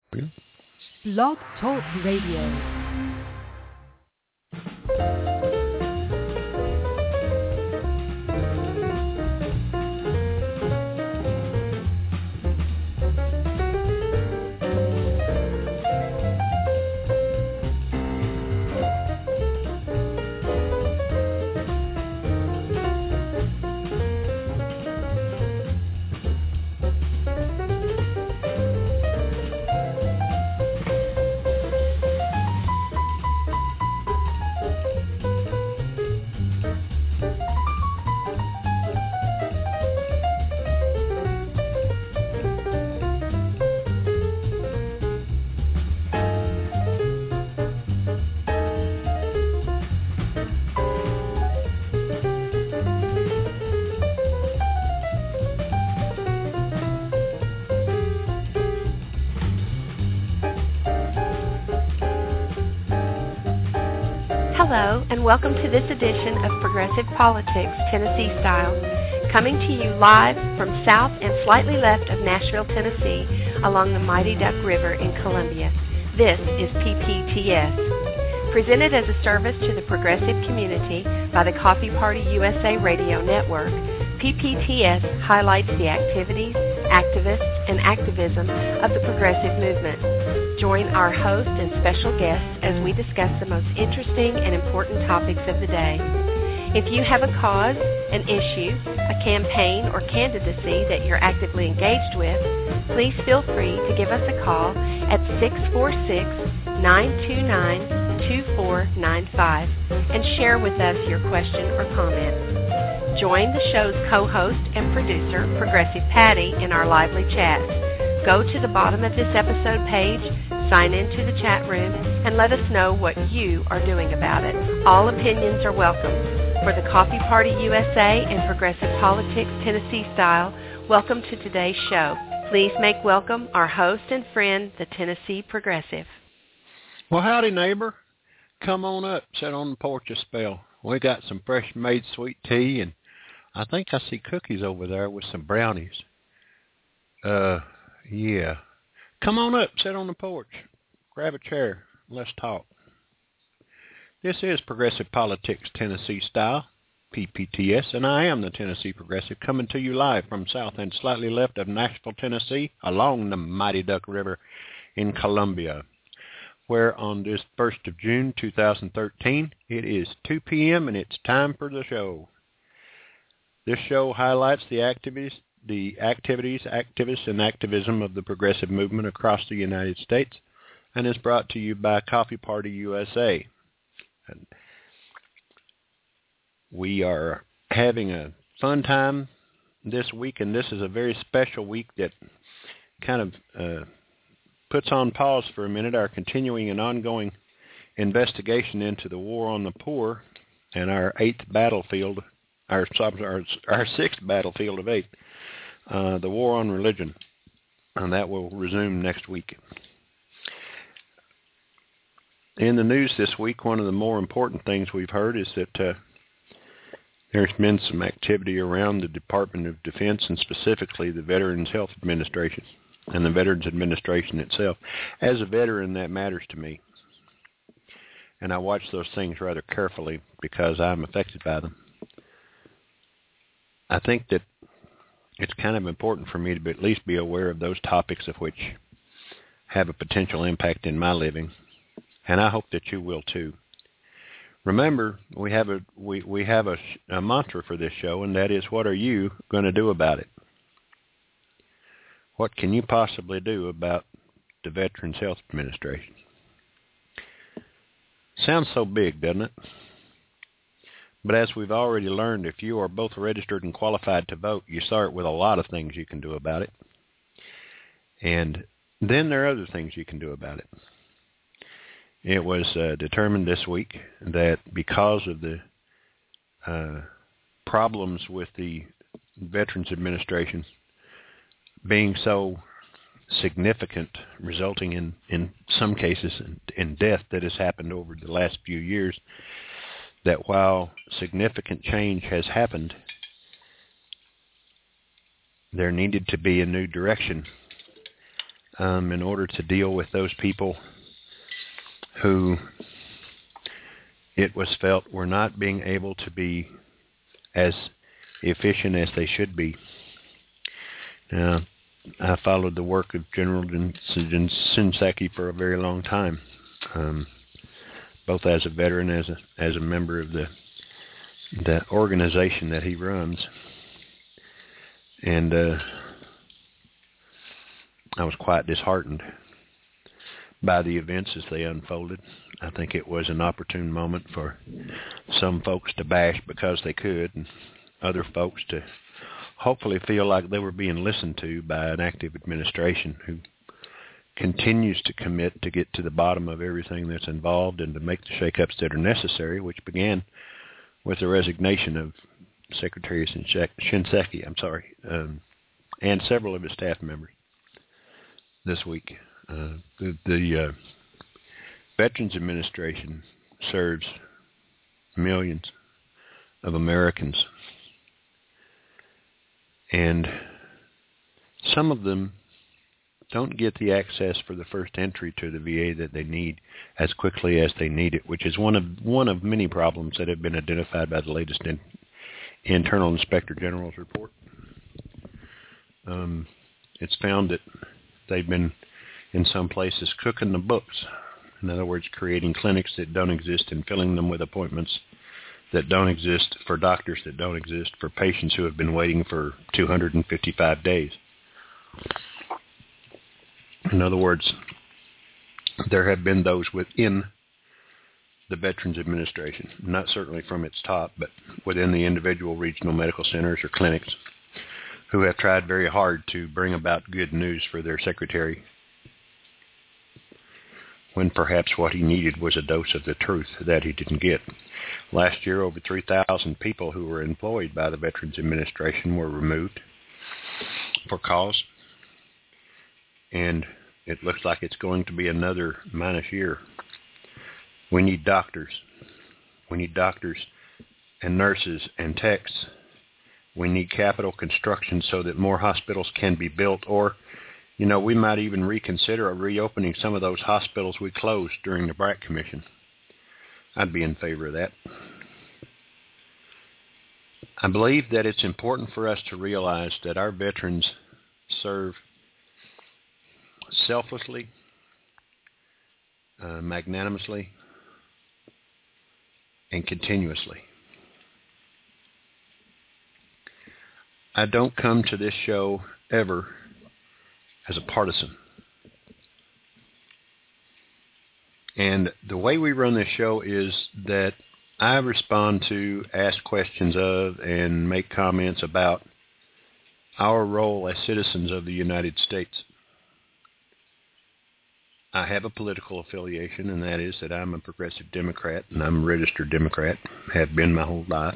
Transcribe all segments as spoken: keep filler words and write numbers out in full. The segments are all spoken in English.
Blog Talk Radio. Hello, and welcome to this edition of Progressive Politics, Tennessee Style, coming to you live from south and slightly left of Nashville, Tennessee, along the Mighty Duck River in Columbia. This is P P T S. Presented as a service to the progressive community by the Coffee Party U S A Radio Network, P P T S highlights the activities, activists, and activism of the progressive movement. Join our host and special guests as we discuss the most interesting and important topics of the day. If you have a cause, an issue, a campaign, or candidacy that you're actively engaged with, please feel free to give us a call at six four six, nine two nine, two four nine five and share with us your question or comment. Join the show's co-host and producer, Progressive Patty, in our lively chats. Go to the bottom of this episode page, sign into the chat room, and let us know what you are doing about it. All opinions are welcome. For the Coffee Party U S A and Progressive Politics Tennessee Style, welcome to today's show. Please make welcome our host and friend, the Tennessee Progressive. Well, howdy, neighbor. Come on up, sit on the porch a spell. We got some fresh-made sweet tea, and I think I see cookies over there with some brownies. Uh... Yeah. Come on up, sit on the porch, grab a chair, let's talk. This is Progressive Politics Tennessee Style, P P T S, and I am the Tennessee Progressive, coming to you live from south and slightly left of Nashville, Tennessee, along the Mighty Duck River in Columbia, where on this first of June two thousand thirteen, it is two p.m. and it's time for the show. This show highlights the activities the activities, activists, and activism of the progressive movement across the United States, and is brought to you by Coffee Party U S A. And we are having a fun time this week, and this is a very special week that kind of uh, puts on pause for a minute our continuing and ongoing investigation into the war on the poor and our eighth battlefield, our, our, our sixth battlefield of eight. Uh, the war on religion, and that will resume next week. In the news this week, one of the more important things we've heard is that uh, there's been some activity around the Department of Defense, and specifically the Veterans Health Administration and the Veterans Administration itself. As a veteran, that matters to me, and I watch those things rather carefully because I'm affected by them. I think that it's kind of important for me to be, at least be aware of those topics of which have a potential impact in my living, and I hope that you will too. Remember, we have a we, we have a, a mantra for this show, and that is, what are you going to do about it? What can you possibly do about the Veterans Health Administration? Sounds so big, doesn't it? But as we've already learned, if you are both registered and qualified to vote, you start with a lot of things you can do about it. And then there are other things you can do about it. It was uh, determined this week that because of the uh, problems with the Veterans Administration being so significant, resulting in, in some cases in, in death that has happened over the last few years, that while significant change has happened, there needed to be a new direction um, in order to deal with those people who it was felt were not being able to be as efficient as they should be. Now, I followed the work of General Shinseki for a very long time, um, both as a veteran, as a as a member of the the organization that he runs, and uh, I was quite disheartened by the events as they unfolded. I think it was an opportune moment for some folks to bash because they could, and other folks to hopefully feel like they were being listened to by an active administration who continues to commit to get to the bottom of everything that's involved and to make the shakeups that are necessary, which began with the resignation of Secretary Shinseki, I'm sorry, um, and several of his staff members this week. Uh, the the uh, Veterans Administration serves millions of Americans, and some of them don't get the access for the first entry to the V A that they need as quickly as they need it, which is one of one of many problems that have been identified by the latest in, Internal Inspector General's report. Um, it's found that they've been, in some places, cooking the books. In other words, creating clinics that don't exist and filling them with appointments that don't exist for doctors that don't exist for patients who have been waiting for two hundred fifty-five days. In other words, there have been those within the Veterans Administration, not certainly from its top, but within the individual regional medical centers or clinics, who have tried very hard to bring about good news for their secretary, when perhaps what he needed was a dose of the truth that he didn't get. Last year, over three thousand people who were employed by the Veterans Administration were removed for cause, and it looks like it's going to be another minus year. We need doctors. We need doctors and nurses and techs. We need capital construction so that more hospitals can be built, or you know, we might even reconsider reopening some of those hospitals we closed during the Brack Commission. I'd be in favor of that. I believe that it's important for us to realize that our veterans serve selflessly, uh, magnanimously, and continuously. I don't come to this show ever as a partisan. And the way we run this show is that I respond to, ask questions of, and make comments about our role as citizens of the United States. I have a political affiliation, and that is that I'm a progressive Democrat, and I'm a registered Democrat, have been my whole life.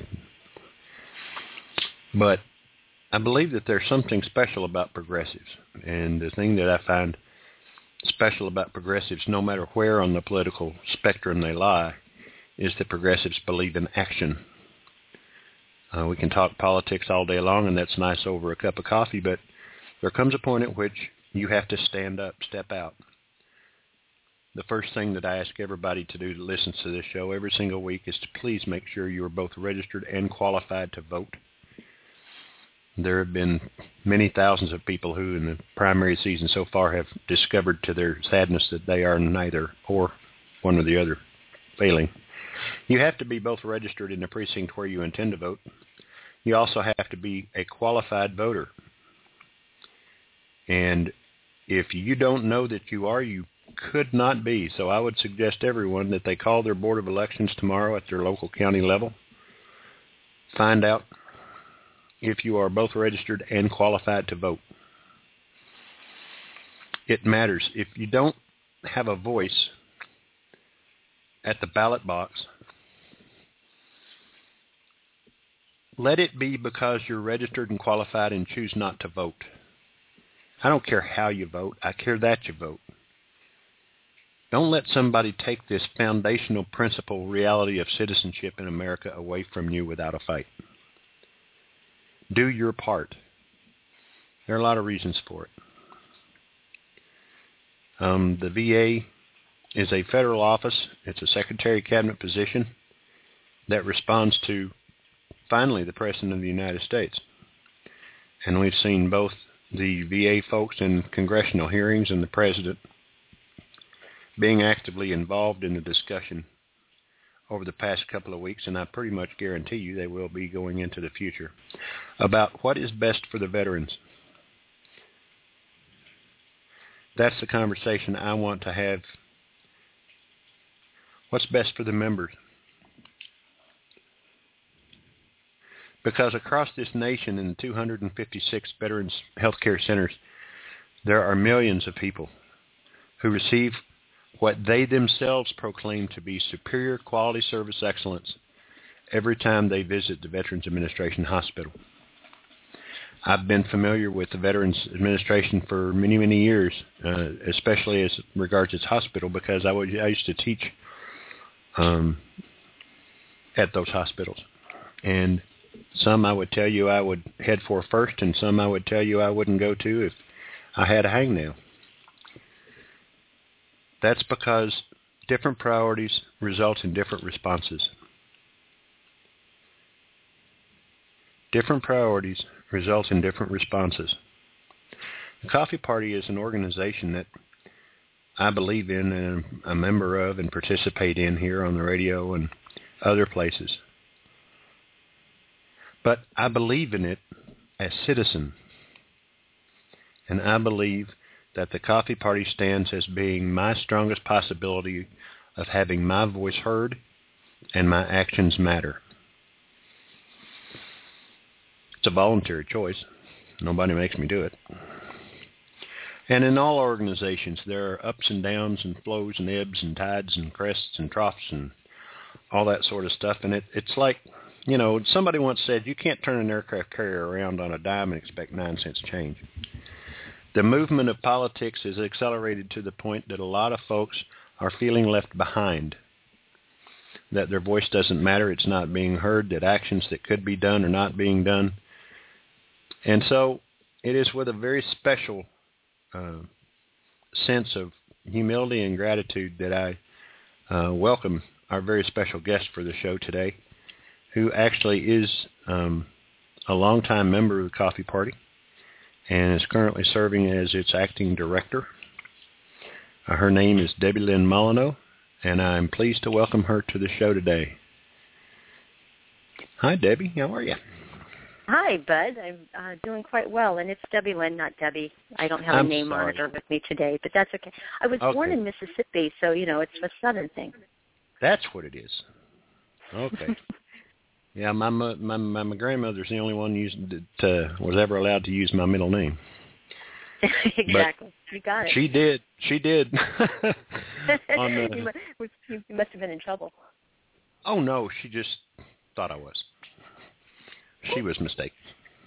But I believe that there's something special about progressives, and the thing that I find special about progressives, no matter where on the political spectrum they lie, is that progressives believe in action. Uh, we can talk politics all day long, and that's nice over a cup of coffee, but there comes a point at which you have to stand up, step out. The first thing that I ask everybody to do that listens to this show every single week is to please make sure you are both registered and qualified to vote. There have been many thousands of people who in the primary season so far have discovered to their sadness that they are neither or one or the other, failing. You have to be both registered in the precinct where you intend to vote. You also have to be a qualified voter. And if you don't know that you are, you could not be. So I would suggest everyone that they call their Board of Elections tomorrow at their local county level. Find out if you are both registered and qualified to vote. It matters. If you don't have a voice at the ballot box, let it be because you're registered and qualified and choose not to vote. I don't care how you vote. I care that you vote. Don't let somebody take this foundational principle reality of citizenship in America away from you without a fight. Do your part. There are a lot of reasons for it. Um, the V A is a federal office. It's a Secretary of Cabinet position that responds to, finally, the President of the United States. And we've seen both the V A folks in congressional hearings and the President being actively involved in the discussion over the past couple of weeks, and I pretty much guarantee you they will be going into the future, about what is best for the veterans. That's the conversation I want to have. What's best for the members? Because across this nation in the two hundred fifty-six Veterans Healthcare Centers, there are millions of people who receive what they themselves proclaim to be superior quality service excellence every time they visit the Veterans Administration Hospital. I've been familiar with the Veterans Administration for many, many years, uh, especially as regards its hospital, because I, would, I used to teach um, at those hospitals. And some I would tell you I would head for first, and some I would tell you I wouldn't go to if I had a hangnail. That's because different priorities result in different responses. Different priorities result in different responses. The Coffee Party is an organization that I believe in and am a member of and participate in here on the radio and other places. But I believe in it as citizen. And I believe that the Coffee Party stands as being my strongest possibility of having my voice heard and my actions matter. It's a voluntary choice. Nobody makes me do it. And in all organizations, there are ups and downs and flows and ebbs and tides and crests and troughs and all that sort of stuff. And it, it's like, you know, somebody once said, you can't turn an aircraft carrier around on a dime and expect nine cents change. The movement of politics is accelerated to the point that a lot of folks are feeling left behind, that their voice doesn't matter, it's not being heard, that actions that could be done are not being done. And so it is with a very special uh, sense of humility and gratitude that I uh, welcome our very special guest for the show today, who actually is um, a longtime member of the Coffee Party and is currently serving as its acting director. Uh, her name is Debbie Lynn Molyneux, and I'm pleased to welcome her to the show today. Hi, Debbie. How are you? Hi, Bud. I'm uh, doing quite well, and it's Debbie Lynn, not Debbie. I don't have I'm a name sorry. monitor with me today, but that's okay. I was Okay. born in Mississippi, so, you know, it's a Southern thing. That's what it is. Okay. Yeah, my my my, my grandmother's the only one used that uh, was ever allowed to use my middle name. Exactly. But you got it. She did. She did. On the, you, must, you must have been in trouble. oh no, she just thought I was. She was mistaken.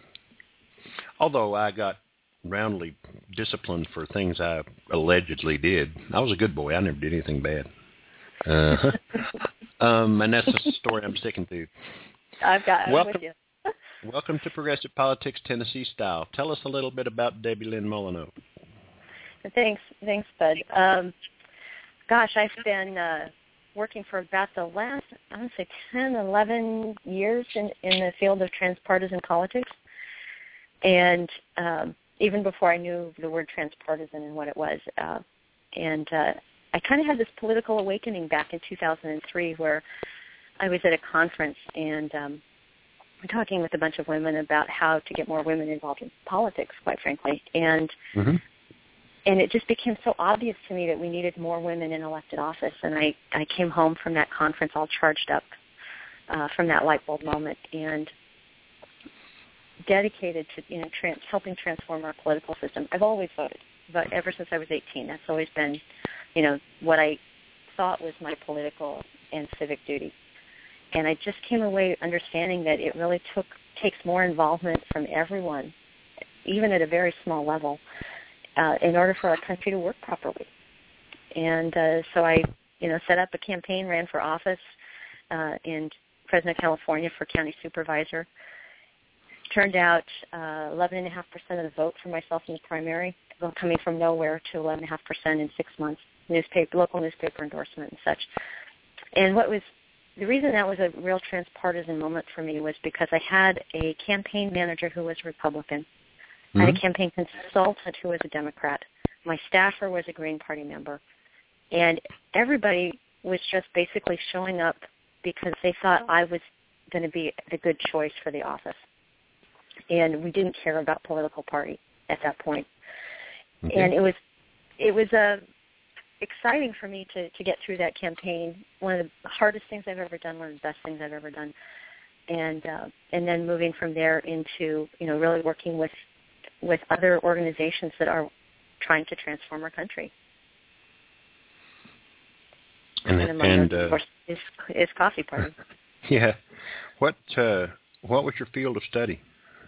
Although I got roundly disciplined for things I allegedly did. I was a good boy. I never did anything bad. Uh-huh. um, and that's the story I'm sticking to. I've got. I'm welcome, with you. welcome to Progressive Politics Tennessee Style. Tell us a little bit about Debbie Lynn Molyneux. Thanks, thanks, Bud. Um, gosh, I've been uh, working for about the last, I would say, ten, eleven years in, in the field of transpartisan politics. And um, even before I knew the word transpartisan and what it was. Uh, and uh, I kind of had this political awakening back in two thousand three where I was at a conference and um, talking with a bunch of women about how to get more women involved in politics, quite frankly. And Mm-hmm. and it just became so obvious to me that we needed more women in elected office. And I, I came home from that conference all charged up uh, from that light bulb moment and dedicated to you know trans- helping transform our political system. I've always voted, but ever since I was eighteen, that's always been, you know, what I thought was my political and civic duty. And I just came away understanding that it really took takes more involvement from everyone, even at a very small level, uh, in order for our country to work properly. And uh, so I, you know, set up a campaign, ran for office uh, in Fresno, California for county supervisor, turned out uh, eleven point five percent of the vote for myself in the primary, coming from nowhere to eleven point five percent in six months, newspaper, local newspaper endorsement and such. And what was the reason that was a real transpartisan moment for me was because I had a campaign manager who was Republican. Mm-hmm. I had a campaign consultant who was a Democrat. My staffer was a Green Party member. And everybody was just basically showing up because they thought I was going to be the good choice for the office. And we didn't care about political party at that point. Okay. And it was it was uh, exciting for me to, to get through that campaign. One of the hardest things I've ever done, one of the best things I've ever done. And uh, and then moving from there into, you know, really working with with other organizations that are trying to transform our country. And, and, and those, uh, of course, is, is Coffee Party. Yeah. What uh, what was your field of study?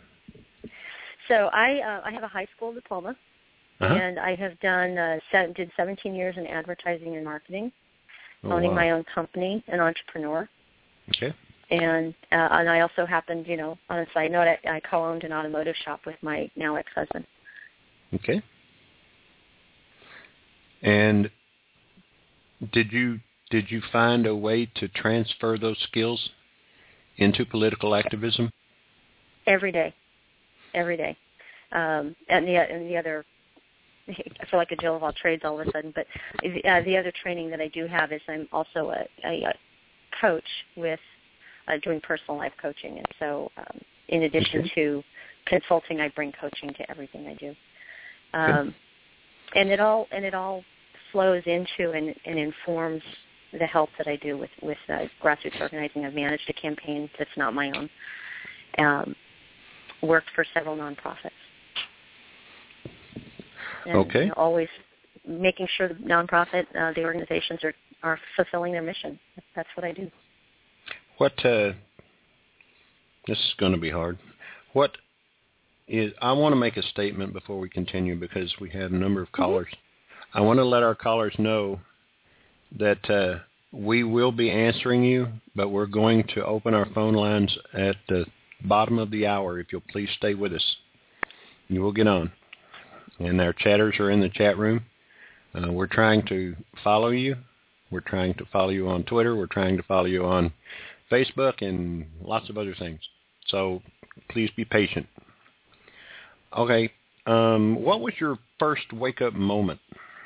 So I uh, I have a high school diploma, uh-huh. and I have done uh, se- did seventeen years in advertising and marketing, oh, owning wow. my own company, an entrepreneur. Okay. And uh, and I also happened, you know, on a side note, I, I co-owned an automotive shop with my now ex-husband. Okay. And did you did you find a way to transfer those skills into political activism? Every day, every day. Um, and the and the other, I feel like a Jill of all trades all of a sudden. But uh, the other training that I do have is I'm also a, a, a coach with uh, doing personal life coaching, and so um, in addition okay. to consulting, I bring coaching to everything I do. Um, and it all and it all flows into and, and informs the help that I do with with uh, grassroots organizing. I've managed a campaign that's not my own. Um, worked for several nonprofits. And, okay. You know, always making sure the nonprofit, uh, the organizations are, are fulfilling their mission. That's what I do. What? Uh, this is going to be hard. What is? I want to make a statement before we continue because we have a number of callers. Mm-hmm. I want to let our callers know that uh, we will be answering you, but we're going to open our phone lines at the bottom of the hour. If you'll please stay with us, you will get on. And our chatters are in the chat room. Uh, we're trying to follow you. We're trying to follow you on Twitter. We're trying to follow you on Facebook and lots of other things. So please be patient. Okay. Um, what was your first wake-up moment,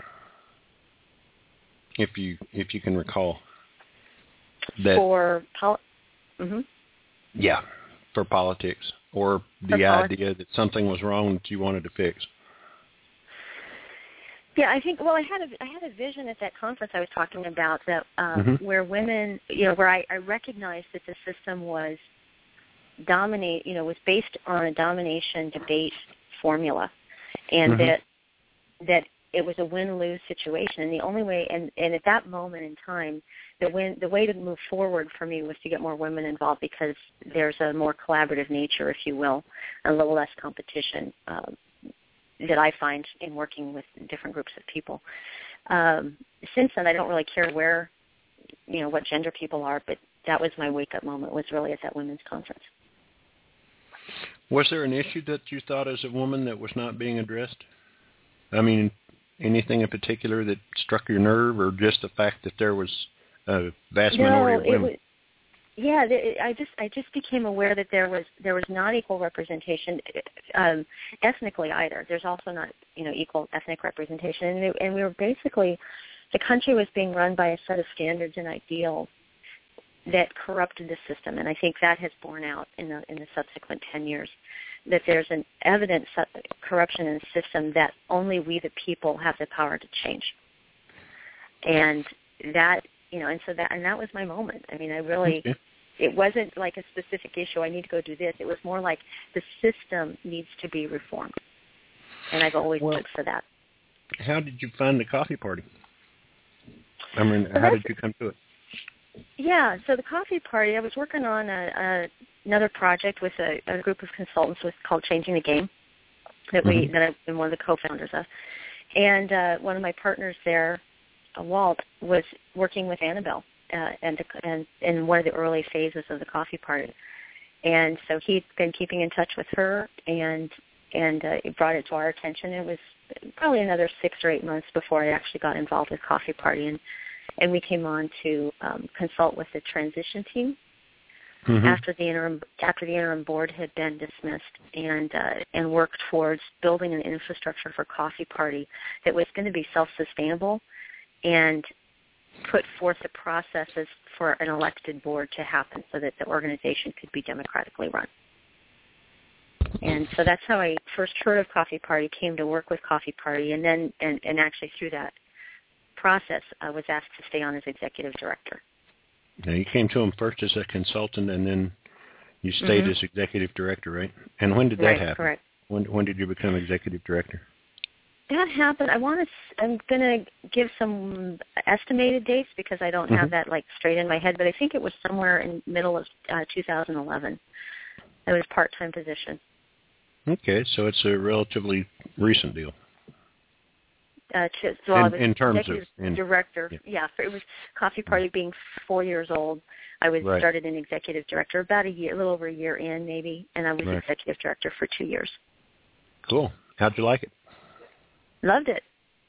if you if you can recall? That, For pol- mm-hmm. Yeah, for politics, or the for idea politics. that something was wrong that you wanted to fix. Yeah, I think. Well, I had a I had a vision at that conference I was talking about that um, mm-hmm. where women, you know, where I, I recognized that the system was dominate, you know, was based on a domination debate formula, and mm-hmm. that that it was a win-lose situation. And the only way, and, and at that moment in time, the win, the way to move forward for me was to get more women involved because there's a more collaborative nature, if you will, a little less competition. Um, that I find in working with different groups of people. Um, since then, I don't really care where, you know, what gender people are, but that was my wake-up moment, was really at that women's conference. Was there an issue that you thought as a woman that was not being addressed? I mean, anything in particular that struck your nerve, or just the fact that there was a vast no, minority of women? It was, Yeah, I just I just became aware that there was there was not equal representation um, ethnically either. There's also not you know equal ethnic representation, and, it, and we were basically the country was being run by a set of standards and ideals that corrupted the system, and I think that has borne out in the in the subsequent ten years. That there's an evident corruption in the system that only we the people have the power to change, and that. You know, and so that and that was my moment. I mean, I really, okay. It wasn't like a specific issue. I need to go do this. It was more like the system needs to be reformed, and I've always well, stood for that. How did you find the coffee party? I mean, well, how did you come to it? Yeah, so the coffee party. I was working on a, a, another project with a, a group of consultants with called Changing the Game that we mm-hmm. that I've been one of the co-founders of, and uh, one of my partners there. Walt was working with Annabelle uh, and, and in one of the early phases of the coffee party. And so he'd been keeping in touch with her, and and uh, it brought it to our attention. It was probably another six or eight months before I actually got involved with Coffee Party, and and we came on to um, consult with the transition team mm-hmm. after the interim after the interim board had been dismissed, and uh, and worked towards building an infrastructure for Coffee Party that was going to be self-sustainable, and put forth the processes for an elected board to happen so that the organization could be democratically run. And so that's how I first heard of Coffee Party, came to work with Coffee Party, and then and, and actually through that process I was asked to stay on as executive director. Now you came to him first as a consultant, and then you stayed mm-hmm. as executive director, right? And when did that right, happen? Correct. When when did you become executive director? That happened. I want to. I'm going to give some estimated dates because I don't mm-hmm. have that like straight in my head. But I think it was somewhere in the middle of uh, two thousand eleven. It was a part-time position. Okay, so it's a relatively recent deal. Uh, to, so in, I was in terms executive of in, director. Yeah. yeah, so it was Coffee Party being four years old. I was right. started an executive director about a year, a little over a year in maybe, and I was right. executive director for two years. Cool. How'd you like it? Loved it.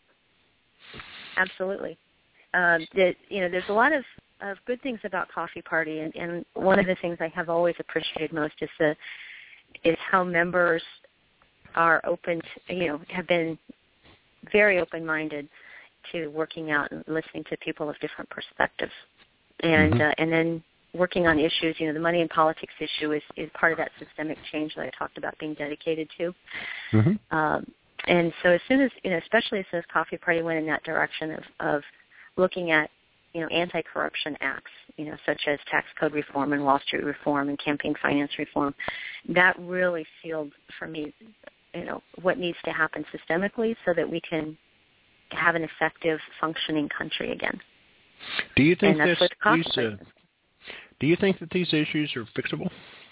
Absolutely. Um, the, you know, there's a lot of, of good things about Coffee Party, and, and one of the things I have always appreciated most is the is how members are open to, you know, have been very open-minded to working out and listening to people of different perspectives, and mm-hmm. uh, and then working on issues. You know, the money in politics issue is, is part of that systemic change that I talked about being dedicated to. Mm-hmm. Um, And so as soon as, you know, especially as soon as Coffee Party went in that direction of, of looking at, you know, anti-corruption acts, you know, such as tax code reform and Wall Street reform and campaign finance reform, that really sealed for me, you know, what needs to happen systemically so that we can have an effective, functioning country again. Do you think this, these, uh, do you think that these issues are fixable?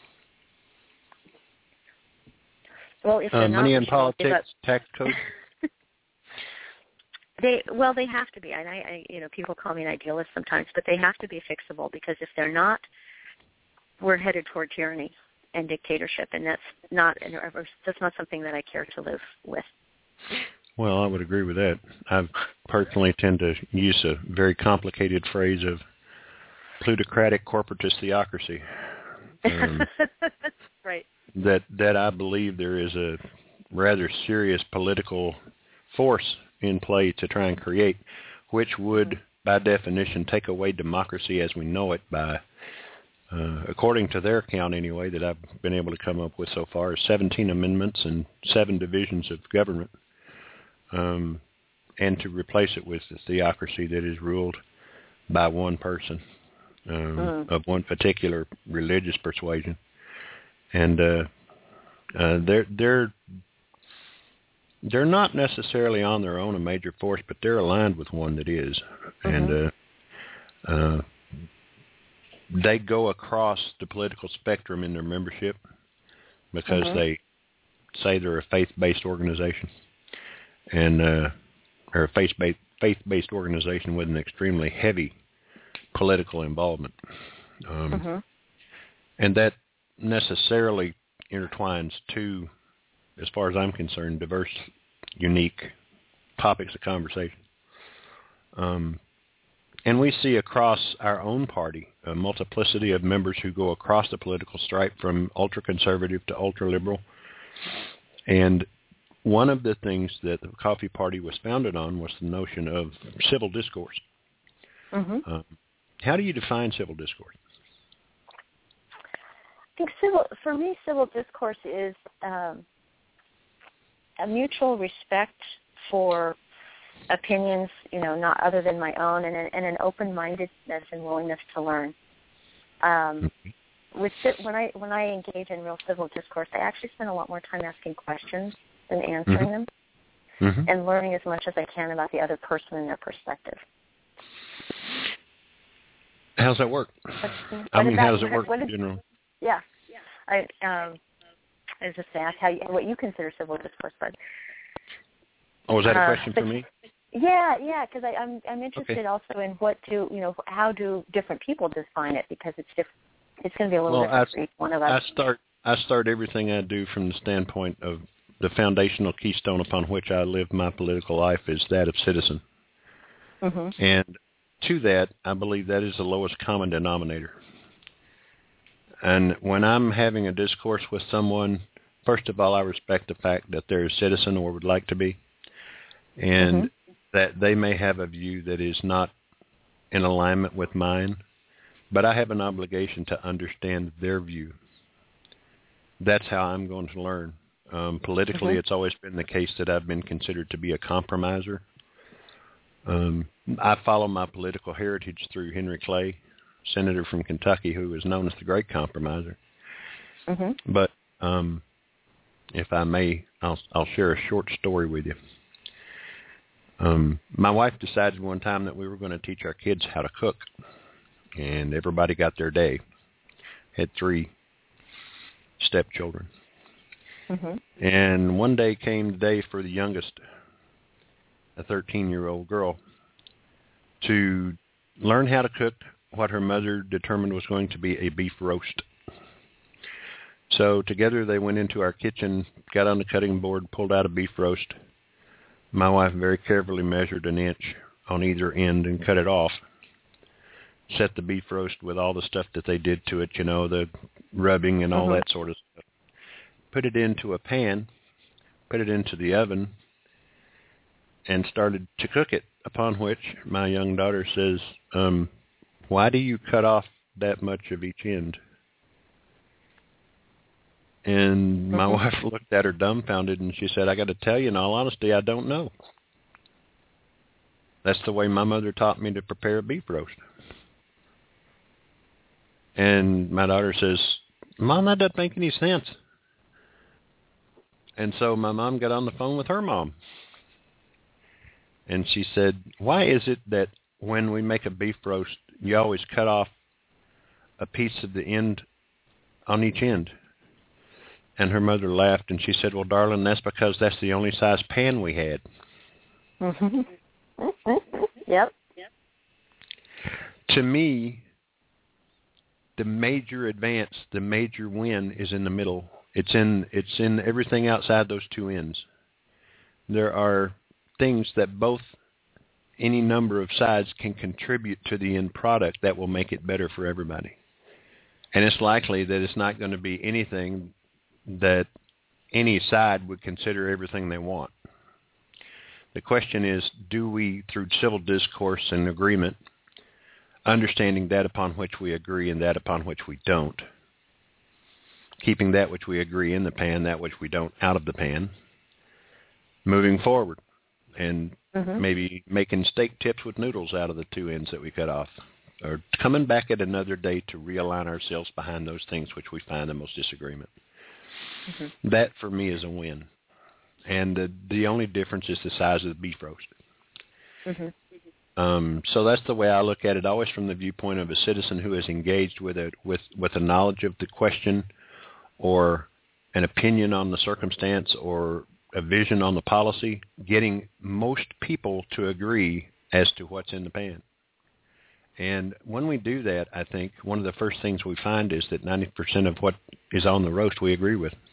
Well, if uh, money in politics, about, tax code. they well, they have to be. And I, I, you know, people call me an idealist sometimes, but they have to be fixable because if they're not, we're headed toward tyranny and dictatorship, and that's not that's not something that I care to live with. Well, I would agree with that. I personally tend to use a very complicated phrase of plutocratic corporatist theocracy. Um, right. That that I believe there is a rather serious political force in play to try and create, which would, by definition, take away democracy as we know it by, uh, according to their count anyway, that I've been able to come up with so far, seventeen amendments and seven divisions of government, um, and to replace it with a theocracy that is ruled by one person um, mm. of one particular religious persuasion. And uh, uh, they're they're they're not necessarily on their own a major force, but they're aligned with one that is, mm-hmm. and uh, uh, they go across the political spectrum in their membership because mm-hmm. they say they're a faith-based organization, and uh, or a faith-based faith-based organization with an extremely heavy political involvement, um, mm-hmm. and that necessarily intertwines two, as far as I'm concerned, diverse, unique topics of conversation. Um, and we see across our own party a multiplicity of members who go across the political stripe from ultra-conservative to ultra-liberal. And one of the things that the Coffee Party was founded on was the notion of civil discourse. Mm-hmm. Um, how do you define civil discourse? I think civil, for me, civil discourse is um, a mutual respect for opinions, you know, not other than my own, and, a, and an open-mindedness and willingness to learn. Um, with when I when I engage in real civil discourse, I actually spend a lot more time asking questions than answering mm-hmm. them, mm-hmm. and learning as much as I can about the other person and their perspective. How's that work? But, I mean, about, how does it work what, in general? Yeah, I um, I was just asked how you, what you consider civil discourse, but oh, is that a uh, question but, for me? Yeah, yeah, because I'm I'm interested okay. also in what do you know how do different people define it because it's different. it's going to be a little well, different I, for each one of us. I start I start everything I do from the standpoint of the foundational keystone upon which I live my political life is that of citizen. Mm-hmm. And to that, I believe that is the lowest common denominator. And when I'm having a discourse with someone, first of all, I respect the fact that they're a citizen or would like to be, and mm-hmm. that they may have a view that is not in alignment with mine, but I have an obligation to understand their view. That's how I'm going to learn. Um, politically, mm-hmm. it's always been the case that I've been considered to be a compromiser. Um, I follow my political heritage through Henry Clay, senator from Kentucky, who was known as the Great Compromiser. Mm-hmm. But um, if I may, I'll, I'll share a short story with you. Um, my wife decided one time that we were going to teach our kids how to cook, and everybody got their day. Had three stepchildren. Mm-hmm. And one day came the day for the youngest, a thirteen-year-old girl, to learn how to cook what her mother determined was going to be a beef roast. So together they went into our kitchen, got on the cutting board, pulled out a beef roast. My wife very carefully measured an inch on either end and cut it off. Set the beef roast with all the stuff that they did to it, you know, the rubbing and all uh-huh. that sort of stuff. Put it into a pan, put it into the oven, and started to cook it, upon which my young daughter says, um, why do you cut off that much of each end? And my mm-hmm. wife looked at her dumbfounded, and she said, I got to tell you, in all honesty, I don't know. That's the way my mother taught me to prepare a beef roast. And my daughter says, Mom, that doesn't make any sense. And so my mom got on the phone with her mom. And she said, why is it that when we make a beef roast, you always cut off a piece of the end on each end? And her mother laughed, and she said, well, darling, that's because that's the only size pan we had. Mm-hmm. Yep. To me, the major advance, the major win is in the middle. It's in it's in everything outside those two ends. There are things that both, any number of sides can contribute to the end product that will make it better for everybody. And it's likely that it's not going to be anything that any side would consider everything they want. The question is, do we, through civil discourse and agreement, understanding that upon which we agree and that upon which we don't, keeping that which we agree in the pan, that which we don't out of the pan, moving forward, and mm-hmm. maybe making steak tips with noodles out of the two ends that we cut off, or coming back at another day to realign ourselves behind those things which we find the most disagreement. Mm-hmm. That, for me, is a win. And the, the only difference is the size of the beef roast. Mm-hmm. Um, so that's the way I look at it, always from the viewpoint of a citizen who is engaged with a, with, with a knowledge of the question or an opinion on the circumstance or a vision on the policy, getting most people to agree as to what's in the pan. And when we do that, I think one of the first things we find is that ninety percent of what is on the roast we agree with.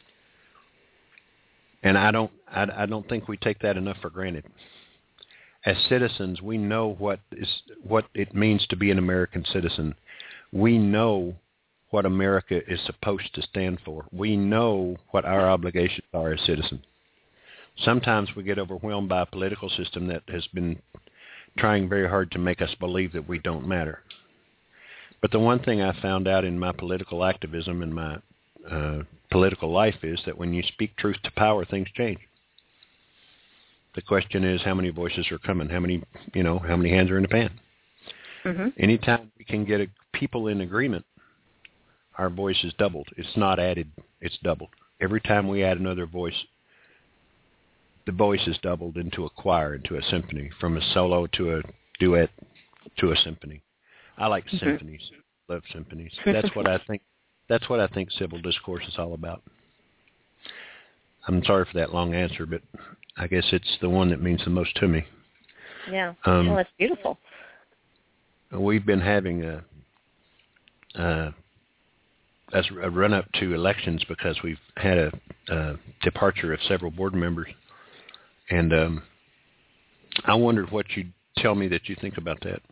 And I don't, I, I don't think we take that enough for granted. As citizens, we know what is what it means to be an American citizen. We know what America is supposed to stand for. We know what our obligations are as citizens. Sometimes we get overwhelmed by a political system that has been trying very hard to make us believe that we don't matter. But the one thing I found out in my political activism and my uh, political life is that when you speak truth to power, things change. The question is how many voices are coming, how many, you know, how many hands are in the pan. Mm-hmm. Anytime we can get a, people in agreement, our voice is doubled. It's not added, it's doubled. Every time we add another voice, the voice is doubled into a choir, into a symphony, from a solo to a duet to a symphony. I like mm-hmm. symphonies, love symphonies. That's what I think. That's what I think civil discourse is all about. I'm sorry for that long answer, but I guess it's the one that means the most to me. Yeah, um, well, that's beautiful. We've been having a, a as a run-up to elections because we've had a, a departure of several board members. And um, I wondered what you'd tell me that you think about that.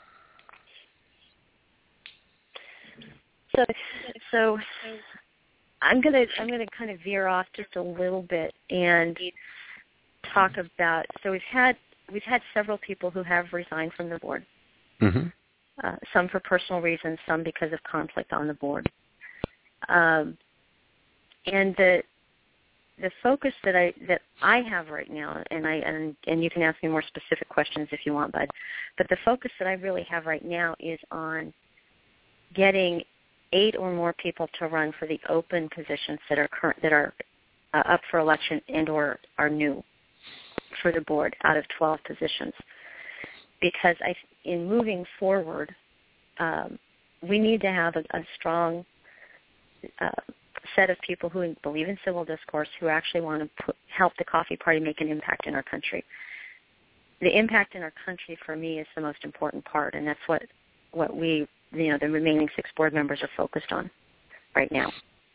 So, so I'm gonna I'm gonna kind of veer off just a little bit and talk about. So we've had we've had several people who have resigned from the board. Mm-hmm. Uh, some for personal reasons, some because of conflict on the board. Um, and the the focus that I that I have right now, and I and, and you can ask me more specific questions if you want, Bud. But the focus that I really have right now is on getting eight or more people to run for the open positions that are current that are uh, up for election and or are new for the board out of twelve positions. Because I, in moving forward, um, we need to have a, a strong uh, set of people who believe in civil discourse, who actually want to put, help the Coffee Party make an impact in our country. The impact in our country, for me, is the most important part, and that's what, what we, you know, the remaining six board members are focused on right now.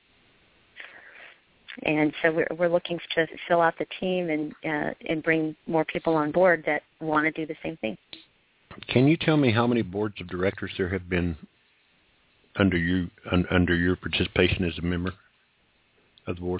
And so we're, we're looking to fill out the team and uh, and bring more people on board that want to do the same thing. Can you tell me how many boards of directors there have been under you un, under your participation as a member of the board?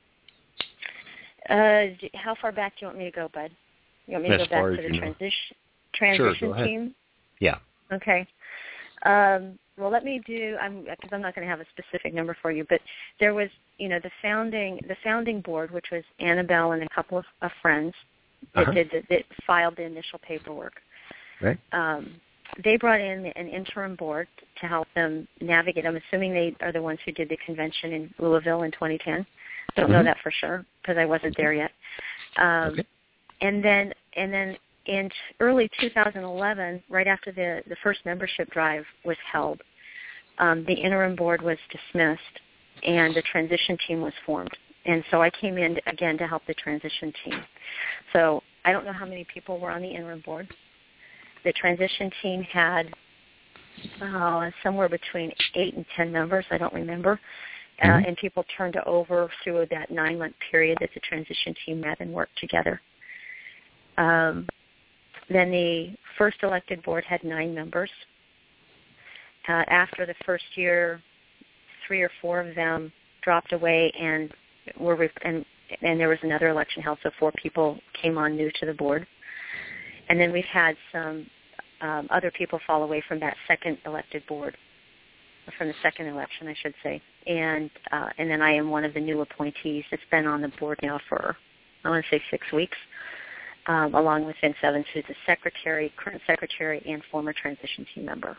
Uh, how far back do you want me to go, Bud? You want me as to go back to the transition transition sure, go ahead. team? Yeah. Okay. Um, well, let me do. I'm because I'm not going to have a specific number for you, but there was, you know, the founding the founding board, which was Annabelle and a couple of, of friends that uh-huh. did the, that filed the initial paperwork. Right. Um, they brought in an interim board to help them navigate. I'm assuming they are the ones who did the convention in Louisville in twenty ten. Don't mm-hmm. know that for sure because I wasn't there yet. Um, okay. And then and then. In early two thousand eleven, right after the, the first membership drive was held, um, the interim board was dismissed and the transition team was formed. And so I came in, again, to help the transition team. So I don't know how many people were on the interim board. The transition team had uh, somewhere between eight and ten members, I don't remember, mm-hmm. uh, and people turned over through that nine-month period that the transition team met and worked together. Um, Then the first elected board had nine members. Uh, after the first year, three or four of them dropped away, and were rep- and and there was another election held, so four people came on new to the board. And then we've had some um, other people fall away from that second elected board, from the second election, I should say. And uh, and then I am one of the new appointees that's been on the board now for, I want to say, six weeks. Um, along with Vince Evans, who's the secretary, current secretary, and former transition team member.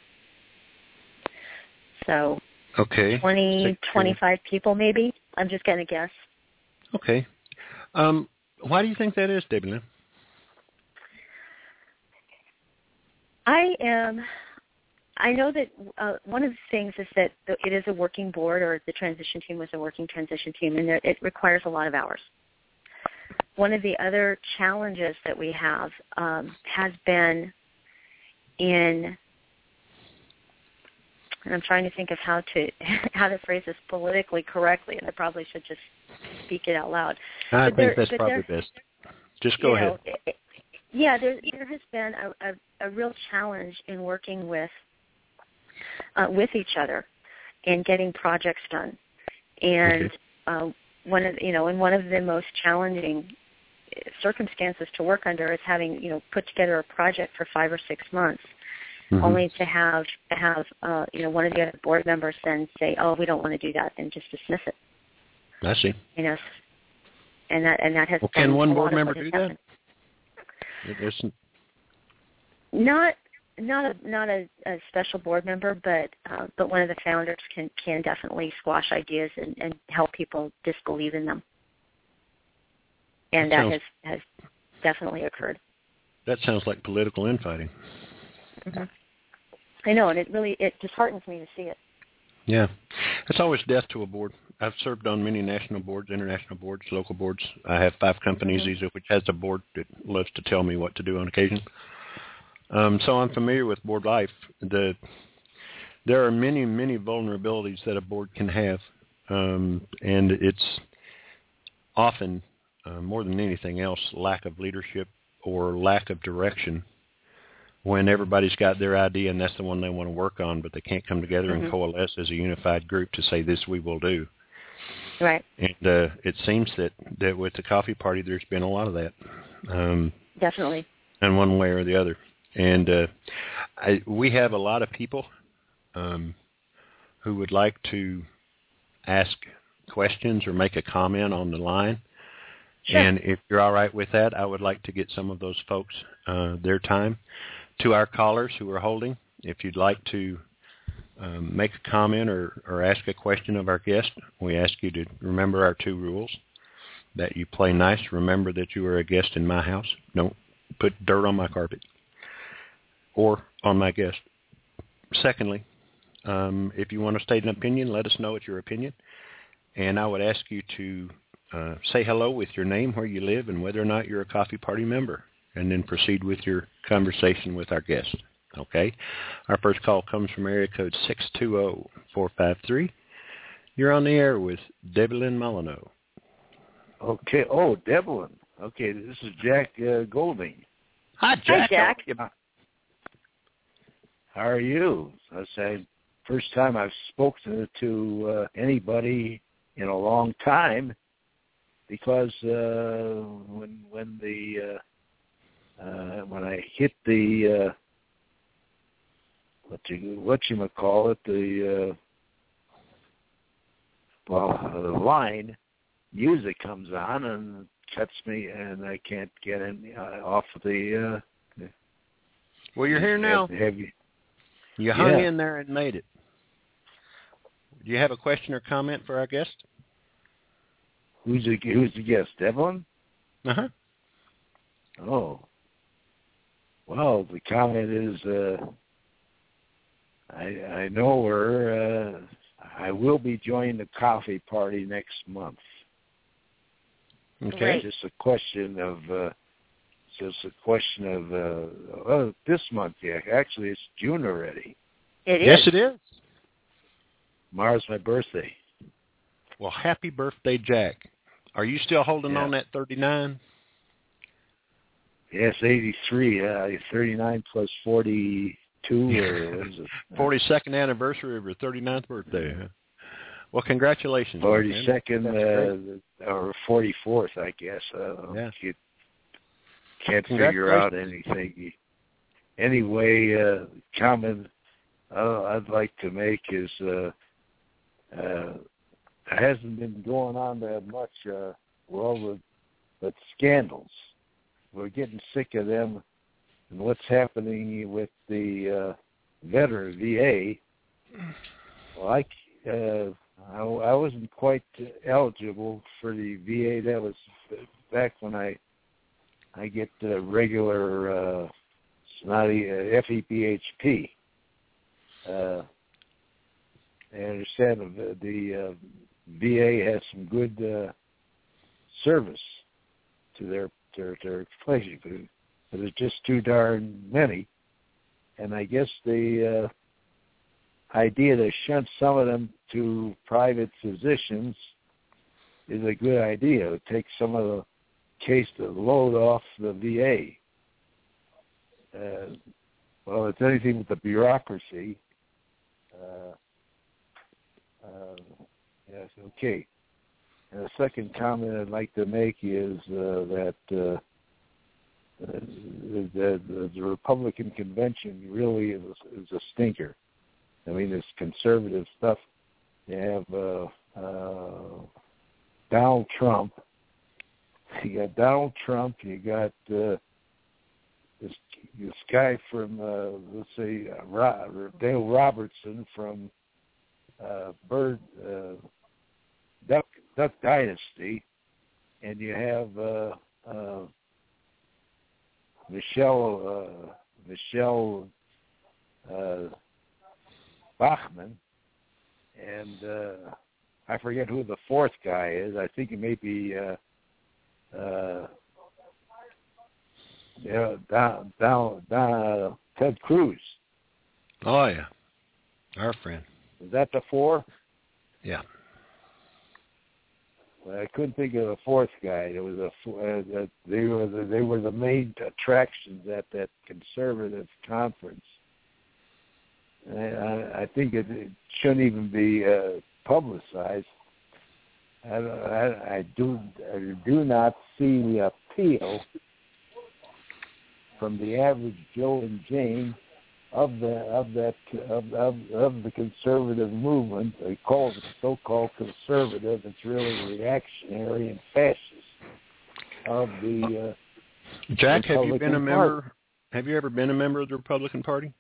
So okay. twenty, secretary. twenty-five people maybe. I'm just going to guess. Okay. Um, why do you think that is, Debbie Lynn? I am, I know that uh, one of the things is that it is a working board, or the transition team was a working transition team, and it requires a lot of hours. One of the other challenges that we have um, has been in, and I'm trying to think of how to how to phrase this politically correctly, and I probably should just speak it out loud. I but think there, that's probably there, best. Just go ahead. Know, it, yeah, there, there has been a, a, a real challenge in working with uh, with each other and getting projects done. And okay. uh, one of you know, and one of the most challenging circumstances to work under is having, you know, put together a project for five or six months, mm-hmm. only to have have uh, you know, one of the other board members then say, "Oh, we don't want to do that," and just dismiss it. I see. You know, and that and that has. Well, been can one a board lot member of what do has that? happened. It isn't. Not not a not a, a special board member, but uh, but one of the founders can can definitely squash ideas and, and help people disbelieve in them. And that, that has, has definitely occurred. That sounds like political infighting. Mm-hmm. I know, and it really it disheartens me to see it. Yeah, it's always death to a board. I've served on many national boards, international boards, local boards. I have five companies, mm-hmm. each of which has a board that loves to tell me what to do on occasion. Um, so I'm familiar with board life. The there are many, many vulnerabilities that a board can have, um, and it's often, uh, more than anything else, lack of leadership or lack of direction when everybody's got their idea and that's the one they want to work on, but they can't come together mm-hmm. and coalesce as a unified group to say, this we will do. Right. And uh, it seems that, that with the coffee party, there's been a lot of that. Um, Definitely. In one way or the other. And uh, I, we have a lot of people um, who would like to ask questions or make a comment on the line. Sure. And if you're all right with that, I would like to get some of those folks uh, their time. To our callers who are holding, if you'd like to um, make a comment or, or ask a question of our guest, we ask you to remember our two rules, that you play nice, remember that you are a guest in my house, don't put dirt on my carpet or on my guest. Secondly, um, if you want to state an opinion, let us know it's your opinion. And I would ask you to uh, say hello with your name, where you live, and whether or not you're a coffee party member, and then proceed with your conversation with our guest. Okay? Our first call comes from area code six two zero, four five three. You're on the air with Devlin Molyneux. Okay. Oh, Devlin. Okay, this is Jack uh, Golding. Hi, Jack. Hi, Jack. How are you? I say, first time I've spoken to uh, anybody in a long time, because uh, when when the uh, uh, when I hit the uh, what you what you might call it the uh, well the line, music comes on and cuts me, and I can't get in uh, off of the. Uh, well, you're here now. Have you? You hung yeah. in there and made it. Do you have a question or comment for our guest? Who's the Who's the guest? Devlin? Uh huh. Oh. Well, the comment is, uh, I I know her. Uh, I will be joining the coffee party next month. Okay. It's just a question of, uh, just a question of, uh, oh, this month, yeah. Actually, it's June already. It is. Yes, it is. Tomorrow's my birthday. Well, happy birthday, Jack. Are you still holding yeah. on that thirty-nine? Yes, eighty-three. Uh, thirty-nine plus forty-two. Or what is it? forty-second anniversary of your thirty-ninth birthday. Huh? Well, congratulations. forty-second uh, or forty-fourth, I guess. Uh, yeah. You can't figure out anything. Anyway, uh, comment uh, I'd like to make is uh, uh, it hasn't been going on that much. Uh, well, the, but scandals. We're getting sick of them and what's happening with the uh, veteran V A. Well, I, uh, I, I wasn't quite eligible for the V A. That was back when I I get the regular uh, snotty uh, F E P H P. Uh, I understand the, the uh, V A has some good uh, service to their their their pleasure, but it's just too darn many. And I guess the uh, idea to shunt some of them to private physicians is a good idea. It takes some of the case to load off the V A. Uh, well, it's anything with the bureaucracy. Uh, uh, yes, okay. And the second comment I'd like to make is uh, that uh, the, the, the Republican convention really is a, is a stinker. I mean, this conservative stuff. You have uh, uh, Donald Trump. You got Donald Trump. You got uh, this this guy from uh, let's say uh, Ro- Dale Robertson from uh, Bird uh, Duck Duck Dynasty, and you have uh, uh, Michelle uh, Michelle uh, Bachmann, and uh, I forget who the fourth guy is. I think it may be. Uh, Uh, yeah, down, down, down, uh, Ted Cruz. Oh yeah, Our friend. Is that the four? Yeah. Well, I couldn't think of the fourth guy. It was a uh, they were the, they were the main attractions at that conservative conference. I, I, I think it, it shouldn't even be uh, publicized. I, I, I do I do not see the appeal from the average Joe and Jane of the of that of of, of the conservative movement. They call it so-called conservative. It's really reactionary and fascist of the. Uh, Jack, have you been a member? Party. Have you ever been a member of the Republican Party?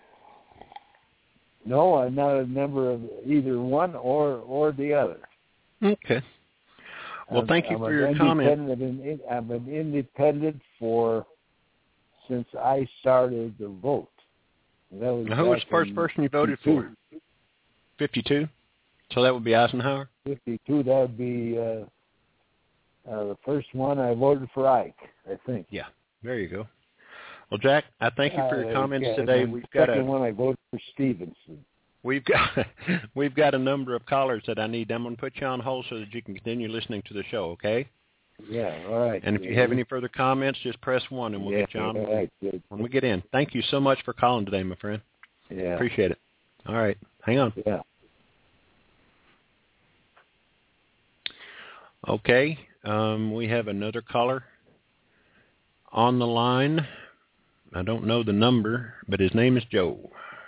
No, I'm not a member of either one or or the other. Okay. Well, thank you I'm for your comment. I'm an independent for since I started to vote. That was now, who was the first person you voted for? fifty-two? So that would be Eisenhower? fifty-two, that would be uh, uh, the first one I voted for Ike, I think. Yeah, there you go. Well, Jack, I thank you for your uh, comments yeah, today. The We've got second a, one I voted for Stevenson. We've got we've got a number of callers that I need. I'm going to put you on hold so that you can continue listening to the show, okay? Yeah, all right. And if you have any further comments, just press one and we'll yeah, get you on all right, good. when we get in. Thank you so much for calling today, my friend. Yeah. Appreciate it. All right. Hang on. Yeah. Okay. Um, we have another caller on the line. I don't know the number, but his name is Joe.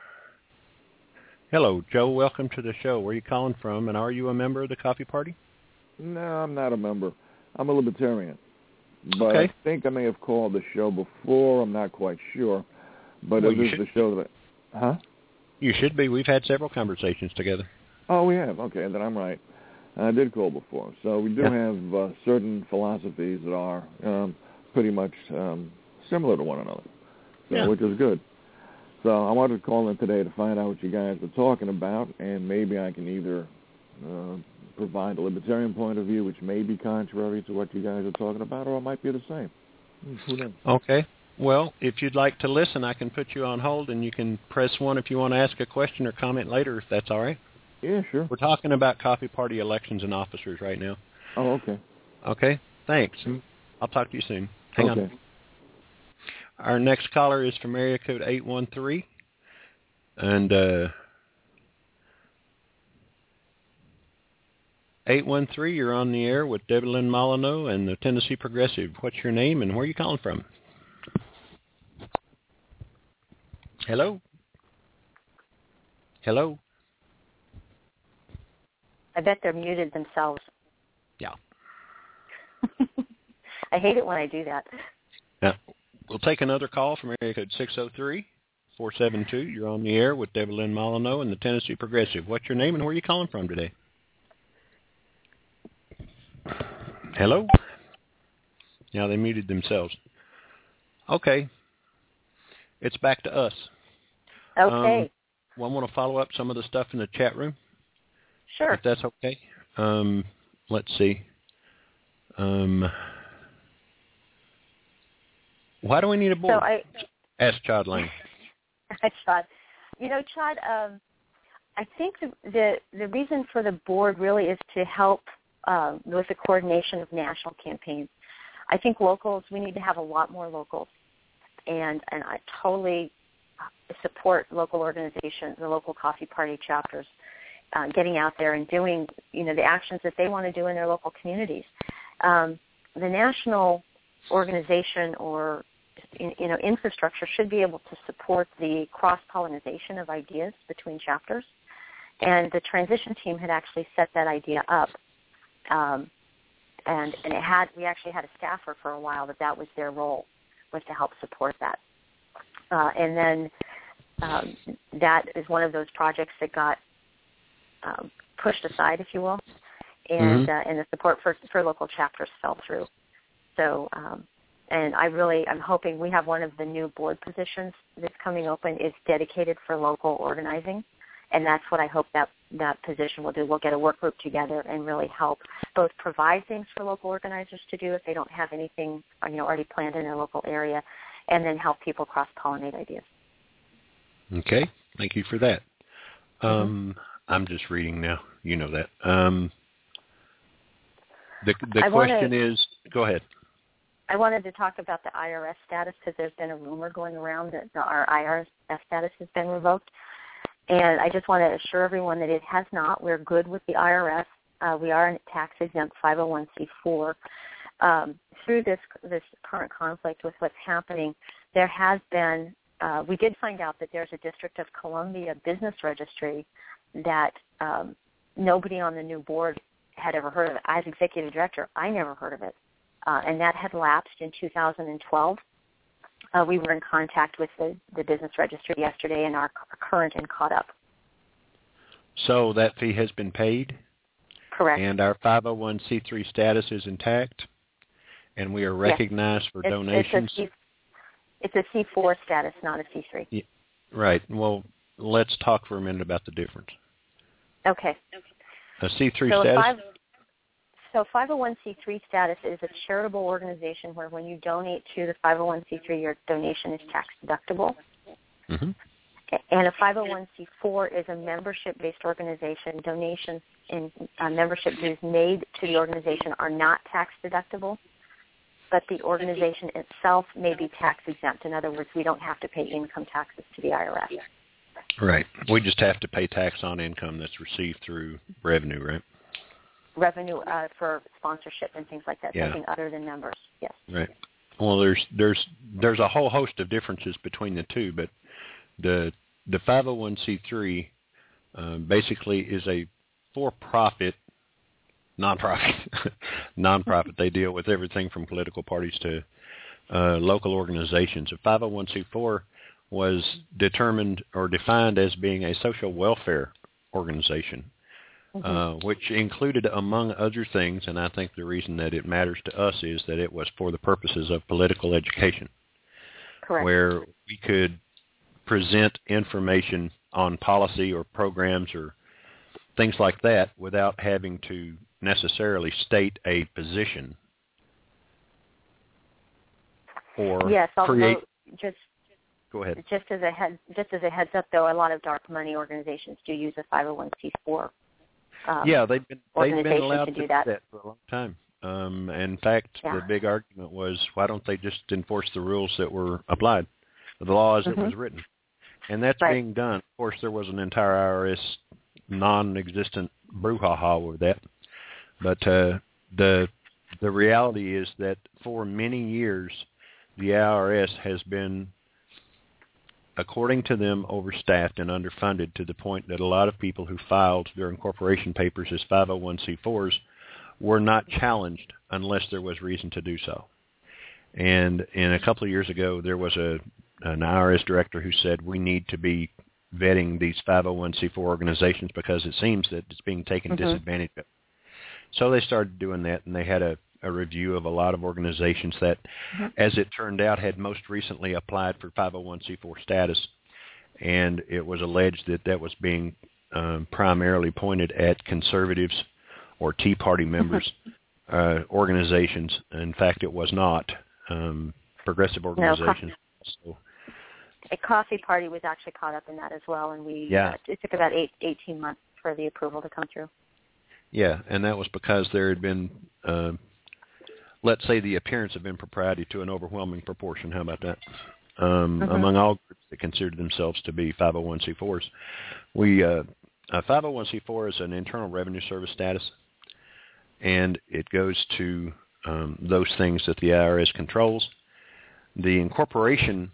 Hello, Joe. Welcome to the show. Where are you calling from, and are you a member of the Coffee Party? No, I'm not a member. I'm a libertarian. But okay. I think I may have called the show before. I'm not quite sure. But well, it is should. the show that I... Huh? You should be. We've had several conversations together. Oh, we have. Okay, then I'm right. I did call before. So we do yeah. have uh, certain philosophies that are um, pretty much um, similar to one another, so, yeah. which is good. So I wanted to call in today to find out what you guys were talking about, and maybe I can either uh, provide a libertarian point of view, which may be contrary to what you guys are talking about, or it might be the same. Who knows? Okay. Well, if you'd like to listen, I can put you on hold, and you can press one if you want to ask a question or comment later, if that's all right. Yeah, sure. We're talking about Coffee Party elections and officers right now. Oh, okay. Okay. Thanks. Mm-hmm. I'll talk to you soon. Hang okay. on. Our next caller is from area code eight one three, and uh, eight one three, you're on the air with Devlin Molyneux and the Tennessee Progressive. What's your name and where are you calling from? Hello? Hello? I bet they're muted themselves. Yeah. I hate it when I do that. Yeah. We'll take another call from area code six oh three, four seven two. You're on the air with Devlin Molyneux and the Tennessee Progressive. What's your name and where are you calling from today? Hello? Now they muted themselves. Okay. It's back to us. Okay. Um, well, I want to follow up some of the stuff in the chat room. Sure. If that's okay. Um, let's see. Um, why do we need a board? So I, Ask Chad Lane. Chad. You know, Chad, um, I think the, the the reason for the board really is to help uh, with the coordination of national campaigns. I think locals, we need to have a lot more locals. And, and I totally support local organizations, the local Coffee Party chapters, uh, getting out there and doing, you know, the actions that they want to do in their local communities. Um, the national organization or, you know, infrastructure should be able to support the cross-pollination of ideas between chapters. And the transition team had actually set that idea up. Um, and, and it had, we actually had a staffer for a while that that was their role, was to help support that. Uh, and then um, that is one of those projects that got um, pushed aside, if you will, and mm-hmm. uh, and the support for for local chapters fell through. So, um, and I really, I'm hoping we have one of the new board positions that's coming open is dedicated for local organizing, and that's what I hope that that position will do. We'll get a work group together and really help both provide things for local organizers to do if they don't have anything, you know, already planned in their local area, and then help people cross-pollinate ideas. Okay. Thank you for that. Um, mm-hmm. I'm just reading now. You know that. Um, the the I question wanna, is, go ahead. I wanted to talk about the I R S status because there's been a rumor going around that the, our I R S status has been revoked. And I just want to assure everyone that it has not. We're good with the I R S. Uh, we are a tax-exempt five oh one c four. Um, through this this current conflict with what's happening, there has been, uh, we did find out that there's a District of Columbia business registry that um, nobody on the new board had ever heard of it. As executive director, I never heard of it. Uh, and that had lapsed in two thousand twelve. Uh, we were in contact with the, the business registry yesterday and are current and caught up. So that fee has been paid? Correct. And our five oh one c three status is intact? And we are recognized yes. for it's, donations? It's a, C, it's a C four status, not a C three. Yeah, right. Well, let's talk for a minute about the difference. Okay. A C three so status? Five, so five oh one c three status is a charitable organization where when you donate to the five oh one c three, your donation is tax deductible. Mm-hmm. And a five oh one c four is a membership-based organization. Donations and uh, membership dues made to the organization are not tax deductible, but the organization itself may be tax exempt. In other words, we don't have to pay income taxes to the I R S. Right. We just have to pay tax on income that's received through revenue, right? Revenue uh, for sponsorship and things like that, yeah. something other than members, yes. Right. Well, there's there's there's a whole host of differences between the two, but the the five oh one c three um, basically is a for-profit nonprofit. nonprofit. They deal with everything from political parties to uh, local organizations. A five oh one c four was determined or defined as being a social welfare organization, mm-hmm. uh, which included, among other things, and I think the reason that it matters to us is that it was for the purposes of political education. Correct. Where we could present information on policy or programs or things like that without having to necessarily state a position or yes, create. Just Go ahead. Just as a head, just as a heads up, though, a lot of dark money organizations do use a five oh one c four. Um, yeah, they've been they've been allowed to to do that. do that for a long time. Um, in fact, yeah. the big argument was, why don't they just enforce the rules that were applied, the law as mm-hmm. it was written? And that's right. being done. Of course, there was an entire I R S non-existent brouhaha with that. But uh, the the reality is that for many years, the I R S has been, according to them, overstaffed and underfunded to the point that a lot of people who filed their incorporation papers as five oh one c fours were not challenged unless there was reason to do so. And in a couple of years ago, there was a an I R S director who said, we need to be vetting these five oh one c four organizations because it seems that it's being taken mm-hmm. disadvantage of. So they started doing that, and they had a, a review of a lot of organizations that, mm-hmm. as it turned out, had most recently applied for five oh one c four status, and it was alleged that that was being um, primarily pointed at conservatives or Tea Party members uh, organizations. In fact, it was not um, progressive organizations. No, so, a coffee party was actually caught up in that as well, and we yeah. uh, it took about eight, eighteen months for the approval to come through. Yeah, and that was because there had been, uh, let's say, the appearance of impropriety to an overwhelming proportion. How about that? Um, mm-hmm. Among all groups that consider themselves to be five oh one c fours. We, uh, a five oh one c four is an Internal Revenue Service status, and it goes to um, those things that the I R S controls. The incorporation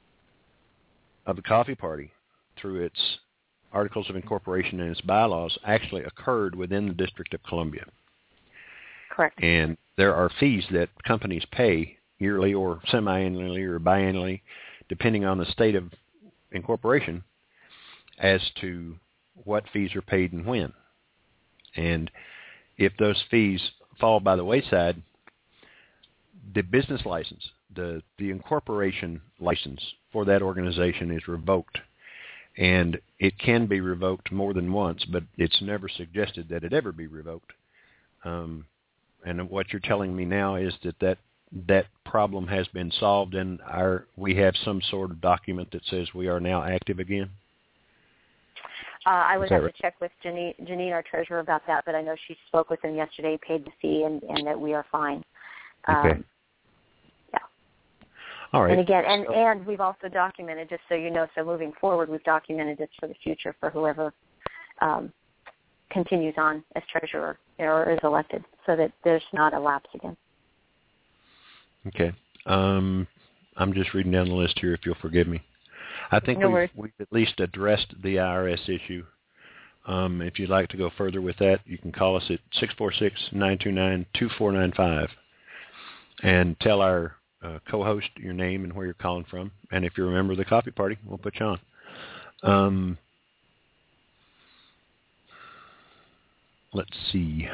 of the coffee party through its Articles of Incorporation and its bylaws actually occurred within the District of Columbia. Correct. And there are fees that companies pay yearly or semi-annually or biannually, depending on the state of incorporation, as to what fees are paid and when. And if those fees fall by the wayside, the business license, the, the incorporation license for that organization is revoked. And it can be revoked more than once, but it's never suggested that it ever be revoked. Um, and what you're telling me now is that, that that problem has been solved, and our we have some sort of document that says we are now active again? Uh, I would have right? to check with Janine, Janine, our treasurer, about that, but I know she spoke with him yesterday, paid the fee, and, and that we are fine. Okay. Um, yeah. All right. And again, and, and we've also documented, just so you know, so moving forward, we've documented this for the future for whoever um, continues on as treasurer or is elected, so that there's not a lapse again. Okay. Um, I'm just reading down the list here, if you'll forgive me. I think no we've, we've at least addressed the I R S issue. Um, if you'd like to go further with that, you can call us at six four six, nine two nine, two four nine five and tell our uh, co-host your name and where you're calling from. And if you're a member of the coffee party, we'll put you on. Um, let's see.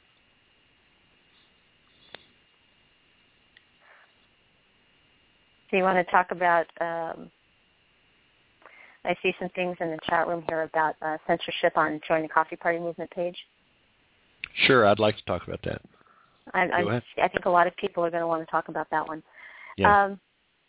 So you want to talk about, um, I see some things in the chat room here about uh, censorship on Join the Coffee Party movement page. Sure, I'd like to talk about that. I, I, I think a lot of people are going to want to talk about that one. Yeah. Um,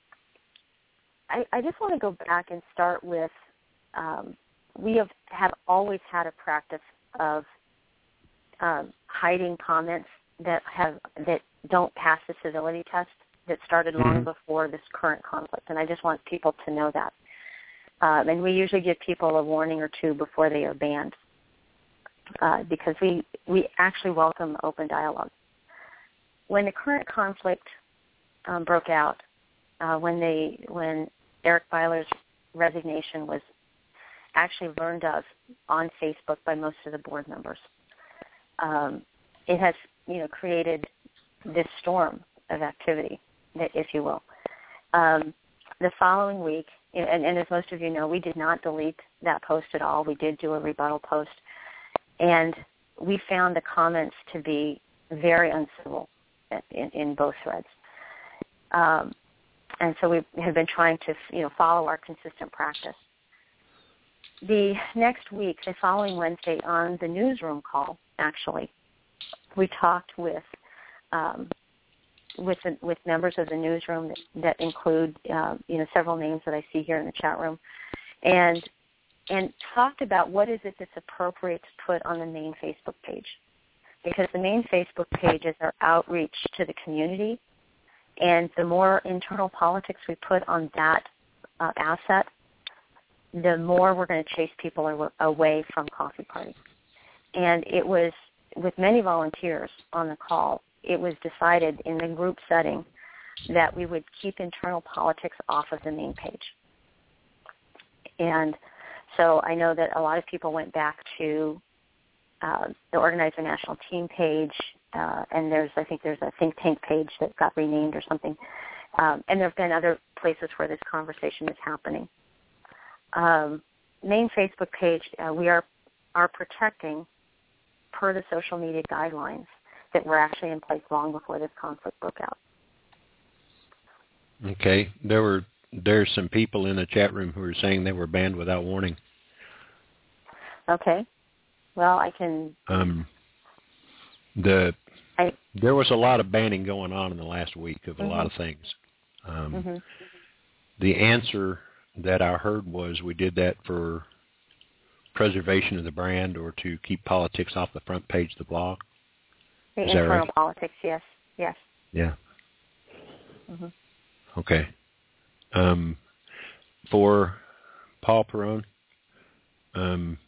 I, I just want to go back and start with, um, we have, have always had a practice of um, hiding comments that have that don't pass the civility test that started long mm-hmm. before this current conflict, and I just want people to know that. Um, and we usually give people a warning or two before they are banned, uh, because we, we actually welcome open dialogue. When the current conflict um, broke out, uh, when they when Eric Byler's resignation was actually learned of on Facebook by most of the board members, um, it has you know created this storm of activity, if you will. Um, the following week, and, and as most of you know, we did not delete that post at all. We did do a rebuttal post, and we found the comments to be very uncivil in, in both threads. Um, and so we have been trying to, you know, follow our consistent practice. The next week, the following Wednesday, on the newsroom call, actually, we talked with um, with the, with members of the newsroom that, that include, uh, you know, several names that I see here in the chat room, and and talked about what is it that's appropriate to put on the main Facebook page. Because the main Facebook page is our outreach to the community, and the more internal politics we put on that uh, asset, the more we're going to chase people away from Coffee Party. And it was, with many volunteers on the call, it was decided in the group setting that we would keep internal politics off of the main page. And so I know that a lot of people went back to Uh, the Organizer National Team page, uh, and there's, I think there's a think tank page that got renamed or something. Um, and there have been other places where this conversation is happening. Um, main Facebook page, uh, we are, are protecting per the social media guidelines that were actually in place long before this conflict broke out. Okay. There were, there's some people in the chat room who are saying they were banned without warning. Okay. Well, I can. Um, the I, there was a lot of banning going on in the last week of a mm-hmm. lot of things. Um, mm-hmm. The answer that I heard was we did that for preservation of the brand or to keep politics off the front page of the blog. The Is internal that right? politics, yes, yes. Yeah. Mm-hmm. Okay. Um, for Paul Perone, um.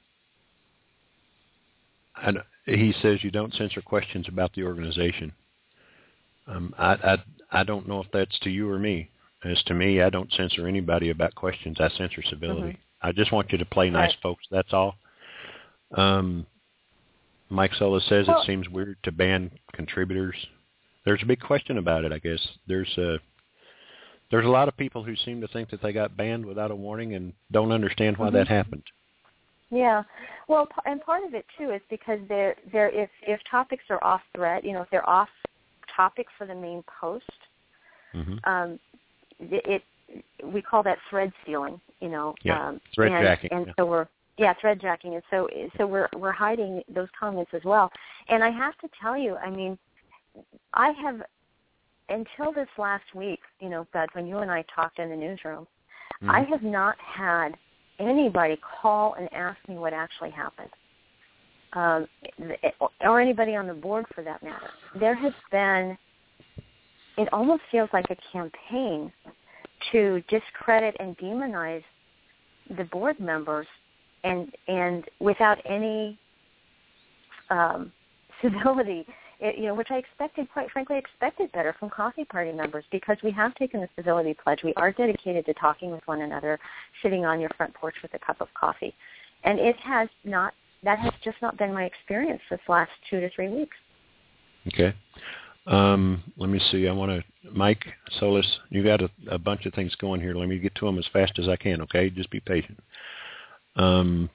And he says you don't censor questions about the organization. Um, I, I I don't know if that's to you or me. As to me, I don't censor anybody about questions. I censor civility. Mm-hmm. I just want you to play nice, right. folks. That's all. Um, Mike Sola says well, it seems weird to ban contributors. There's a big question about it, I guess. There's a, there's a lot of people who seem to think that they got banned without a warning and don't understand why mm-hmm. that happened. Yeah, well, and part of it too is because they're they're if if topics are off thread, you know, if they're off topic for the main post, mm-hmm. um, it, it we call that thread stealing, you know. Yeah, um, thread and, jacking. And yeah. so we're yeah thread jacking, and so so we're we're hiding those comments as well. And I have to tell you, I mean, I have until this last week, you know, Bud, when you and I talked in the newsroom, mm-hmm. I have not had anybody call and ask me what actually happened, um, or anybody on the board for that matter. There has been, it almost feels like a campaign to discredit and demonize the board members, and and without any um, civility, it, you know, which I expected, quite frankly, expected better from Coffee Party members, because we have taken the civility pledge. We are dedicated to talking with one another, sitting on your front porch with a cup of coffee, and it has not. That has just not been my experience this last two to three weeks. Okay. Um, let me see. I want to, Mike Solis, you got a, a bunch of things going here. Let me get to them as fast as I can, okay? Just be patient. Um,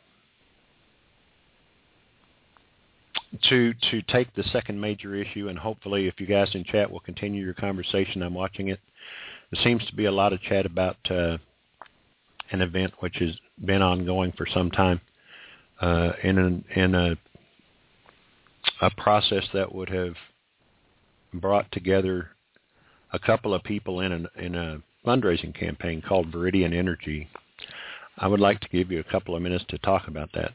to to take the second major issue, and hopefully if you guys in chat will continue your conversation, I'm watching it. There seems to be a lot of chat about uh, an event which has been ongoing for some time uh, in, an, in a, a process that would have brought together a couple of people in, an, in a fundraising campaign called Viridian Energy. I would like to give you a couple of minutes to talk about that.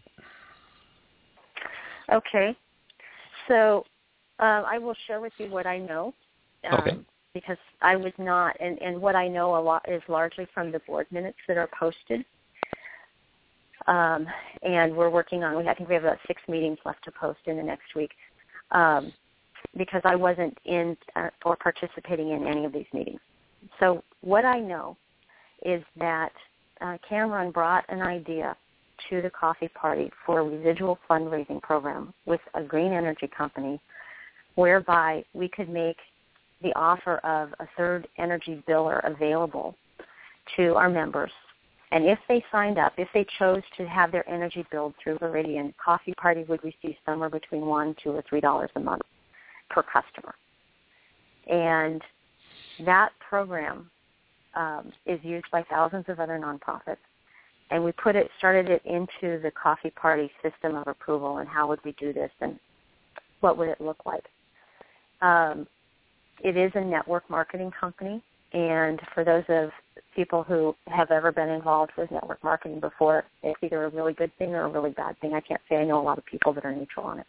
Okay. So uh, I will share with you what I know, um, okay. because I was not, and, and what I know a lot is largely from the board minutes that are posted. Um, and we're working on, I think we have about six meetings left to post in the next week. Um, because I wasn't in uh, or participating in any of these meetings. So what I know is that uh, Cameron brought an idea to the Coffee Party for a residual fundraising program with a green energy company, whereby we could make the offer of a third energy biller available to our members. And if they signed up, if they chose to have their energy billed through Viridian, Coffee Party would receive somewhere between one, two, or three dollars a month per customer. And that program um, is used by thousands of other nonprofits. And we put it, started it into the Coffee Party system of approval, and how would we do this, and what would it look like. Um, it is a network marketing company, and for those of people who have ever been involved with network marketing before, it's either a really good thing or a really bad thing. I can't say I know a lot of people that are neutral on it.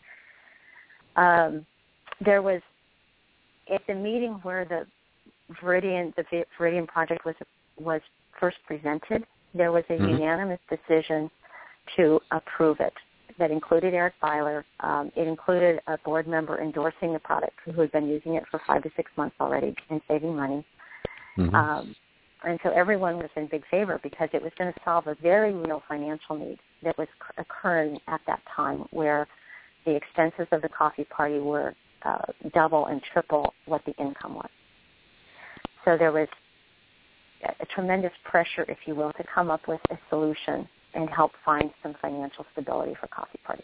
Um, There was, at the meeting where the Viridian, the Viridian project was was first presented, there was a mm-hmm. unanimous decision to approve it that included Eric Byler. Um, it included a board member endorsing the product who had been using it for five to six months already and saving money. Mm-hmm. Um, and so everyone was in big favor, because it was going to solve a very real financial need that was occurring at that time, where the expenses of the Coffee Party were uh, double and triple what the income was. So there was a tremendous pressure, if you will, to come up with a solution and help find some financial stability for Coffee Party.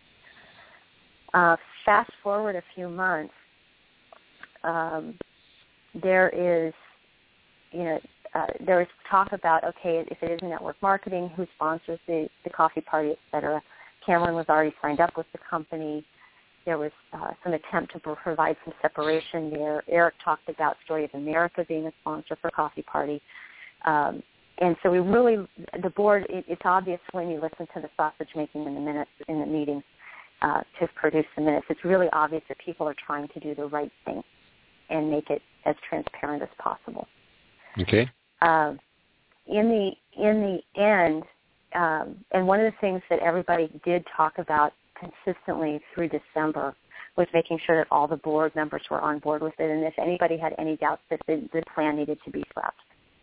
Uh, fast forward a few months, um, there is, you know, uh, there is talk about, okay, if it is network marketing, who sponsors the, the Coffee Party, et cetera. Cameron was already signed up with the company. There was uh, some attempt to provide some separation there. Eric talked about Story of America being a sponsor for Coffee Party. Um, and so we really, the board, it, it's obvious when you listen to the sausage making in the minutes, in the meetings, uh, to produce the minutes, it's really obvious that people are trying to do the right thing and make it as transparent as possible. Okay. Uh, in the in the end, um, and one of the things that everybody did talk about consistently through December was making sure that all the board members were on board with it, and if anybody had any doubts that the, the plan needed to be scrapped.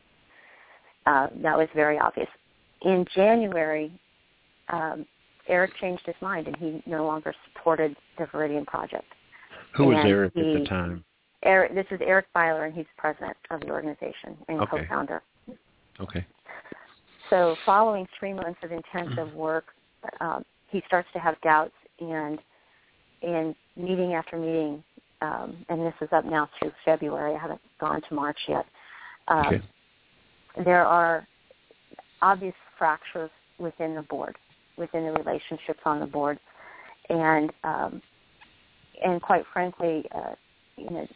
Uh, that was very obvious. In January, um, Eric changed his mind, and he no longer supported the Viridian project. Who was and Eric he, at the time? Eric, this is Eric Byler, and he's president of the organization and okay. co-founder. Okay. So following three months of intensive work, um, he starts to have doubts, and in meeting after meeting, um, and this is up now through February, I haven't gone to March yet, um, okay. there are obvious fractures within the board, within the relationships on the board, and um, and quite frankly, uh, you know,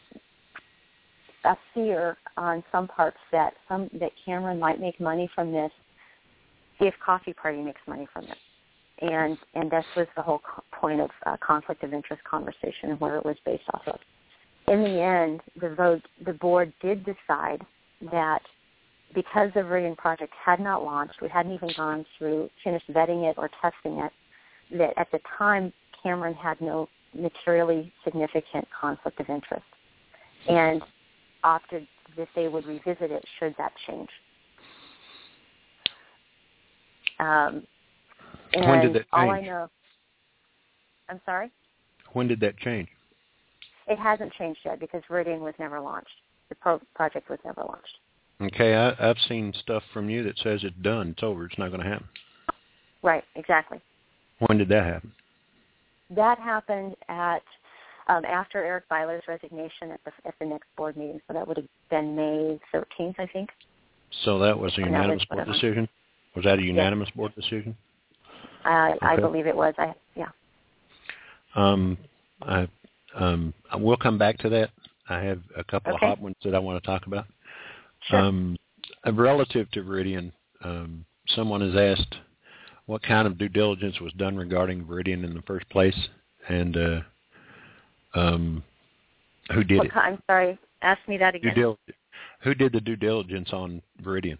a fear on some parts that some that Cameron might make money from this if Coffee Party makes money from it. And and this was the whole co- point of uh, conflict of interest conversation and where it was based off of. In the end, the vote, the board did decide that because the Viridian project had not launched, we hadn't even gone through finished vetting it or testing it, that at the time Cameron had no materially significant conflict of interest, and opted that they would revisit it should that change. Um, and when did that change? all I know, I'm sorry? When did that change? It hasn't changed yet because Viridian was never launched. The pro- project was never launched. Okay, I, I've seen stuff from you that says it's done, it's over, it's not going to happen. Right, exactly. When did that happen? That happened at um, after Eric Byler's resignation at the at the next board meeting. So that would have been May thirteenth, I think. So that was a And unanimous was board decision? Was that a unanimous yes. board decision? Uh, okay. I believe it was. I yeah. Um, I um, we'll come back to that. I have a couple okay. of hot ones that I want to talk about. Sure. Um, relative to Viridian, um, someone has asked what kind of due diligence was done regarding Viridian in the first place, and uh, um, who did what, it? I'm sorry. Ask me that again. Due dil- who did the due diligence on Viridian?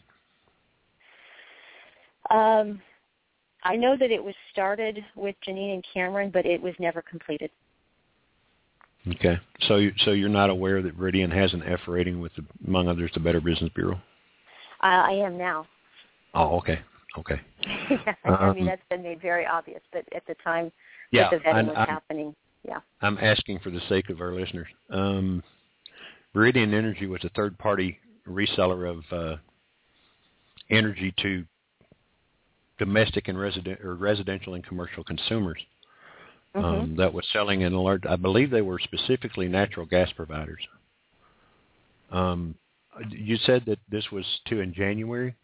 Um, I know that it was started with Janine and Cameron, but it was never completed. Okay, so you, so you're not aware that Viridian has an F rating with, the, among others, the Better Business Bureau? Uh, I am now. Oh, okay, okay. yeah, I um, mean that's been made very obvious, but at the time yeah, that the vetting I, was I, happening, yeah. I'm asking for the sake of our listeners. Um, Viridian Energy was a third-party reseller of uh, energy to domestic and resident or residential and commercial consumers. Mm-hmm. Um, that was selling in a large, I believe they were specifically natural gas providers. Um, you said that this was to in January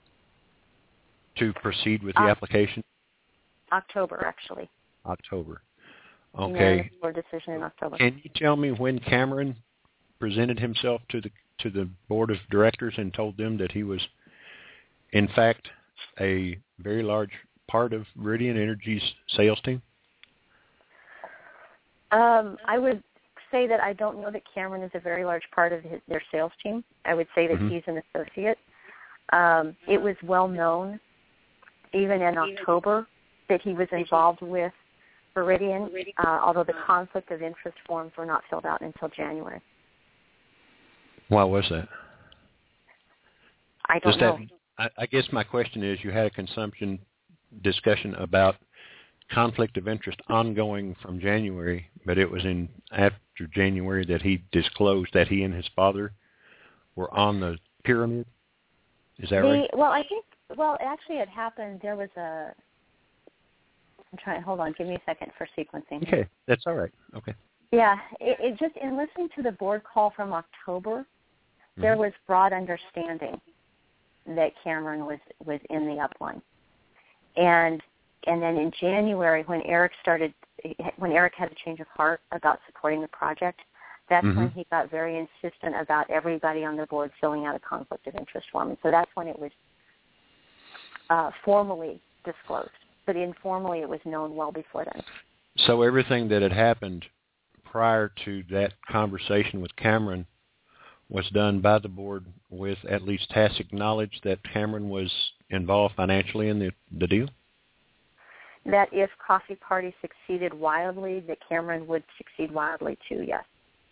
to proceed with the uh, application? October, actually. October. Okay. Board decision in October. Can you tell me when Cameron presented himself to the to the board of directors and told them that he was, in fact, a very large part of Viridian Energy's sales team? Um, I would say that I don't know that Cameron is a very large part of his, their sales team. I would say that mm-hmm. he's an associate. Um, it was well known, even in October, that he was involved with Viridian, uh, although the conflict of interest forms were not filled out until January. Why was that? I don't Just know. That, I, I guess my question is, you had a consumption discussion about conflict of interest ongoing from January, but it was in after January that he disclosed that he and his father were on the pyramid. Is that the, right? Well, I think, well, actually it happened, there was a, I'm trying, hold on, give me a second for sequencing. Okay, that's all right. Okay. Yeah, it, it just, in listening to the board call from October, mm-hmm. there was broad understanding that Cameron was, was in the upline. And And then in January, when Eric started, when Eric had a change of heart about supporting the project, that's mm-hmm. when he got very insistent about everybody on the board filling out a conflict of interest form. And so that's when it was uh, formally disclosed. But informally, it was known well before then. So everything that had happened prior to that conversation with Cameron was done by the board with at least tacit knowledge that Cameron was involved financially in the, the deal? That if Coffee Party succeeded wildly, that Cameron would succeed wildly too, yes.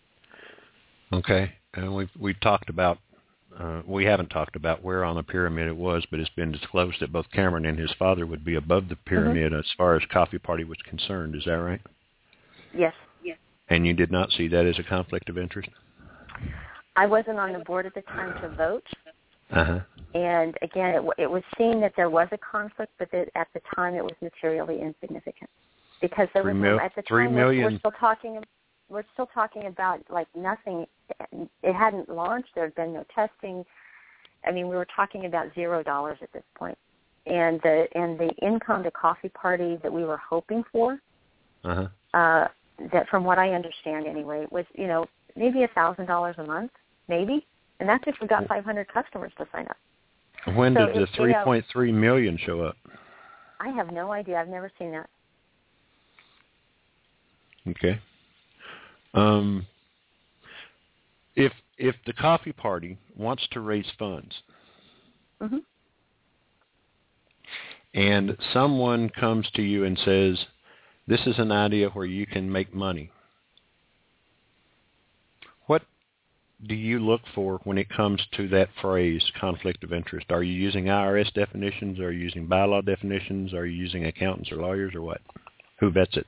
Okay. And we've, we've talked about, uh, we haven't talked about where on the pyramid it was, but it's been disclosed that both Cameron and his father would be above the pyramid mm-hmm. as far as Coffee Party was concerned. Is that right? Yes. Yes. And you did not see that as a conflict of interest? I wasn't on the board at the time to vote. Uh-huh. And again, it, it was seen that there was a conflict, but that at the time it was materially insignificant because there three was mil- at the three time million. We're, we're still talking. We're still talking about like nothing. It hadn't launched. There had been no testing. I mean, we were talking about zero dollars at this point, and the and the income to Coffee Party that we were hoping for, uh-huh. uh, that from what I understand anyway, was you know maybe a thousand dollars a month, maybe. And that's if we got five hundred customers to sign up. When so did the it, three point you know, three million show up? I have no idea. I've never seen that. Okay. Um, if if the coffee party wants to raise funds, mm-hmm. and someone comes to you and says, "This is an idea where you can make money," what do you look for when it comes to that phrase, conflict of interest? Are you using I R S definitions? Are you using bylaw definitions? Are you using accountants or lawyers or what? Who vets it?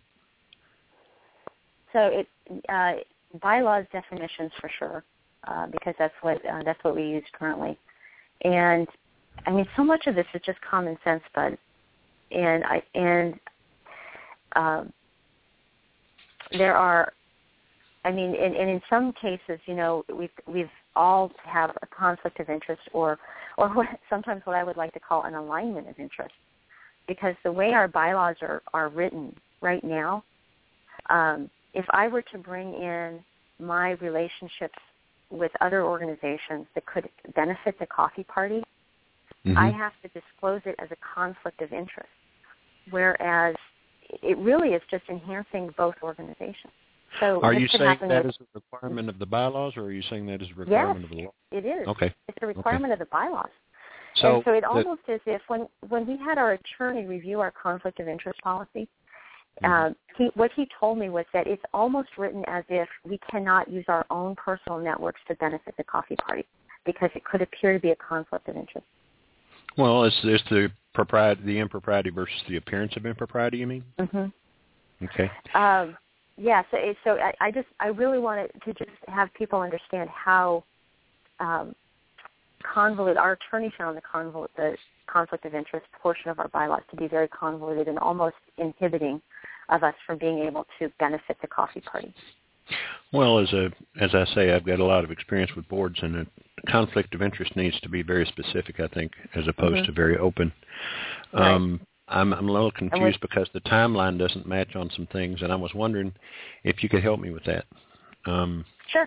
So it uh, bylaws definitions for sure, uh, because that's what uh, that's what we use currently. And I mean, so much of this is just common sense, Bud. And I and um, there are. I mean, and, and in some cases, you know, we've we've all have a conflict of interest, or or what, sometimes what I would like to call an alignment of interest, because the way our bylaws are, are written right now, um, if I were to bring in my relationships with other organizations that could benefit the coffee party, mm-hmm. I have to disclose it as a conflict of interest, whereas it really is just enhancing both organizations. So are you saying that with, is a requirement of the bylaws, or are you saying that is a requirement yes, of the law? It is. Okay. It's a requirement okay. of the bylaws. So, and so it the, almost as if when, when we had our attorney review our conflict of interest policy, mm-hmm. uh, he, what he told me was that it's almost written as if we cannot use our own personal networks to benefit the coffee party, because it could appear to be a conflict of interest. Well, it's, it's the propriety, the impropriety versus the appearance of impropriety, you mean? Mm-hmm. Okay. Um, yeah, so, so I, I just, I really wanted to just have people understand how um, convoluted, our attorney found the, convol- the conflict of interest portion of our bylaws to be very convoluted and almost inhibiting of us from being able to benefit the coffee party. Well, as a as I say, I've got a lot of experience with boards, and a conflict of interest needs to be very specific, I think, as opposed mm-hmm. to very open. Right. Um, I'm, I'm a little confused because the timeline doesn't match on some things, and I was wondering if you could help me with that. Um, sure.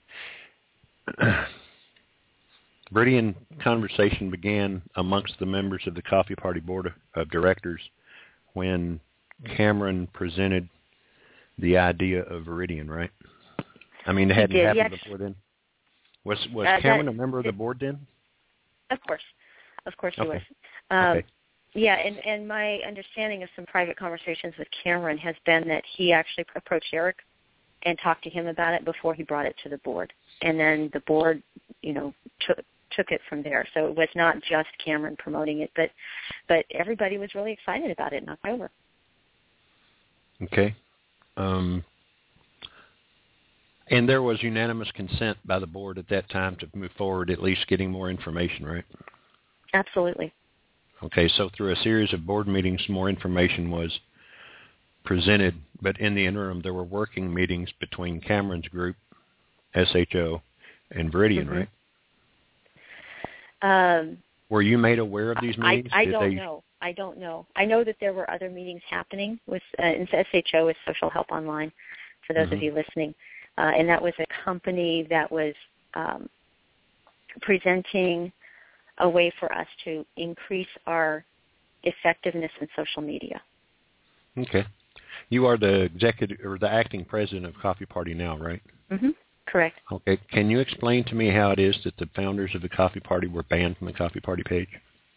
Viridian conversation began amongst the members of the Coffee Party Board of, of Directors when Cameron presented the idea of Viridian, right? I mean, it hadn't did, happened yes. before then. Was was uh, Cameron that, a member of the board then? Of course. Of course he okay. was. Um, okay. Yeah, and, and my understanding of some private conversations with Cameron has been that he actually approached Eric and talked to him about it before he brought it to the board. And then the board, you know, took took it from there. So it was not just Cameron promoting it, but but everybody was really excited about it in October. Okay. Um, and there was unanimous consent by the board at that time to move forward, at least getting more information, right? Absolutely. Okay, so through a series of board meetings, more information was presented, but in the interim, there were working meetings between Cameron's group, S H O, and Viridian, mm-hmm. right? Um, were you made aware of these meetings? I, I Did don't they... know. I don't know. I know that there were other meetings happening with uh, S H O is Social Help Online, for those mm-hmm. of you listening, uh, and that was a company that was um, presenting a way for us to increase our effectiveness in social media. Okay. You are the executive or the acting president of Coffee Party now, right? Mm-hmm. Correct. Okay. Can you explain to me how it is that the founders of the Coffee Party were banned from the Coffee Party page?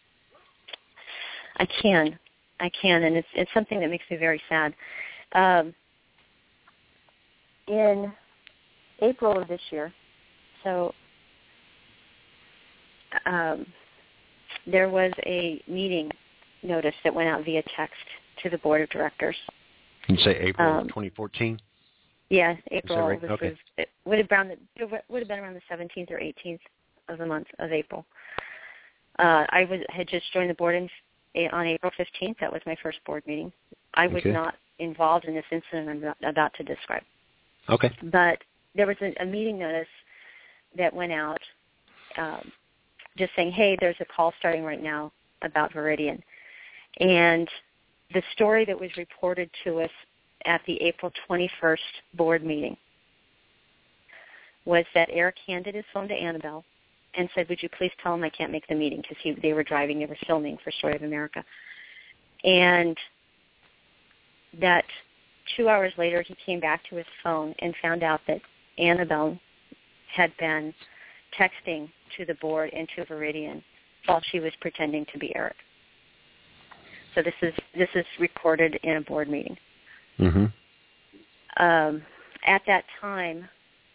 I can. I can, and it's it's something that makes me very sad. Um, in April of this year, so um, there was a meeting notice that went out via text to the board of directors. Can you say April um, of twenty fourteen? Yeah, April. Right? This okay. was, it would have been it would have been around the seventeenth or eighteenth of the month of April. Uh, I was had just joined the board in, on April fifteenth. That was my first board meeting. I was okay. not involved in this incident I'm not, about to describe. Okay. But there was a, a meeting notice that went out um, just saying, hey, there's a call starting right now about Viridian. And the story that was reported to us at the April twenty-first board meeting was that Eric handed his phone to Annabelle and said, would you please tell him I can't make the meeting, because they were driving, they were filming for Story of America. And that two hours later, he came back to his phone and found out that Annabelle had been texting to the board and to Veridian while she was pretending to be Eric. So this is this is recorded in a board meeting. Mm-hmm. Um, at that time,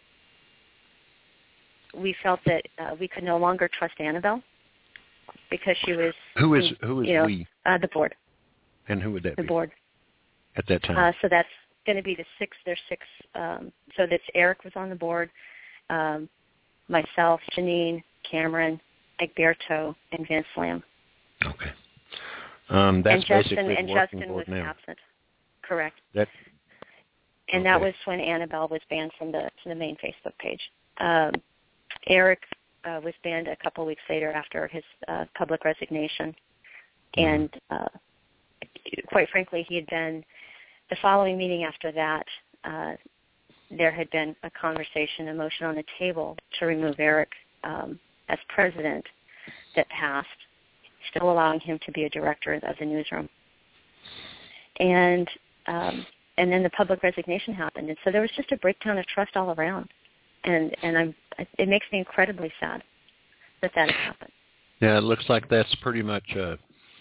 we felt that uh, we could no longer trust Annabelle because she was who is who is you know, we uh, the board. And who would that the be? The board. At that time. Uh, so that's going to be the six. There's six. Um, so that's Eric was on the board, um, myself, Janine, Cameron, Egberto, and Vince Lamb. Okay. Um, that's and Justin, basically and the working Justin board was now. absent. Correct. That, and okay. that was when Annabelle was banned from the from the main Facebook page. Um, Eric uh, was banned a couple weeks later after his uh, public resignation, mm-hmm. and uh, quite frankly, he had been. The following meeting after that, uh, there had been a conversation, a motion on the table to remove Eric um, as president that passed, still allowing him to be a director of the newsroom. And um, and then the public resignation happened, and so there was just a breakdown of trust all around. And and I'm it makes me incredibly sad that that has happened. Yeah, it looks like that's pretty much uh,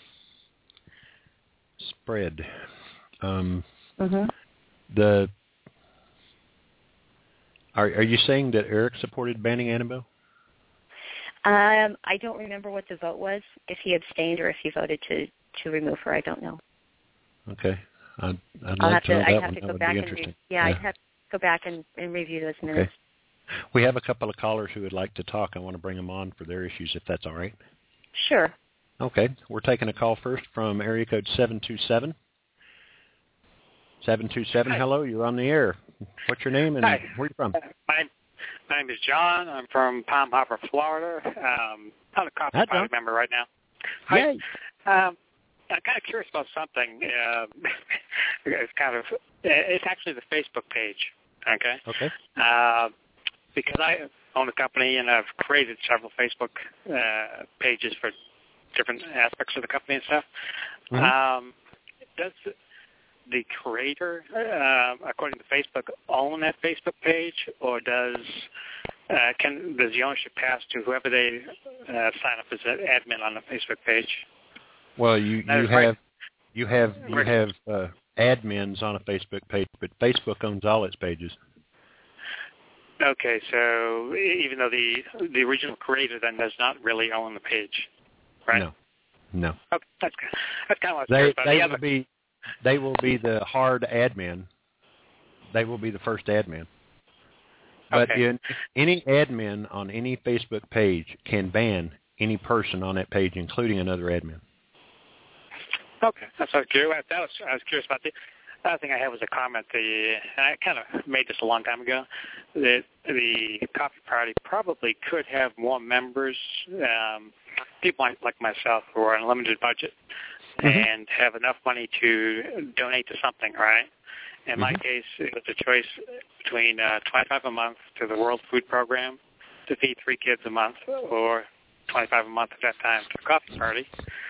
spread. Um, mm-hmm. The are are you saying that Eric supported banning Annabelle? Um, I don't remember what the vote was. If he abstained or if he voted to, to remove her, I don't know. Okay, I'd, I'd I'll like have to to. know I that have one. to That go would back be and interesting. re- yeah, yeah, I'd have to go back and, and review those minutes. Okay. We have a couple of callers who would like to talk. I want to bring them on for their issues, if that's all right. Sure. Okay, we're taking a call first from area code seven two seven. seven two seven, hello, you're on the air. What's your name and Hi. where are you from? Uh, my, my name is John. I'm from Palm Harbor, Florida. Um, I'm a Coffee Hi, Party John. member right now. Yay. Um, I'm kind of curious about something. Uh, it's kind of, it's actually the Facebook page, okay? Okay. Uh, because I own a company and I've created several Facebook uh, pages for different aspects of the company and stuff. Mm-hmm. Um, does the creator, uh, according to Facebook, own that Facebook page, or does uh, can does the ownership pass to whoever they uh, sign up as an admin on the Facebook page? Well, you, you have right. you have you have uh, admins on a Facebook page, but Facebook owns all its pages. Okay, so even though the the original creator then does not really own the page, right? No, no. Okay, that's that's kind of what I was They curious about. they The will other- be they will be the hard admin. They will be the first admin. But Okay. in, any admin on any Facebook page can ban any person on that page, including another admin. Okay, that's what I was curious about. That was, I was curious about the other thing I had was a comment. The and I kind of made this a long time ago that the Coffee Party probably could have more members, um, people like, like myself who are on a limited budget Mm-hmm. and have enough money to donate to something, right? In my Mm-hmm. case, it was a choice between uh, twenty-five a month to the World Food Program to feed three kids a month, or twenty-five a month at that time to the Coffee Party.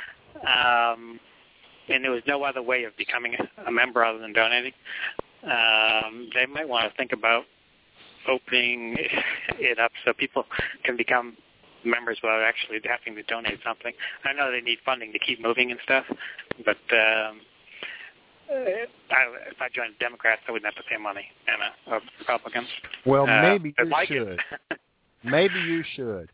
Um, and there was no other way of becoming a member other than donating. Um, they might want to think about opening it up so people can become members without actually having to donate something. I know they need funding to keep moving and stuff, but um, I, if I joined the Democrats, I wouldn't have to pay money, and uh, Republicans. Well, uh, maybe I'd you like should. It. Maybe you should.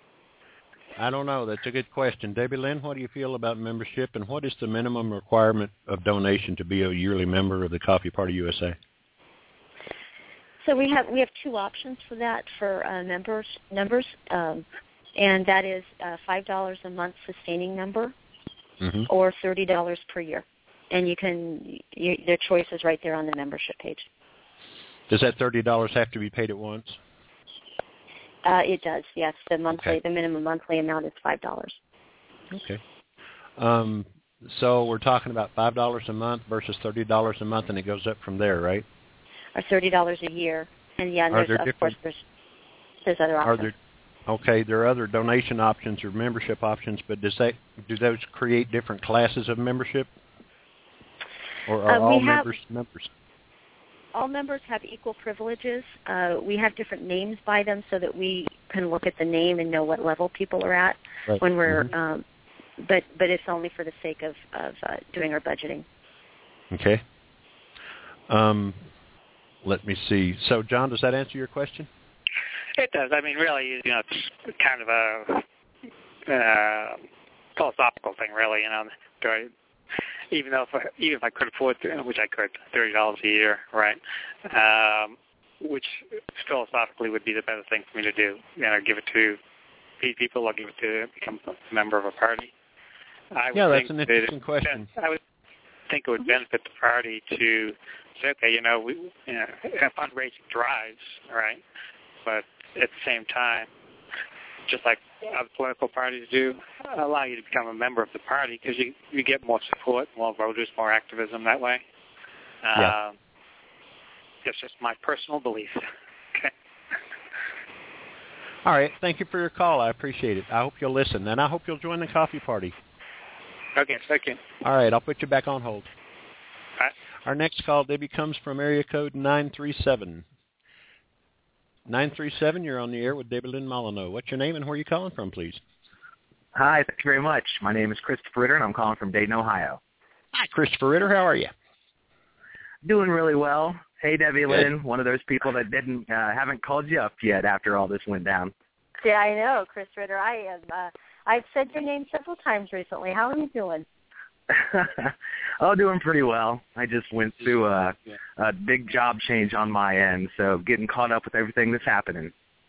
I don't know. That's a good question. Debbie Lynn, what do you feel about membership, and what is the minimum requirement of donation to be a yearly member of the Coffee Party U S A? So we have we have two options for that for uh, members numbers, um, and that is uh, five dollars a month sustaining member, mm-hmm. or thirty dollars per year, and you can you, their choice is right there on the membership page. Does that thirty dollars have to be paid at once? Uh, it does, yes. The monthly, Okay. the minimum monthly amount is five dollars. Okay. Um, so we're talking about five dollars a month versus thirty dollars a month, and it goes up from there, right? Or thirty dollars a year, and yeah, and Are there's there of course different- there's there's other Are options. there Okay, there are other donation options or membership options, but does that do those create different classes of membership, or are uh, all have, members members? All members have equal privileges. Uh, we have different names by them so that we can look at the name and know what level people are at Right. when we're. Mm-hmm. Um, but but it's only for the sake of of uh, doing our budgeting. Okay. Um, let me see. So, John, does that answer your question? It does. I mean, really, you know, it's kind of a uh, philosophical thing, really. You know, do I, even though if I, even if I could afford, to, which I could, thirty dollars a year, right? Um, which philosophically would be the better thing for me to do. You know, give it to feed people or give it to become a member of a party. I would yeah, that's think an interesting that, question. I would think it would benefit the party to say, okay, you know, we you know, fundraising drives, right? But at the same time, just like other political parties do, allow you to become a member of the party because you you get more support, more voters, more activism that way. Yeah. Um, it's just my personal belief. Okay. All right. Thank you for your call. I appreciate it. I hope you'll listen, and I hope you'll join the coffee party. Okay, thank you. All right. I'll put you back on hold. All right. Our next call, Debbie, comes from area code nine three seven. nine three seven, you're on the air with Debbie Lynn Molyneux. What's your name and where are you calling from, please? Hi, thank you very much. My name is Christopher Ritter, and I'm calling from Dayton, Ohio. Hi, Christopher Ritter. How are you? Doing really well. Hey, Debbie Good. Lynn, one of those people that didn't uh, haven't called you up yet after all this went down. Yeah, I know, Chris Ritter. I am. Uh, I've said your name several times recently. How are you doing? Oh, doing pretty well. I just went through a, a big job change on my end, so getting caught up with everything that's happening.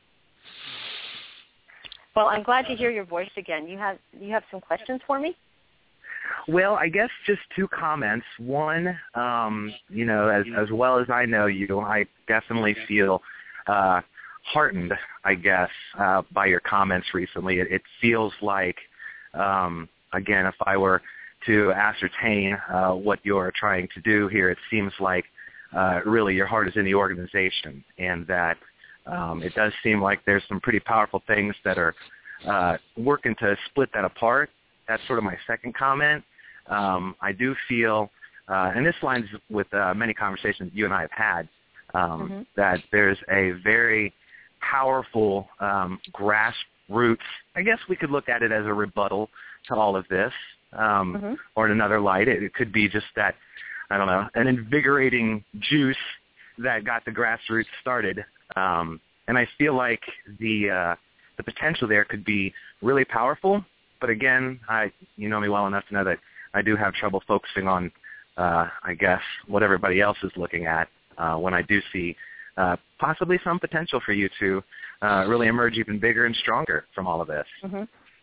Well, I'm glad to hear your voice again. You have you have some questions for me? Well, I guess just two comments. One, um, you know, as as well as I know you, I definitely feel uh, heartened, I guess, uh, by your comments recently. It, it feels like, um, again, if I were to ascertain uh, what you're trying to do here, it seems like uh, really your heart is in the organization, and that um, it does seem like there's some pretty powerful things that are uh, working to split that apart. That's sort of my second comment. Um, I do feel, uh, and this lines with uh, many conversations you and I have had, um, Mm-hmm. that there's a very powerful um, grassroots, I guess we could look at it as a rebuttal to all of this, um, Mm-hmm. or in another light, it, it could be just that, I don't know, an invigorating juice that got the grassroots started. Um, and I feel like the uh, the potential there could be really powerful. But again, I you know me well enough to know that I do have trouble focusing on, uh, I guess, what everybody else is looking at uh, when I do see uh, possibly some potential for you to uh, really emerge even bigger and stronger from all of this. Mm-hmm.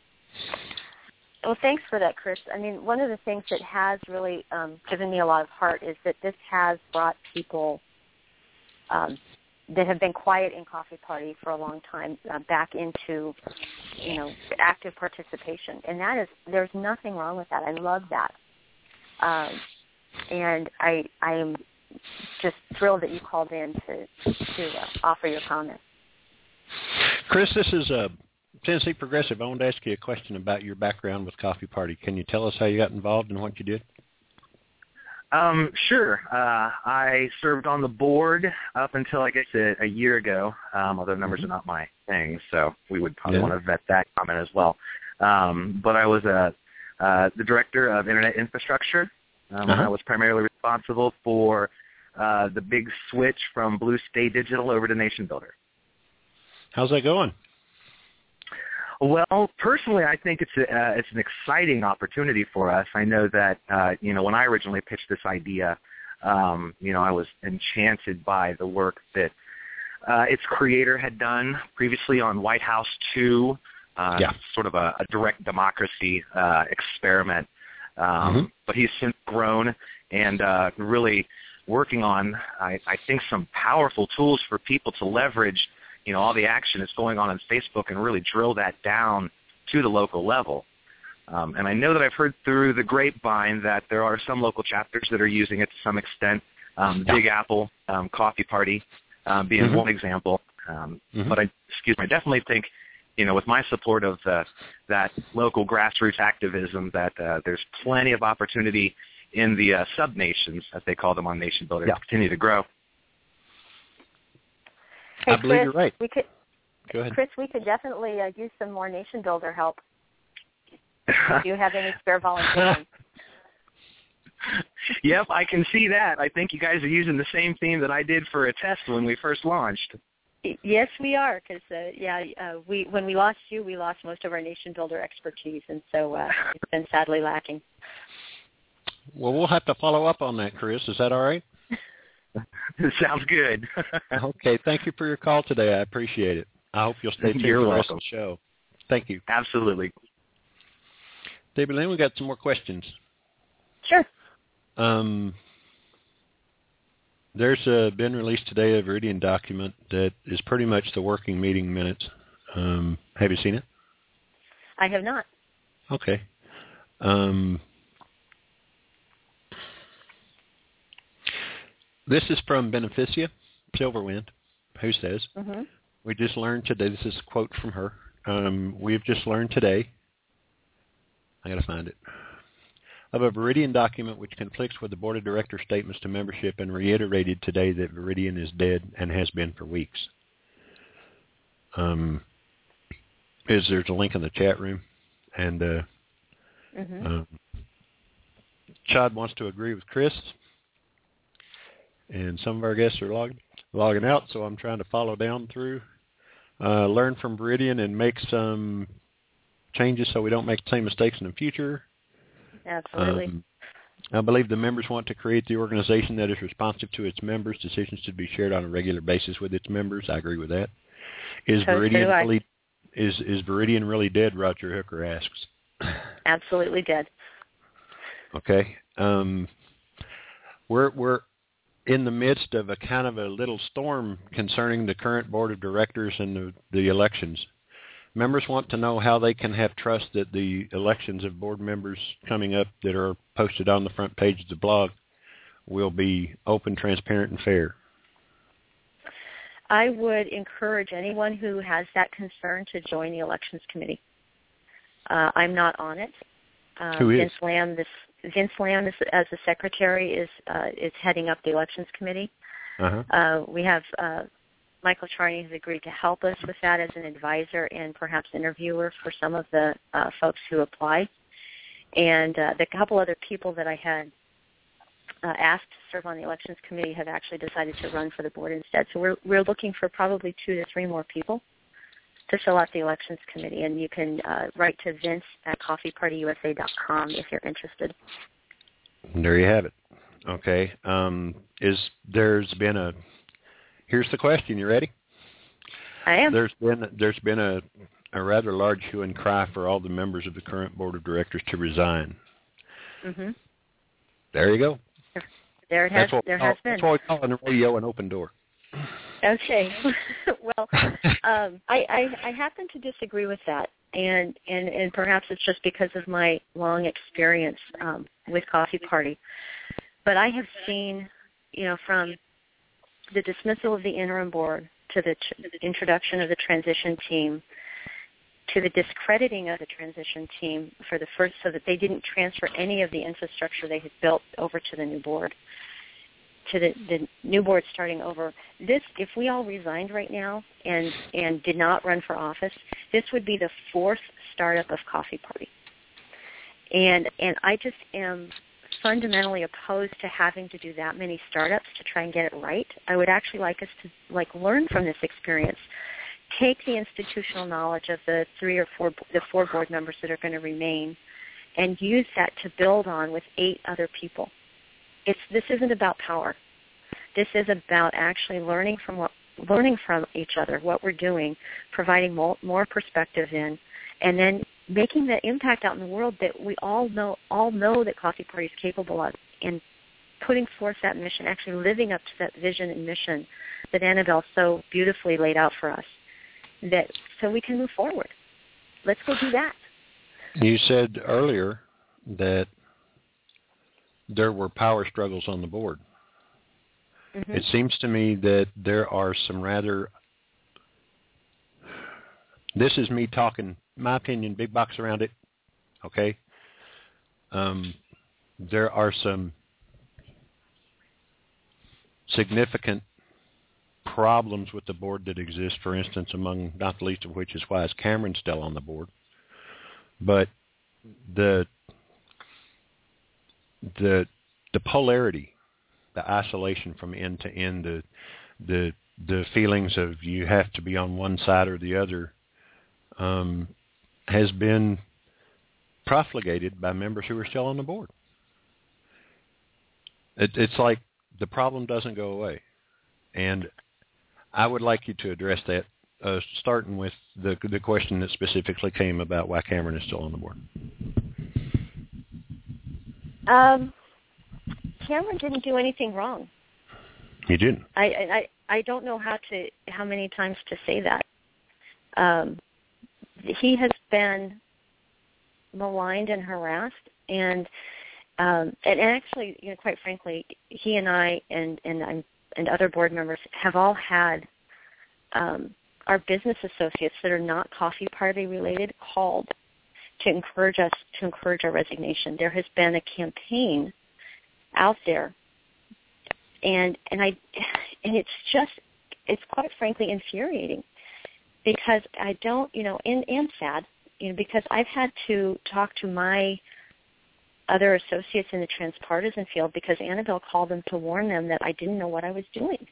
Well, thanks for that, Chris. I mean, one of the things that has really um, given me a lot of heart is that this has brought people um, that have been quiet in Coffee Party for a long time uh, back into, you know, active participation. And that is, there's nothing wrong with that. I love that. Um, and I I am just thrilled that you called in to, to uh, offer your comment. Chris, this is uh, Tennessee Progressive. I wanted to ask you a question about your background with Coffee Party. Can you tell us how you got involved and what you did? Um, sure. Uh, I served on the board up until, I guess, a, a year ago, um, although numbers mm-hmm. are not my thing, so we would probably yeah. want to vet that comment as well. Um, but I was uh, uh, the director of Internet Infrastructure. Um, uh-huh. I was primarily responsible for uh, the big switch from Blue State Digital over to Nation Builder. How's that going? Well, personally, I think it's a, uh, it's an exciting opportunity for us. I know that uh, you know when I originally pitched this idea, um, you know I was enchanted by the work that uh, its creator had done previously on White House two, uh, yeah. sort of a, a direct democracy uh, experiment. Um, mm-hmm. But he's since grown and uh, really working on, I, I think, some powerful tools for people to leverage, you know, all the action that's going on on Facebook and really drill that down to the local level. Um, and I know that I've heard through the grapevine that there are some local chapters that are using it to some extent. Um, the yeah. Big Apple um, Coffee Party um, being mm-hmm. one example. Um, mm-hmm. But I, excuse me, I definitely think you know, with my support of uh, that local grassroots activism, that uh, there's plenty of opportunity in the uh, sub-nations, as they call them on Nation Builder, yeah. to continue to grow. Hey, I believe Chris, you're right. We could, Go ahead. Chris, we could definitely uh, use some more Nation Builder help. Do you have any spare volunteers? Yep, I can see that. I think you guys are using the same theme that I did for a test when we first launched. Yes, we are, because uh, yeah, uh, we when we lost you, we lost most of our Nation Builder expertise, and so uh, it's been sadly lacking. Well, we'll have to follow up on that, Chris. Is that all right? Sounds good. Okay, thank you for your call today. I appreciate it. I hope you'll stay tuned for the rest of the show. Thank you. Absolutely. Debbie Lynn, we got some more questions. Sure. Um, there's uh, been released today a Veridian document that is pretty much the working meeting minutes. Um, have you seen it? I have not. Okay. Um, this is from Beneficia Silverwind, who says, mm-hmm. we just learned today, this is a quote from her, um, we've just learned today, I got to find it, of a Veridian document which conflicts with the Board of Directors' statements to membership and reiterated today that Veridian is dead and has been for weeks. Um, is there's a link in the chat room, and uh, mm-hmm. um, Chad wants to agree with Chris, and some of our guests are log- logging out, so I'm trying to follow down through, uh, learn from Veridian and make some changes so we don't make the same mistakes in the future. Absolutely. Um, I believe the members want to create the organization that is responsive to its members. Decisions should be shared on a regular basis with its members. I agree with that. Is so Veridian really is is Veridian really dead? Roger Hooker asks. Absolutely dead. Okay. Um, we're we're in the midst of a kind of a little storm concerning the current board of directors and the, the elections. Members want to know how they can have trust that the elections of board members coming up that are posted on the front page of the blog will be open, transparent, and fair. I would encourage anyone who has that concern to join the elections committee. Uh, I'm not on it. Uh, who is? Vince Lamb, this, Vince Lamb is, as the secretary, is uh, is heading up the elections committee. Uh-huh. Uh, we have uh, Michael Charney has agreed to help us with that as an advisor and perhaps interviewer for some of the uh, folks who apply. And uh, the couple other people that I had uh, asked to serve on the elections committee have actually decided to run for the board instead. So we're we're looking for probably two to three more people to fill out the elections committee. And you can uh, write to Vince at coffee party u s a dot com if you're interested. There you have it. Okay. Um, is there's been a Here's the question. You ready? I am. There's been there's been a, a rather large hue and cry for all the members of the current board of directors to resign. Mm-hmm. There you go. There it has. There call, has been. That's what we call on the radio an open door. Okay. Well, um, I, I I happen to disagree with that, and and and perhaps it's just because of my long experience um, with Coffee Party, but I have seen, you know, from the dismissal of the interim board to the tr- introduction of the transition team to the discrediting of the transition team for the first, so that they didn't transfer any of the infrastructure they had built over to the new board, to the, the new board starting over. This, if we all resigned right now and, and did not run for office, this would be the fourth startup of Coffee Party. And and I just am fundamentally opposed to having to do that many startups to try and get it right. I would actually like us to like learn from this experience, take the institutional knowledge of the three or four the four board members that are going to remain, and use that to build on with eight other people. It's this isn't about power. This is about actually learning from what learning from each other, what we're doing, providing more, more perspective in, and then making the impact out in the world that we all know all know that Coffee Party is capable of, and putting forth that mission, actually living up to that vision and mission that Annabelle so beautifully laid out for us, that so we can move forward. Let's go do that. You said earlier that there were power struggles on the board. Mm-hmm. It seems to me that there are some rather this is me talking, my opinion, big box around it, okay? Um, there are some significant problems with the board that exist, for instance, among not the least of which is why is Cameron still on the board. But the the the polarity, the isolation from end to end, the the the feelings of you have to be on one side or the other, um, has been profligated by members who are still on the board. It, it's like the problem doesn't go away, and I would like you to address that, uh, starting with the the question that specifically came about why Cameron is still on the board. Um, Cameron didn't do anything wrong. He didn't. I I I don't know how to how many times to say that. Um, he has been maligned and harassed, and um, and actually, you know, quite frankly, he and I and and I'm. and other board members have all had um, our business associates that are not Coffee Party related called to encourage us to encourage our resignation. There has been a campaign out there, and and I and it's just it's quite frankly infuriating because I don't you know and, and sad you know because I've had to talk to my other associates in the transpartisan field because Annabelle called them to warn them that I didn't know what I was doing.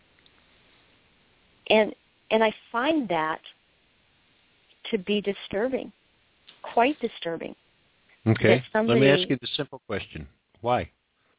And and I find that to be disturbing, quite disturbing. Okay, somebody, let me ask you the simple question. Why?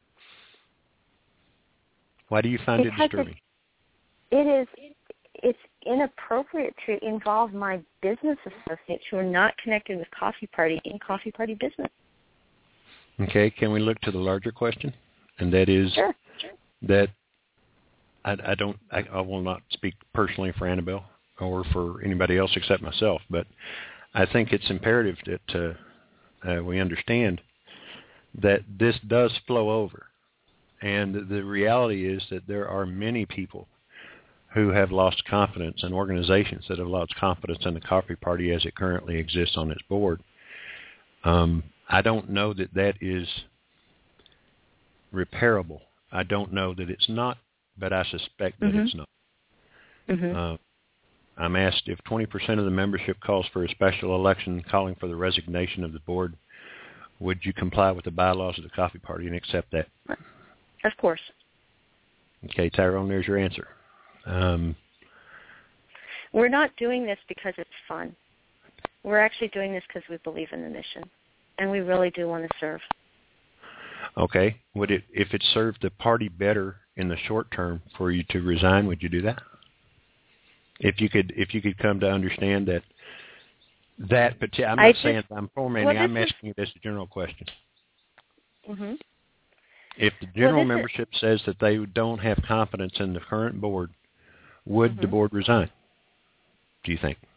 Why do you find it disturbing? It, it is, it's inappropriate to involve my business associates who are not connected with Coffee Party in Coffee Party business. Okay, can we look to the larger question? And that is sure, sure. that I, I don't, I, I will not speak personally for Annabelle or for anybody else except myself, but I think it's imperative that uh, uh, we understand that this does flow over. And the reality is that there are many people who have lost confidence in organizations that have lost confidence in the Coffee Party as it currently exists on its board. Um, I don't know that that is repairable. I don't know that it's not, but I suspect that mm-hmm. it's not. Mm-hmm. Uh, I'm asked if twenty percent of the membership calls for a special election calling for the resignation of the board, would you comply with the bylaws of the Coffee Party and accept that? Of course. Okay, Tyrone, there's your answer. Um, We're not doing this because it's fun. We're actually doing this because we believe in the mission, and we really do want to serve. Okay. Would it, if it served the party better in the short term for you to resign, would you do that? If you could, if you could come to understand that that, but I'm not I saying just, I'm formatting. well, I'm is, asking you this a general question. Mm-hmm. If the general well, membership is, says that they don't have confidence in the current board, would mm-hmm. the board resign? Do you think?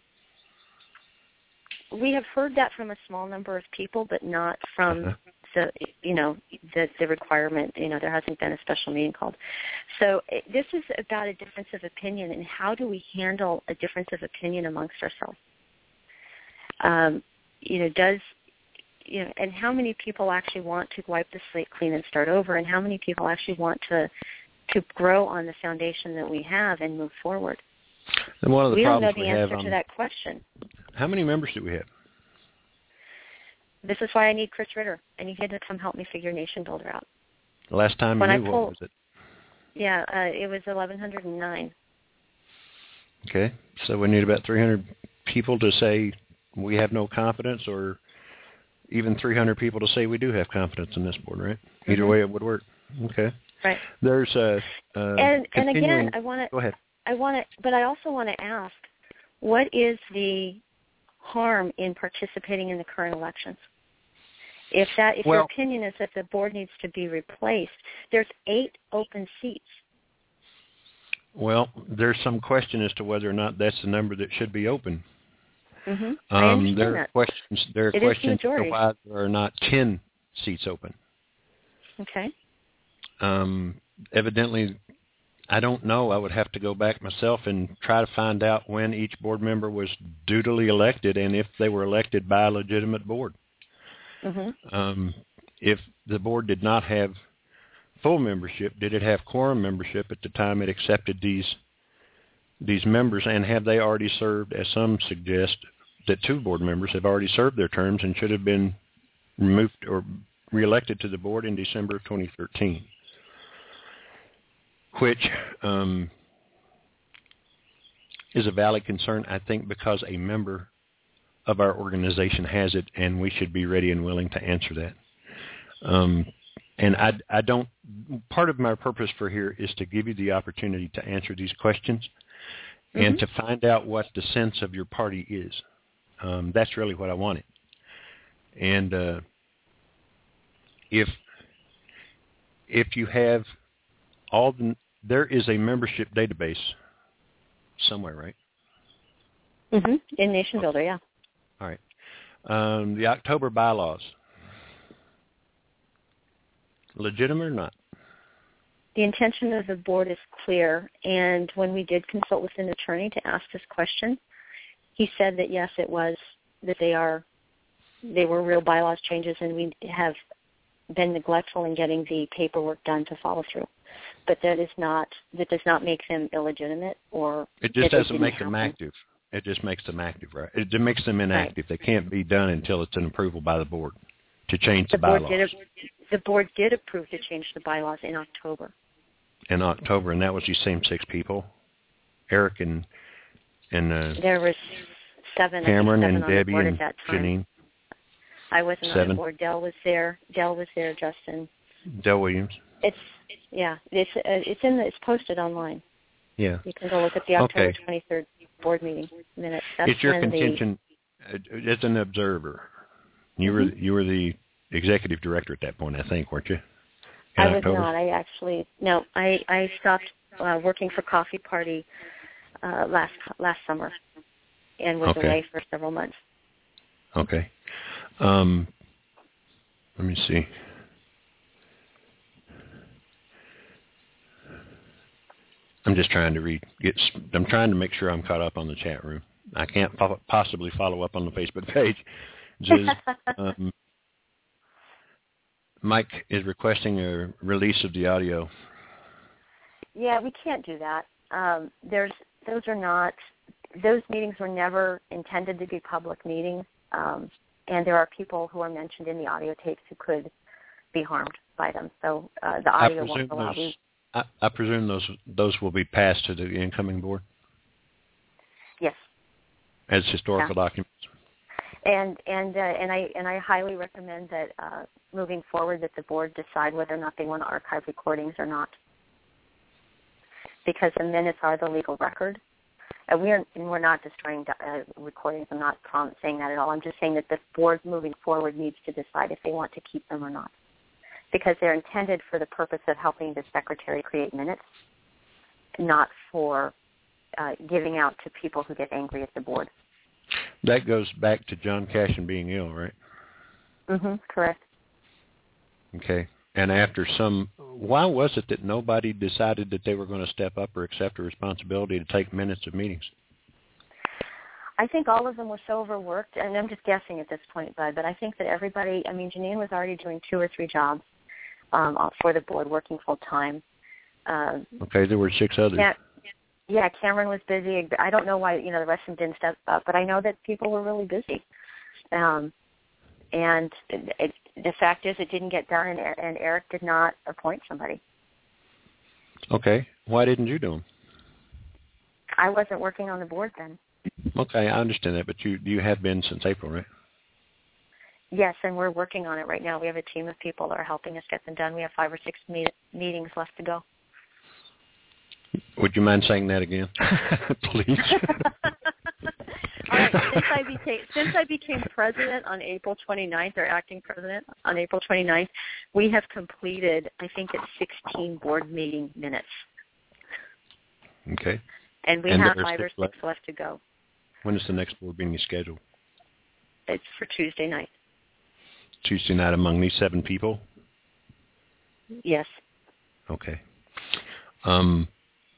We have heard that from a small number of people, but not from uh-huh. the, you know, the, the requirement. You know, there hasn't been a special meeting called. So it, this is about a difference of opinion, and how do we handle a difference of opinion amongst ourselves? Um, you know, does, you know, and how many people actually want to wipe the slate clean and start over, and how many people actually want to to grow on the foundation that we have and move forward? And one of the we don't know problems the we answer have, to um, that question. How many members do we have? This is why I need Chris Ritter. I need him to come help me figure Nation Builder out. The last time when you I knew, pulled, what was it? Yeah, uh, it was eleven oh nine. Okay, so we need about three hundred people to say we have no confidence, or even three hundred people to say we do have confidence in this board, right? Mm-hmm. Either way it would work. Okay. Right. There's a uh, and and again, I want to. Go ahead. I want to, but I also want to ask, what is the harm in participating in the current elections? If that, if well, your opinion is that the board needs to be replaced, there's eight open seats. Well, there's some question as to whether or not that's the number that should be open. Mm-hmm. Um, I understand there are that. questions. There are it questions is the as to why there are not ten seats open. Okay. Um, evidently, I don't know. I would have to go back myself and try to find out when each board member was duly elected and if they were elected by a legitimate board. Mm-hmm. Um, if the board did not have full membership, did it have quorum membership at the time it accepted these these members, and have they already served, as some suggest, that two board members have already served their terms and should have been removed or reelected to the board in December of twenty thirteen, which um, is a valid concern, I think, because a member of our organization has it, and we should be ready and willing to answer that. Um, and I, I don't, part of my purpose for here is to give you the opportunity to answer these questions mm-hmm. and to find out what the sense of your party is. Um, that's really what I wanted. And uh, if if you have all the, there is a membership database somewhere, right? Mm-hmm. In Nation Builder, yeah. All right. Um, the October bylaws, legitimate or not? The intention of the board is clear, and when we did consult with an attorney to ask this question, he said that yes, it was, that they are, they were real bylaws changes, and we have been neglectful in getting the paperwork done to follow through. But that is not, that does not make them illegitimate, or it just doesn't make happen. them active. It just makes them active, right? It just makes them inactive. Right. They can't be done until it's an approval by the board to change the, the bylaws. Board did, the board did approve to change the bylaws in October. In October, and that was the same six people, Eric and and uh, there was seven. Cameron seven and on Debbie the board and at that time. Janine. I wasn't seven. on the board. Dell was there. Dell was there. Justin. Dell Williams. It's yeah. It's uh, it's in the, it's posted online. Yeah. You can go look at the October okay. twenty-third board meeting minutes. That's it's your when contention the, as an observer. You mm-hmm. were you were the executive director at that point, I think, weren't you? In I was October? not. I actually no. I I stopped uh, working for Coffee Party uh, last last summer, and was okay. away for several months. Okay. Um, let me see. I'm just trying to read. Get. I'm trying to make sure I'm caught up on the chat room. I can't po- possibly follow up on the Facebook page. Just, um, Mike is requesting a release of the audio. Yeah, we can't do that. Um, there's those are not those meetings were never intended to be public meetings, um, and there are people who are mentioned in the audio tapes who could be harmed by them. So uh, the audio won't allow those, I, I presume those those will be passed to the incoming board. Yes. As historical yeah. documents. And and uh, and I and I highly recommend that uh, moving forward that the board decide whether or not they want to archive recordings or not, because the minutes are the legal record. And we're and we're not destroying uh, recordings. I'm not saying that at all. I'm just saying that the board moving forward needs to decide if they want to keep them or not, because they're intended for the purpose of helping the secretary create minutes, not for uh, giving out to people who get angry at the board. That goes back to John Cashin being ill, right? Mm-hmm, correct. Okay. And after some, why was it that nobody decided that they were going to step up or accept a responsibility to take minutes of meetings? I think all of them were so overworked, and I'm just guessing at this point, Bud, but I think that everybody, I mean, Janine was already doing two or three jobs um, for the board, working full-time. Uh, okay, there were six others. Yeah. Yeah, Cameron was busy. I don't know why, you know, the rest of them didn't step up, but I know that people were really busy. Um, and it, it, the fact is it didn't get done, and, and Eric did not appoint somebody. Okay. Why didn't you do them? I wasn't working on the board then. Okay, I understand that, but you you have been since April, right? Yes, and we're working on it right now. We have a team of people that are helping us get them done. We have five or six meet- meetings left to go. Would you mind saying that again, please? All right. Since I became since I became president on April twenty-ninth, or acting president on April twenty-ninth, we have completed, I think, it's sixteen board meeting minutes. Okay. And we and have five or six left. left to go. When is the next board meeting scheduled? It's for Tuesday night. Tuesday night among these seven people? Yes. Okay. Um.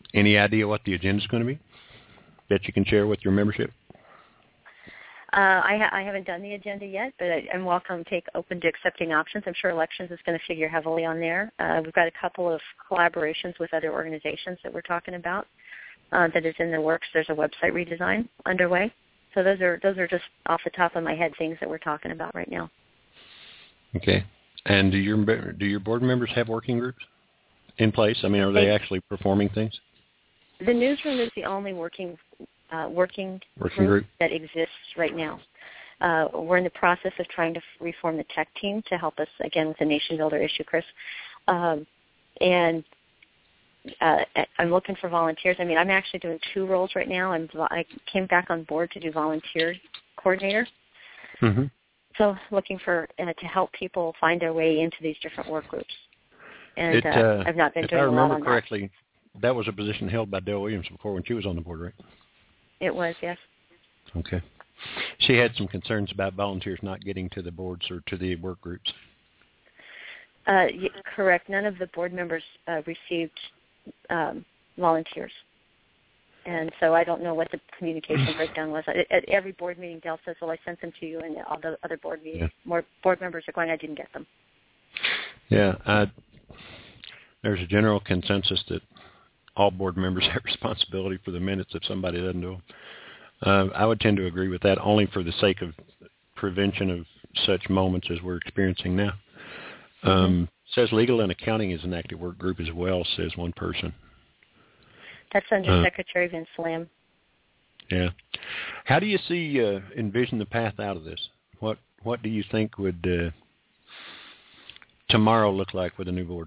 Any idea what the agenda is going to be that you can share with your membership? Uh, I, ha- I haven't done the agenda yet, but I, I'm welcome to take open to accepting options. I'm sure elections is going to figure heavily on there. Uh, we've got a couple of collaborations with other organizations that we're talking about uh, that is in the works. There's a website redesign underway. So those are those are just off the top of my head things that we're talking about right now. Okay. And do your do your board members have working groups in place? I mean, are they, they actually performing things? The newsroom is the only working uh, working, working group, group that exists right now. Uh, we're in the process of trying to reform the tech team to help us, again, with the Nation Builder issue, Chris. Um, and uh, I'm looking for volunteers. I mean, I'm actually doing two roles right now. I'm, I came back on board to do volunteer coordinator. Mm-hmm. So looking for uh, to help people find their way into these different work groups. And it, uh, uh, I've not been if doing I a lot remember on correctly, that. that was a position held by Dale Williams before when she was on the board, right? It was, yes. Okay. She had some concerns about volunteers not getting to the boards or to the work groups. Uh, y- correct. None of the board members uh, received um, volunteers. And so I don't know what the communication breakdown was. At, at every board meeting, Dale says, well, I sent them to you, and all the other board meetings, yeah. more board members are going, I didn't get them. Yeah. I, there's a general consensus that all board members have responsibility for the minutes if somebody doesn't do them. Uh, I would tend to agree with that only for the sake of prevention of such moments as we're experiencing now. Um, mm-hmm. Says legal and accounting is an active work group as well, says one person. That's under uh, Secretary Vince Lamb. Yeah. How do you see, uh, envision the path out of this? What What do you think would uh, tomorrow look like with a new board?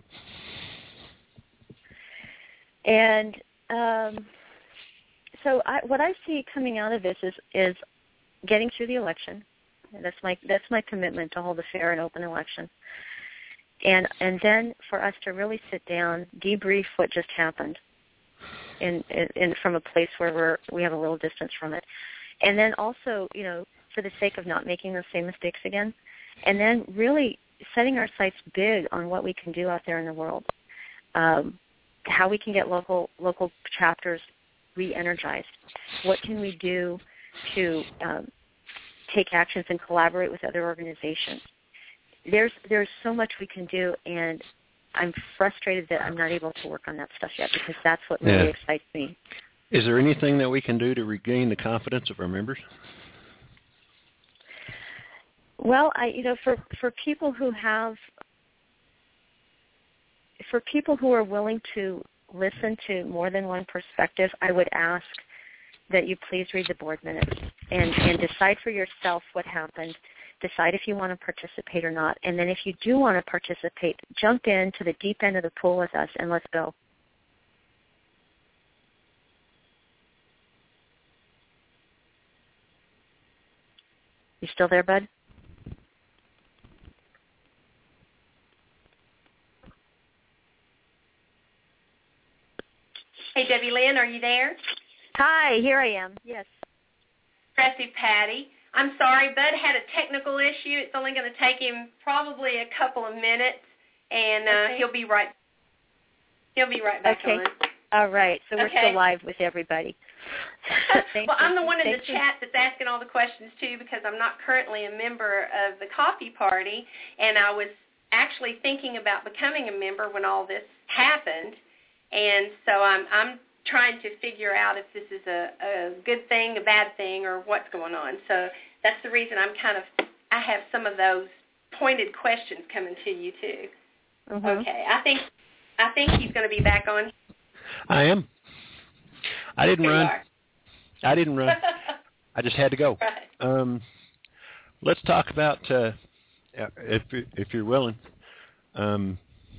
And um, so I, what I see coming out of this is, is getting through the election. That's my that's my commitment, to hold a fair and open election. And and then for us to really sit down, debrief what just happened, in, in, in from a place where we're we have a little distance from it, and then also, you know, for the sake of not making those same mistakes again, and then really setting our sights big on what we can do out there in the world. Um, how we can get local local chapters re-energized. What can we do to um, take actions and collaborate with other organizations? There's there's so much we can do, and I'm frustrated that I'm not able to work on that stuff yet, because that's what really yeah. excites me. Is there anything that we can do to regain the confidence of our members? Well, I you know for for people who have For people who are willing to listen to more than one perspective, I would ask that you please read the board minutes and, and decide for yourself what happened. Decide if you want to participate or not. And then if you do want to participate, jump into the deep end of the pool with us and let's go. You still there, bud? Hey, Debbie Lynn, are you there? Hi, here I am. Yes. Progressive Patty. I'm sorry, Bud had a technical issue. It's only going to take him probably a couple of minutes, and uh, okay. he'll be right. He'll be right back okay. on. All right. So we're okay. still live with everybody. Well, I'm the one in the you. chat that's asking all the questions too, because I'm not currently a member of the Coffee Party, and I was actually thinking about becoming a member when all this happened. And so I'm I'm trying to figure out if this is a, a good thing, a bad thing, or what's going on. So that's the reason I'm kind of, I have some of those pointed questions coming to you too. Mm-hmm. Okay, I think I think he's going to be back on. I am. I didn't Here run. you are. I didn't run. I just had to go. Right. Um, let's talk about, uh, if if you're willing, um,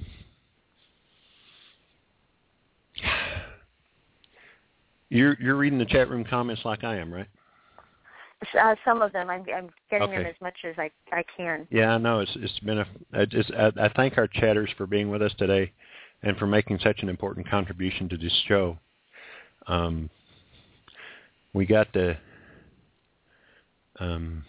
You're you're reading the chat room comments like I am, right? Uh, some of them. I'm, I'm getting okay. them as much as I, I can. Yeah, I know. It's it's been a. It's, I, I thank our chatters for being with us today, and for making such an important contribution to this show. Um, we got the. Um,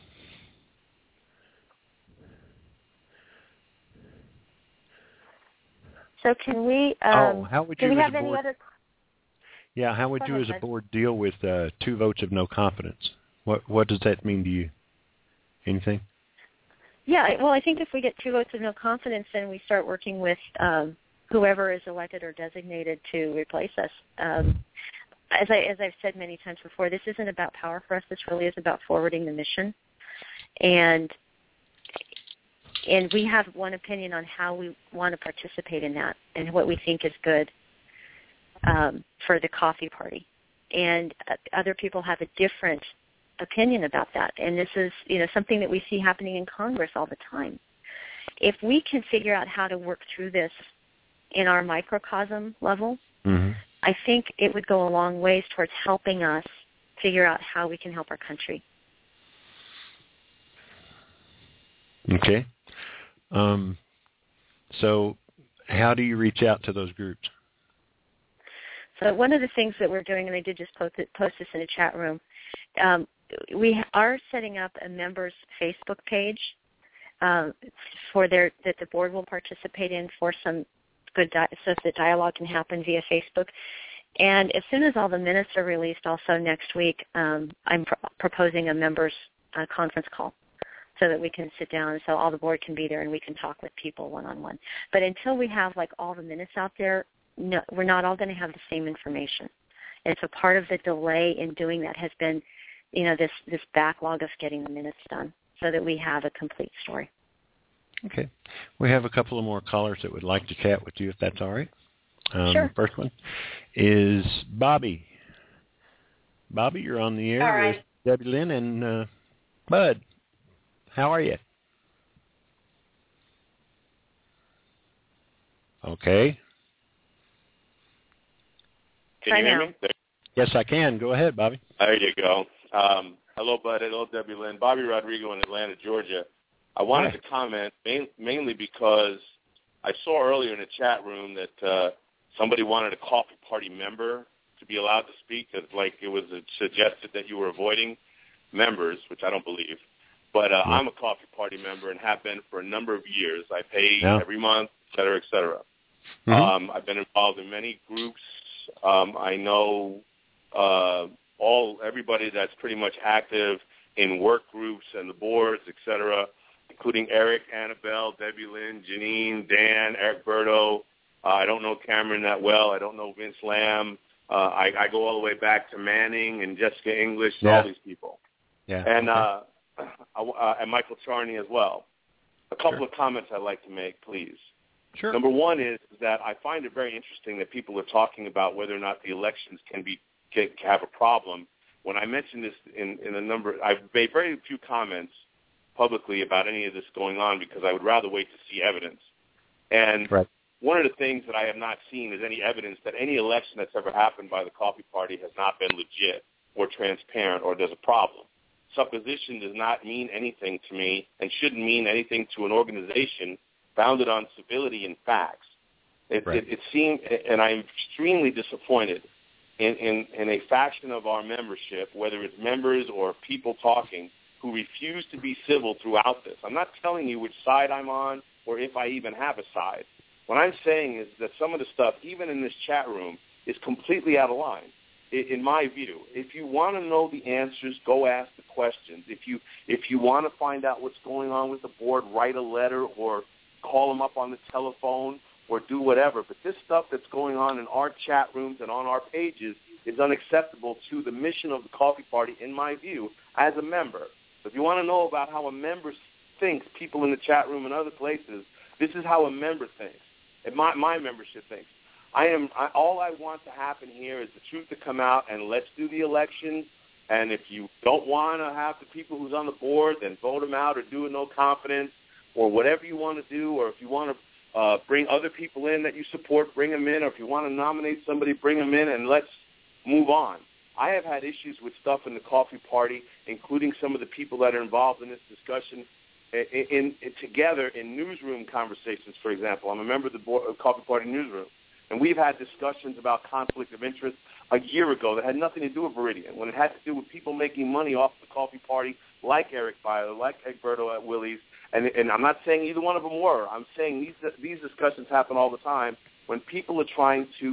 so can we? Um, oh, how would you do we have as a any board, other? Yeah, how would Go you ahead, as a Bud. board deal with uh, two votes of no confidence? What what does that mean to you? Anything? Yeah, well, I think if we get two votes of no confidence, then we start working with um, whoever is elected or designated to replace us. Um, as I as I've said many times before, this isn't about power for us. This really is about forwarding the mission, and and we have one opinion on how we want to participate in that and what we think is good um, for the coffee party, and uh, other people have a different opinion about that. And this is, you know, something that we see happening in Congress all the time. If we can figure out how to work through this in our microcosm level, mm-hmm. I think it would go a long ways towards helping us figure out how we can help our country. Okay. Um, so how do you reach out to those groups? So one of the things that we're doing, and I did just post, it, post this in a chat room, um, we are setting up a members Facebook page uh, for their that the board will participate in for some good di- so that dialogue can happen via Facebook. And as soon as all the minutes are released, also next week, um, I'm pr- proposing a members uh, conference call so that we can sit down, so all the board can be there and we can talk with people one on one. But until we have like all the minutes out there, no, we're not all going to have the same information. And so part of the delay in doing that has been, you know, this, this backlog of getting the minutes done so that we have a complete story. Okay. We have a couple of more callers that would like to chat with you, if that's all right. Um, sure. First one is Bobby. Bobby, you're on the air all right. with Debbie Lynn and uh, Bud. How are you? Okay. Can you hear me? Yes, I can. Go ahead, Bobby. There you go. Um, hello, Bud. Hello, Debbie Lynn. Bobby Rodrigo in Atlanta, Georgia. I wanted Hi. to comment main, mainly because I saw earlier in the chat room that uh, somebody wanted a coffee party member to be allowed to speak. That like it was suggested that you were avoiding members, which I don't believe. But uh, yeah. I'm a coffee party member and have been for a number of years. I pay yeah. every month, et cetera, et cetera. Mm-hmm. Um, I've been involved in many groups. Um, I know uh, all everybody that's pretty much active in work groups and the boards, et cetera, including Eric, Annabelle, Debbie Lynn, Janine, Dan, Eric Berto. Uh, I don't know Cameron that well. I don't know Vince Lamb. Uh, I, I go all the way back to Manning and Jessica English and yeah. all these people. Yeah. And okay. uh, uh, and Michael Charney as well. A couple Sure. of comments I'd like to make, please. Sure. Number one is that I find it very interesting that people are talking about whether or not the elections can be can have a problem. When I mentioned this in, in a number, I've made very few comments publicly about any of this going on because I would rather wait to see evidence. And right. one of the things that I have not seen is any evidence that any election that's ever happened by the Coffee Party has not been legit or transparent or there's a problem. Supposition does not mean anything to me and shouldn't mean anything to an organization founded on civility and facts. It, right. it, it seemed, and I'm extremely disappointed in, in, in a faction of our membership, whether it's members or people talking, who refuse to be civil throughout this. I'm not telling you which side I'm on or if I even have a side. What I'm saying is that some of the stuff, even in this chat room, is completely out of line. In my view, if you want to know the answers, go ask the questions. If you if you want to find out what's going on with the board, write a letter or call them up on the telephone or do whatever. But this stuff that's going on in our chat rooms and on our pages is unacceptable to the mission of the Coffee Party, in my view, as a member. So if you want to know about how a member thinks, people in the chat room and other places, this is how a member thinks, and my, my membership thinks. I am. I, all I want to happen here is the truth to come out, and let's do the election. And if you don't want to have the people who's on the board, then vote them out or do a no confidence or whatever you want to do. Or if you want to uh, bring other people in that you support, bring them in. Or if you want to nominate somebody, bring them in, and let's move on. I have had issues with stuff in the Coffee Party, including some of the people that are involved in this discussion, in, in, in together in newsroom conversations, for example. I'm a member of the board, of Coffee Party newsroom. And we've had discussions about conflict of interest a year ago that had nothing to do with Veridian, when it had to do with people making money off the Coffee Party, like Eric Byler, like Egberto at Willie's. And, and I'm not saying either one of them were. I'm saying these these discussions happen all the time when people are trying to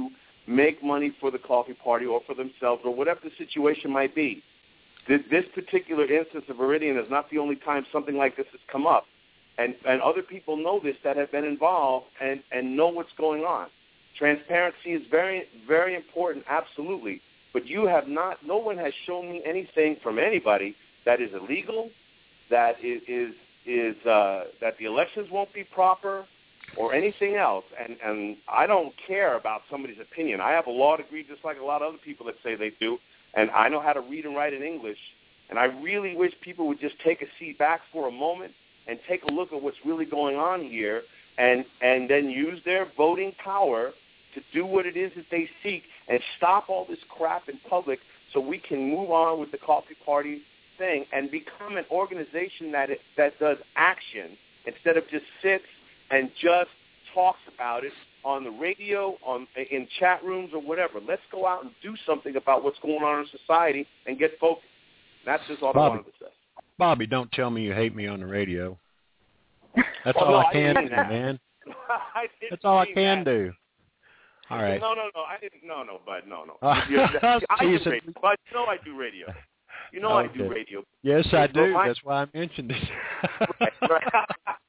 make money for the coffee party or for themselves or whatever the situation might be. This particular instance of Veridian is not the only time something like this has come up. And, and other people know this that have been involved and, and know what's going on. Transparency is very, very important, absolutely. But you have not, no one has shown me anything from anybody that is illegal, that is, is, is uh, that the elections won't be proper or anything else. And, and I don't care about somebody's opinion. I have a law degree just like a lot of other people that say they do, and I know how to read and write in English. And I really wish people would just take a seat back for a moment and take a look at what's really going on here and, and then use their voting power to do what it is that they seek and stop all this crap in public so we can move on with the coffee party thing and become an organization that it, that does action instead of just sits and just talks about it on the radio, on in chat rooms or whatever. Let's go out and do something about what's going on in society and get focused. That's just all Bobby, I wanted to say. Bobby, don't tell me you hate me on the radio. That's well, all no, I can I do, that. man. I That's all I can that. do. All right. No, no, no. I didn't. No, no, bud. No, no. Uh, I do radio, but you know I do radio. You know okay. I do radio. Yes, I do. My, That's why I mentioned it. right, right.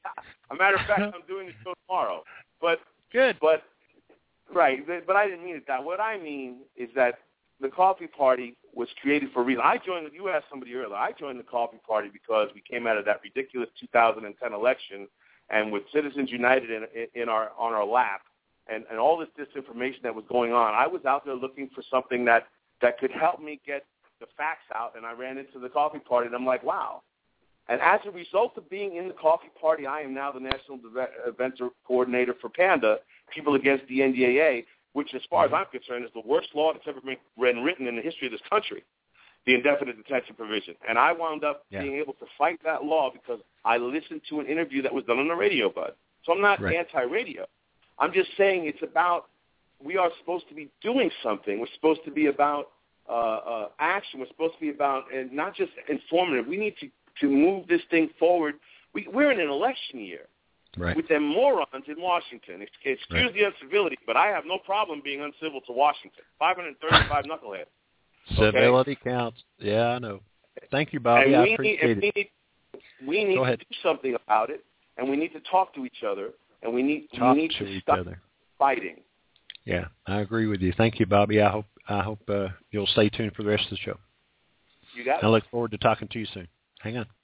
A matter of fact, I'm doing the show tomorrow. But good. But right. But I didn't mean it that. What I mean is that the coffee party was created for a reason. I joined. You asked somebody earlier. I joined the coffee party because we came out of that ridiculous two thousand ten election, and with Citizens United in, in our on our lap, and, and all this disinformation that was going on, I was out there looking for something that, that could help me get the facts out, and I ran into the coffee party, and I'm like, wow. And as a result of being in the coffee party, I am now the National Event Coordinator for PANDA, People Against the N D A A, which, as far as I'm concerned, is the worst law that's ever been written in the history of this country, the indefinite detention provision. And I wound up yeah. being able to fight that law because I listened to an interview that was done on the radio, bud. So I'm not right. anti-radio. I'm just saying it's about, we are supposed to be doing something. We're supposed to be about uh, uh, action. We're supposed to be about, and not just informative. We need to, to move this thing forward. We, we're in an election year. Right. With them morons in Washington. Excuse right. the uncivility, but I have no problem being uncivil to Washington. five hundred thirty-five knuckleheads. Civility okay? counts. Yeah, I know. Thank you, Bobby. And I we appreciate need, it. We need, we need to do something about it, and we need to talk to each other, and we need, talk we need to, to each stop other. fighting. Yeah, I agree with you. Thank you, Bobby. I hope I hope uh, you'll stay tuned for the rest of the show. You got it. I look forward to talking to you soon. Hang on.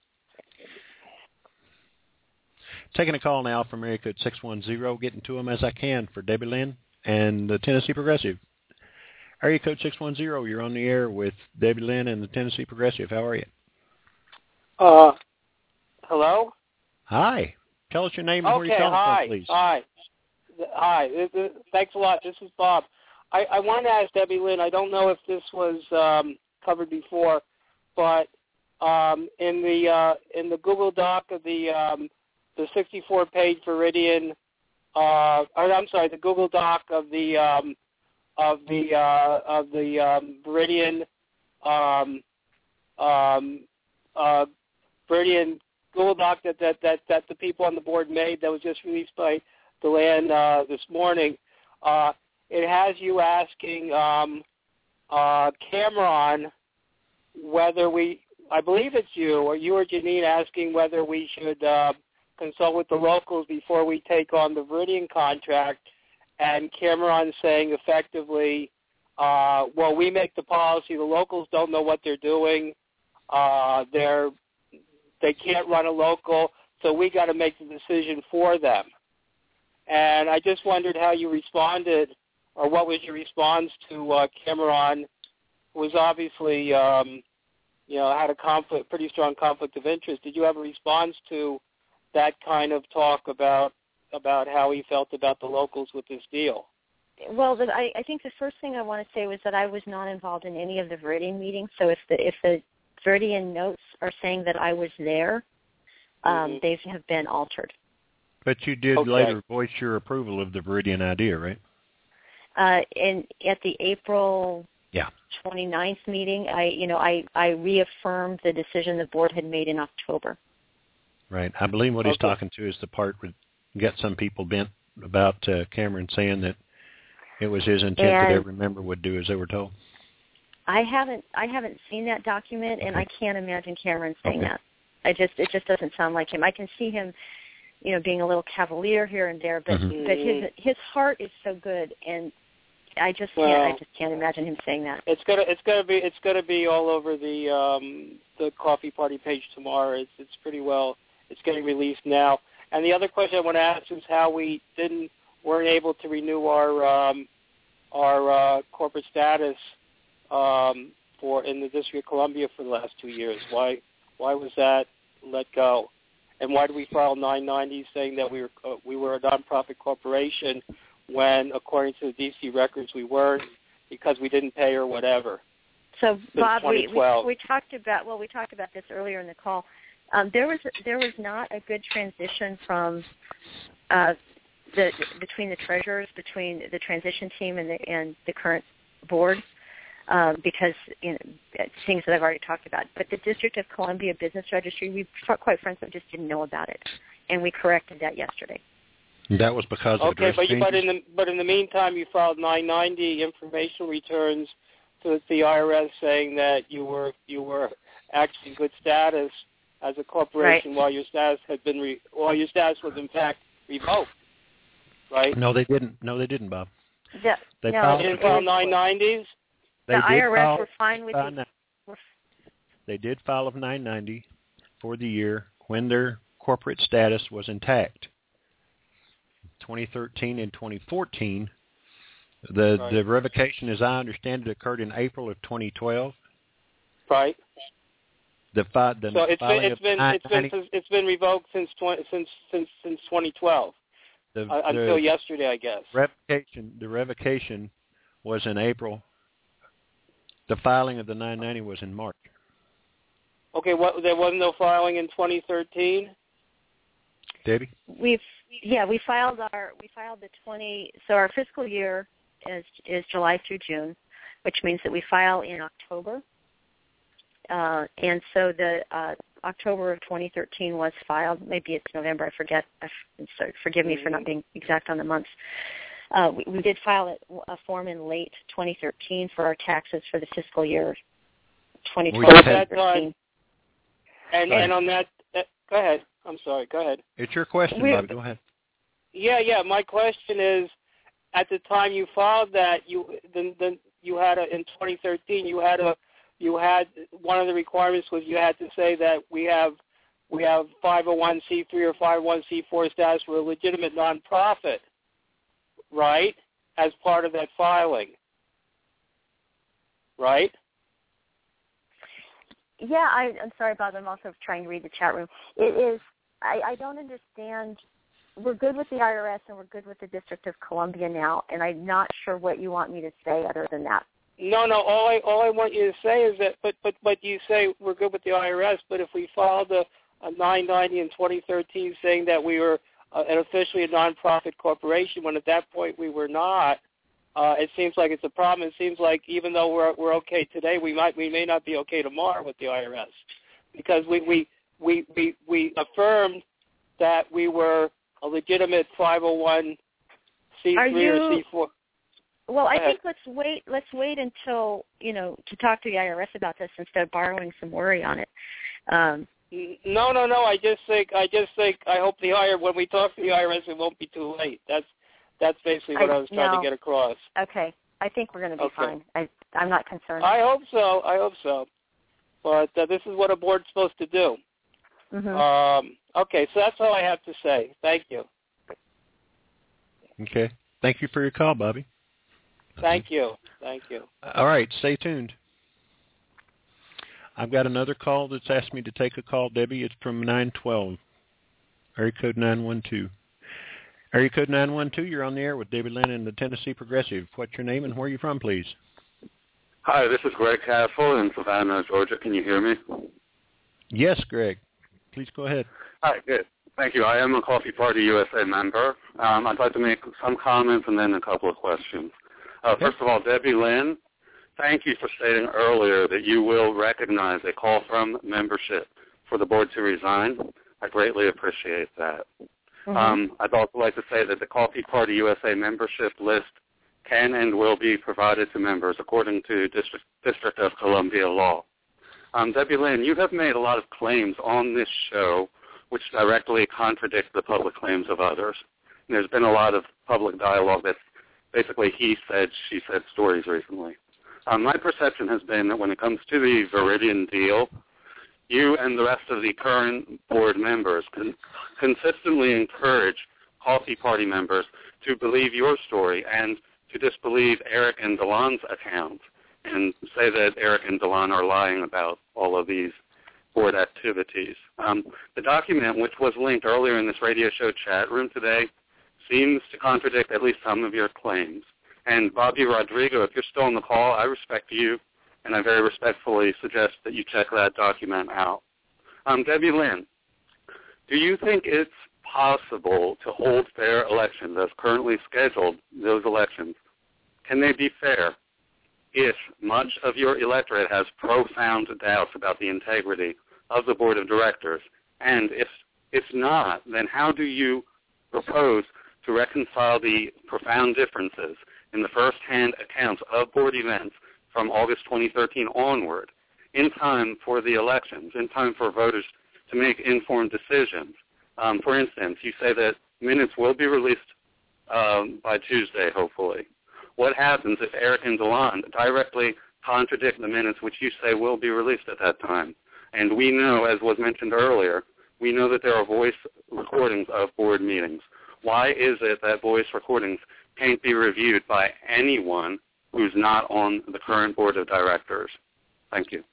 Taking a call now from area code six one zero, getting to them as I can for Debbie Lynn and the Tennessee Progressive. Area code six one zero, you're on the air with Debbie Lynn and the Tennessee Progressive. How are you? Uh, hello? Hi. Tell us your name and okay, where you're calling hi, from, please. Hi. Hi. Thanks a lot. This is Bob. I, I want to ask Debbie Lynn, I don't know if this was um, covered before, but um, in the uh, in the Google Doc of the um, the sixty-four page Veridian, uh, or I'm sorry, the Google Doc of the um, of the uh, of the um, Veridian um, um, uh, Veridian Google Doc that, that that that the people on the board made that was just released by DeLand uh, this morning. Uh, it has you asking um, uh, Cameron whether we, I believe it's you or you or Janine asking whether we should. Uh, consult with the locals before we take on the Veridian contract, and Cameron saying effectively, uh, well, we make the policy, the locals don't know what they're doing, uh, they're, they can't run a local, so we got to make the decision for them. And I just wondered how you responded, or what was your response to uh, Cameron, who was obviously, um, you know, had a conflict, pretty strong conflict of interest. Did you have a response to that kind of talk about about how he felt about the locals with this deal? Well, the, I, I think the first thing I want to say was that I was not involved in any of the Veridian meetings. So if the if the Veridian notes are saying that I was there, um, mm-hmm. they have been altered. But you did okay. later voice your approval of the Veridian idea, right? Uh, in at the April yeah. twenty-ninth meeting, I you know I, I reaffirmed the decision the board had made in October. Right. I believe what okay. he's talking to is the part where get some people bent about uh, Cameron saying that It was his intent and that every member would do as they were told. I haven't I haven't seen that document, and okay. I can't imagine Cameron saying okay. that. I just it just doesn't sound like him. I can see him, you know, being a little cavalier here and there, but mm-hmm. but his his heart is so good, and I just well, can't I just can't imagine him saying that. It's gonna it's gonna be it's gonna be all over the um, the Coffee Party page tomorrow. It's it's pretty well it's getting released now. And the other question I want to ask is how we didn't weren't able to renew our um, our uh, corporate status um, for in the District of Columbia for the last two years. Why why was that let go? And why did we file nine ninety saying that we were uh, we were a nonprofit corporation when, according to the D C records, we weren't because we didn't pay or whatever? So, Bob, we, we we we talked about well, we talked about this earlier in the call. Um, there was there was not a good transition from uh, the between the treasurers, between the transition team and the and the current board. Um, because you know, things that I've already talked about. But the District of Columbia Business Registry, we quite frankly just didn't know about it, and we corrected that yesterday. That was because of okay, but, changes? but in the but in the meantime, you filed nine ninety informational returns to the I R S saying that you were you were actually in good status as a corporation right. while your status had been re, while your status was in fact revoked. Right? No, they didn't. No, they didn't, Bob. The, they no, filed they didn't file nine nineties. They the I R S file, were fine with uh, the, They did file of nine ninety for the year when their corporate status was intact. twenty thirteen and twenty fourteen, the right. the revocation, as I understand it, occurred in April of twenty twelve. Right. The, fi- the so it's been it's been it's been it's been revoked since twenty, since since since twenty twelve the, uh, until the yesterday, I guess. Revocation. The revocation was in April. The filing of the nine ninety was in March. Okay, what, there was no filing in twenty thirteen? Debbie? We've yeah, we filed our we filed the twenty so our fiscal year is is July through June, which means that we file in October. Uh, and so the uh, October of twenty thirteen was filed. Maybe it's November. I forget. I, so forgive me for not being exact on the months. Uh, we, we did file a, a form in late twenty thirteen for our taxes for the fiscal year twenty twelve. And, and on that, uh, go ahead. I'm sorry. Go ahead. It's your question, We're, Bobby. Go ahead. Yeah, yeah. My question is, at the time you filed that, you then then you had a in twenty thirteen you had a you had one of the requirements was you had to say that we have we have five oh one c three or five oh one c four status. We're a legitimate nonprofit. Right, as part of that filing, right? Yeah, I, I'm sorry, Bob. I'm also trying to read the chat room. It is. I, I don't understand. We're good with the I R S and we're good with the District of Columbia now, and I'm not sure what you want me to say other than that. No, no. All I all I want you to say is that, but but but you say we're good with the I R S, but if we filed a, a nine ninety in twenty thirteen saying that we were Uh, and officially a nonprofit corporation, when at that point we were not, uh, it seems like it's a problem. It seems like even though we're we're okay today, we might we may not be okay tomorrow with the I R S, because we we we we, we affirmed that we were a legitimate five oh one c three or C four. Well, I think let's wait. Let's wait until you know to talk to the I R S about this instead of borrowing some worry on it. Um, No, no, no. I just think, I just think, I hope the I R S, when we talk to the I R S, it won't be too late. That's, that's basically what I, I was trying no. to get across. Okay, I think we're going to be okay. fine. I, I'm not concerned. I hope so. I hope so. But uh, this is what a board's supposed to do. Mm-hmm. Um, okay, so that's all I have to say. Thank you. Okay. Thank you for your call, Bobby. Thank you. Thank you. All right. Stay tuned. I've got another call that's asked me to take a call, Debbie. It's from nine twelve, area code nine one two. Area code nine one two, you're on the air with Debbie Lynn and the Tennessee Progressive. What's your name and where are you from, please? Hi, this is Greg Castle in Savannah, Georgia. Can you hear me? Yes, Greg. Please go ahead. Hi, good. Thank you. I am a Coffee Party U S A member. Um, I'd like to make some comments and then a couple of questions. Uh, okay. First of all, Debbie Lynn, thank you for stating earlier that you will recognize a call from membership for the board to resign. I greatly appreciate that. Mm-hmm. Um, I'd also like to say that the Coffee Party U S A membership list can and will be provided to members according to District, District of Columbia law. Um, Debbie Lynn, you have made a lot of claims on this show which directly contradict the public claims of others. And there's been a lot of public dialogue that's basically he said, she said stories recently. Um, my perception has been that when it comes to the Veridian deal, you and the rest of the current board members can consistently encourage Coffee Party members to believe your story and to disbelieve Eric and Delon's account and say that Eric and Delon are lying about all of these board activities. Um, the document, which was linked earlier in this radio show chat room today, seems to contradict at least some of your claims. And Bobby Rodrigo, if you're still on the call, I respect you, and I very respectfully suggest that you check that document out. Um, Debbie Lynn, do you think it's possible to hold fair elections as currently scheduled, those elections? Can they be fair if much of your electorate has profound doubts about the integrity of the board of directors? And if, if not, then how do you propose to reconcile the profound differences in the first-hand accounts of board events from August twenty thirteen onward in time for the elections, in time for voters to make informed decisions? Um, for instance, you say that minutes will be released um, by Tuesday, hopefully. What happens if Eric and Delon directly contradict the minutes which you say will be released at that time? And we know, as was mentioned earlier, we know that there are voice recordings of board meetings. Why is it that voice recordings can't be reviewed by anyone who's not on the current board of directors? Thank you.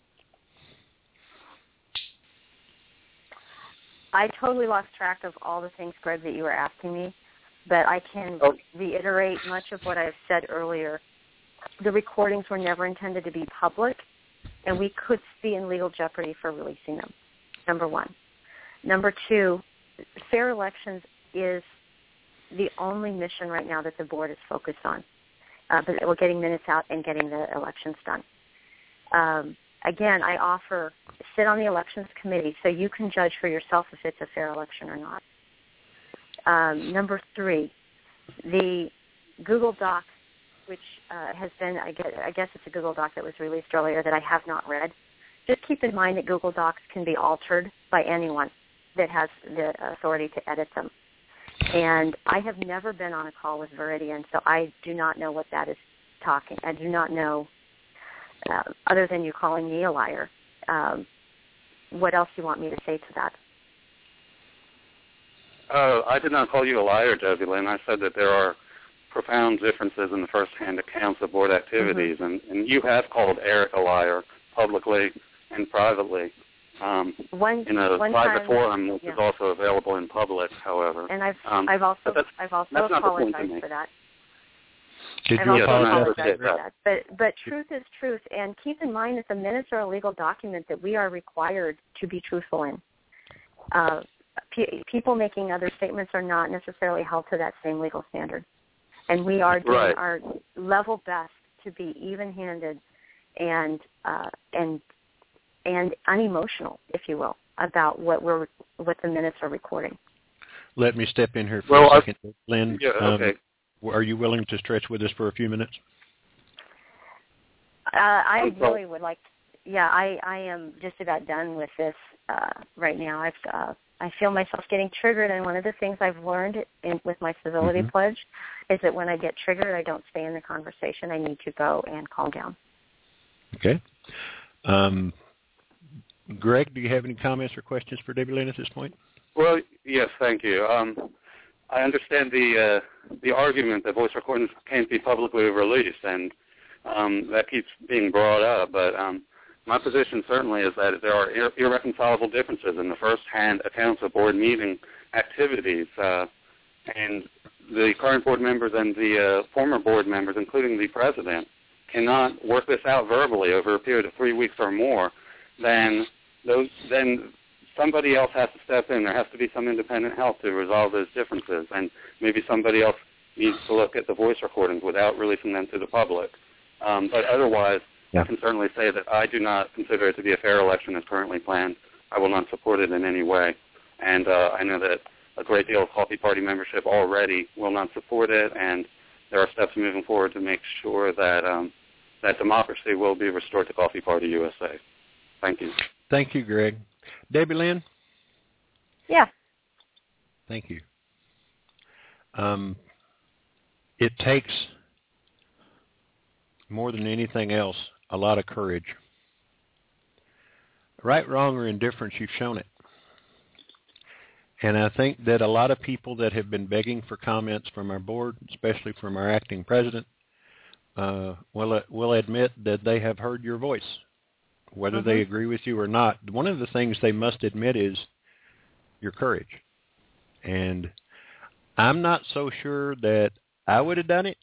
I totally lost track of all the things, Greg, that you were asking me, but I can oh. reiterate much of what I've said earlier. The recordings were never intended to be public, and we could be in legal jeopardy for releasing them, number one. Number two, fair elections is the only mission right now that the board is focused on. Uh, but we're getting minutes out and getting the elections done. Um, again, I offer sit on the elections committee so you can judge for yourself if it's a fair election or not. Um, number three, the Google Doc, which uh, has been, I guess, I guess it's a Google Doc that was released earlier that I have not read. Just keep in mind that Google Docs can be altered by anyone that has the authority to edit them. And I have never been on a call with Veridian, so I do not know what that is talking. I do not know, uh, other than you calling me a liar, um, what else you want me to say to that. Uh, I did not call you a liar, Debbie Lynn. I said that there are profound differences in the first-hand accounts of board activities, mm-hmm. and, and you have called Eric a liar publicly and privately. Um, one, in a one private time, forum, which yeah. is also available in public, however. And I've um, I've also I've also apologized for that. Did I've you also apologize apologized for that? But but truth is truth, and keep in mind that the minutes are a legal document that we are required to be truthful in. Uh, pe- people making other statements are not necessarily held to that same legal standard, and we are doing right. our level best to be even-handed and uh, and and unemotional, if you will, about what we're what the minutes are recording. Let me step in here for well, a second, I, Lynn. Yeah, okay. Um, are you willing to stretch with us for a few minutes? Uh, I really would like. To, yeah, I, I am just about done with this uh, right now. I've uh, I feel myself getting triggered, and one of the things I've learned in, with my civility mm-hmm. pledge is that when I get triggered, I don't stay in the conversation. I need to go and calm down. Okay. Um, Greg, do you have any comments or questions for Debbie Lynn at this point? Well, yes, thank you. Um, I understand the uh, the argument that voice recordings can't be publicly released, and um, that keeps being brought up. But um, my position certainly is that there are ir- irreconcilable differences in the first-hand accounts of board meeting activities, uh, and the current board members and the uh, former board members, including the president, cannot work this out verbally over a period of three weeks or more. Then those then somebody else has to step in. There has to be some independent help to resolve those differences, and maybe somebody else needs to look at the voice recordings without releasing them to the public. Um, but otherwise, yeah. I can certainly say that I do not consider it to be a fair election as currently planned. I will not support it in any way. And uh, I know that a great deal of Coffee Party membership already will not support it, and there are steps moving forward to make sure that um, that democracy will be restored to Coffee Party U S A. Thank you. Thank you, Greg. Debbie Lynn? Yeah. Thank you. Um, it takes, more than anything else, a lot of courage. Right, wrong, or indifference, you've shown it. And I think that a lot of people that have been begging for comments from our board, especially from our acting president, uh, will, will admit that they have heard your voice, whether mm-hmm. they agree with you or not. One of the things they must admit is your courage. And I'm not so sure that I would have done it.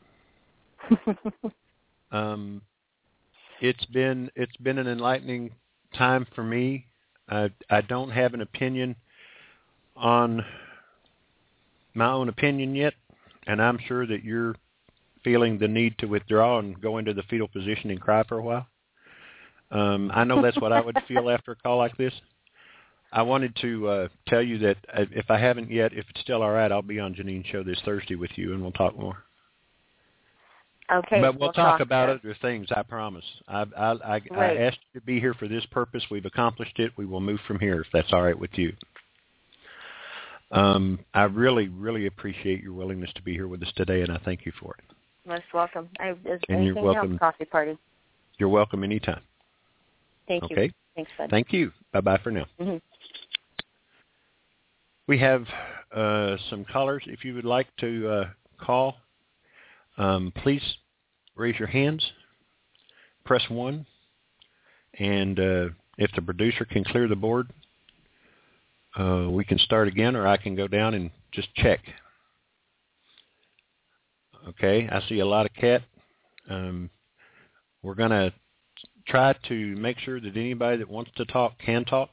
um, it's been it's been an enlightening time for me. I, I don't have an opinion on my own opinion yet, and I'm sure that you're feeling the need to withdraw and go into the fetal position and cry for a while. Um, I know that's what I would feel after a call like this. I wanted to uh, tell you that if I haven't yet, if it's still all right, I'll be on Janine's show this Thursday with you, and we'll talk more. Okay. But we'll, we'll talk, talk about then. other things, I promise. I, I, I, right. I asked you to be here for this purpose. We've accomplished it. We will move from here, if that's all right with you. Um, I really, really appreciate your willingness to be here with us today, and I thank you for it. Most welcome. I, is and anything you're welcome. else, Coffee Party? You're welcome anytime. Thank you. Okay. Thanks, Bud. Thank you. Bye-bye for now. Mm-hmm. We have uh, some callers. If you would like to uh, call, um, please raise your hands, press one, and uh, if the producer can clear the board, uh, we can start again, or I can go down and just check. Okay, I see a lot of cat. Um, we're going to try to make sure that anybody that wants to talk can talk.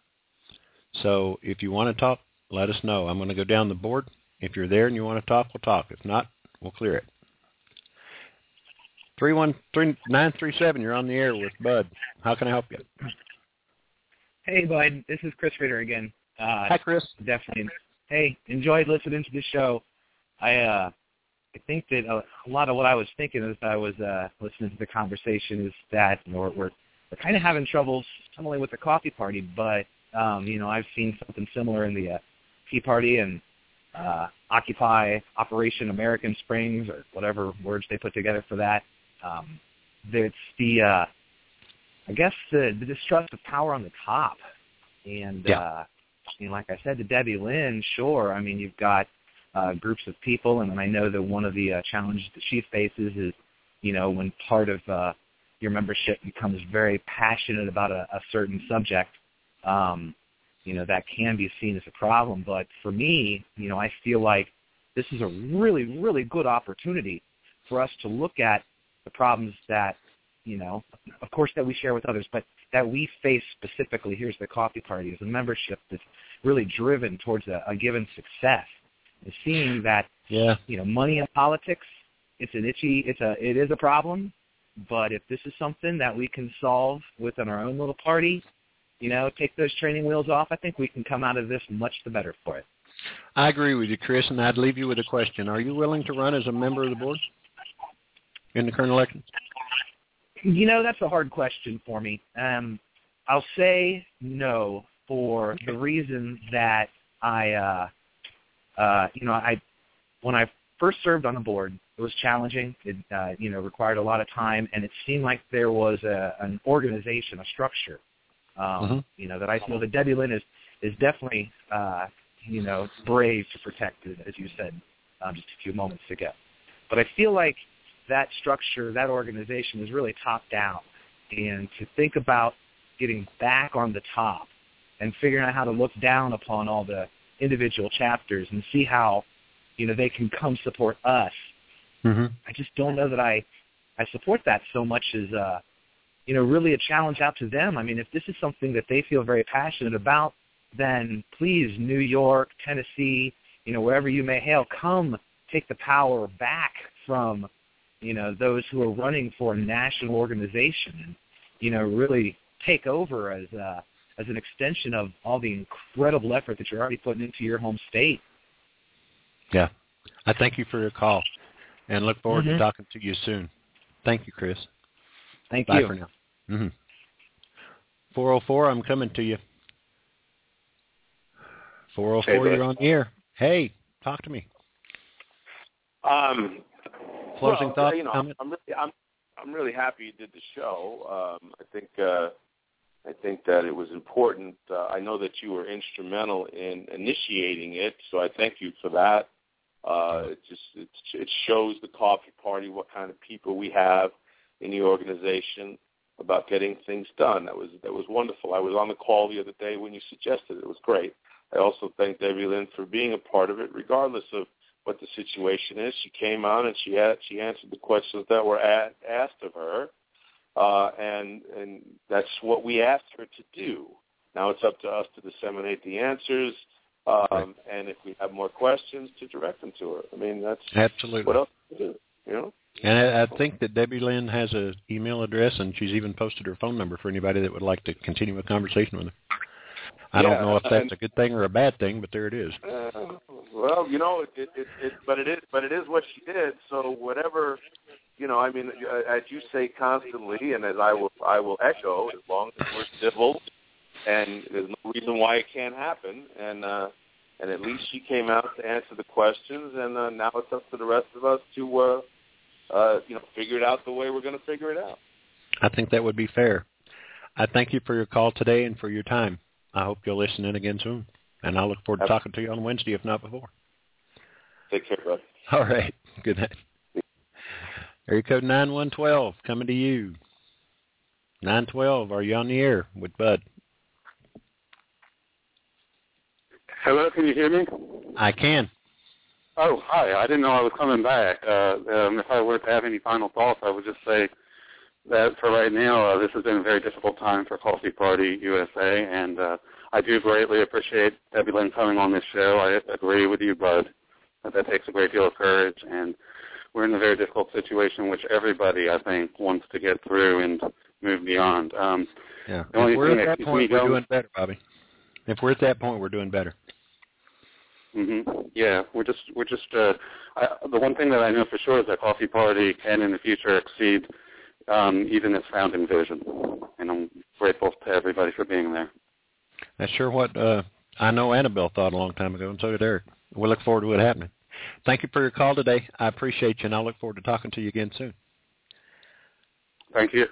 So if you want to talk, let us know. I'm going to go down the board. If you're there and you want to talk, we'll talk. If not, we'll clear it. three one three nine three seven, you're on the air with Bud. How can I help you? Hey, Bud. This is Chris Ritter again. Uh, Hi, Chris. Definitely. Hey, enjoyed listening to the show. I uh, I think that a, a lot of what I was thinking as I was uh, listening to the conversation is that you know, we're, we're, we're kind of having troubles not only with the Coffee Party, but, um, you know, I've seen something similar in the uh, Tea Party and uh, Occupy Operation American Springs, or whatever words they put together for that. Um, it's the, uh, I guess, the, the distrust of power on the top. And, yeah. uh, you know, like I said to Debbie Lynn, sure, I mean, you've got uh, groups of people, and I know that one of the uh, challenges that she faces is, you know, when part of uh, your membership becomes very passionate about a, a certain subject, um, you know, that can be seen as a problem. But for me, you know, I feel like this is a really, really good opportunity for us to look at the problems that, you know, of course that we share with others, but that we face specifically. Here's the Coffee Party as a membership that's really driven towards a, a given success. And seeing that, yeah. you know, money in politics, it's an itchy, it's a, it is a problem. But if this is something that we can solve within our own little party, you know, take those training wheels off, I think we can come out of this much the better for it. I agree with you, Chris, and I'd leave you with a question. Are you willing to run as a member of the board in the current election? You know, that's a hard question for me. Um, I'll say no for the reason that I, uh, uh, you know, I when I first served on the board, it was challenging. It, uh, you know, required a lot of time, and it seemed like there was a, an organization, a structure. Um, mm-hmm. You know, that I feel that Debbie Lynn is is definitely, uh, you know, brave to protect it, as you said um, just a few moments ago. But I feel like that structure, that organization is really top-down. And to think about getting back on the top and figuring out how to look down upon all the individual chapters and see how, you know, they can come support us, mm-hmm. I just don't know that I, I support that so much as, uh, you know, really a challenge out to them. I mean, if this is something that they feel very passionate about, then please, New York, Tennessee, you know, wherever you may hail, come take the power back from, you know, those who are running for a national organization and, you know, really take over as uh, as an extension of all the incredible effort that you're already putting into your home state. Yeah. I thank you for your call. and look forward mm-hmm. to talking to you soon. Thank you, Chris. Thank Bye you. for now. Mm-hmm. four oh four, I'm coming to you. four oh four, hey, you're on the air. Hey, talk to me. Um, Closing well, thoughts, you know, comment? I'm really, I'm, I'm really happy you did the show. Um, I think, uh, I think that it was important. Uh, I know that you were instrumental in initiating it, so I thank you for that. Uh, it just it, it shows the coffee party what kind of people we have in the organization about getting things done. That was that was wonderful. I was on the call the other day when you suggested it. It was great. I also thank Debbie Lynn for being a part of it, regardless of what the situation is. She came on and she had, she answered the questions that were at, asked of her, uh, and and that's what we asked her to do. Now it's up to us to disseminate the answers. Um, right. And if we have more questions, to direct them to her. I mean, that's absolutely what else to do, you know? And I, I think that Debbie Lynn has an email address, and she's even posted her phone number for anybody that would like to continue a conversation with her. I yeah, don't know if that's and, a good thing or a bad thing, but there it is. Uh, well, you know, it, it, it, it, but it is, but it is what she did. So whatever, you know, I mean, as you say constantly, and as I will, I will echo, as long as we're civil. And there's no reason why it can't happen. And uh, and at least she came out to answer the questions. And uh, now it's up to the rest of us to, uh, uh, you know, figure it out the way we're going to figure it out. I think that would be fair. I thank you for your call today and for your time. I hope you'll listen in again soon. And I look forward to talking to you on Wednesday, if not before. Take care, brother. All right. Good night. Area code nine one one two coming to you. nine one two, are you on the air with Bud? Hello, can you hear me? I can. Oh, hi. I didn't know I was coming back. Uh, um, if I were to have any final thoughts, I would just say that for right now, uh, this has been a very difficult time for Coffee Party U S A, and uh, I do greatly appreciate Debbie Lynn coming on this show. I agree with you, Bud, that that takes a great deal of courage, and we're in a very difficult situation, which everybody, I think, wants to get through and move beyond. Um, yeah. The only if we're thing at that that point, we're going, doing better, Bobby. If we're at that point, we're doing better. Mm-hmm. Yeah, we're just we're just uh, I, the one thing that I know for sure is that Coffee Party can in the future exceed um, even its founding vision, and I'm grateful to everybody for being there. That's sure what uh, I know Annabelle thought a long time ago, and so did Eric. We look forward to it happening. Thank you for your call today. I appreciate you, and I'll look forward to talking to you again soon. Thank you.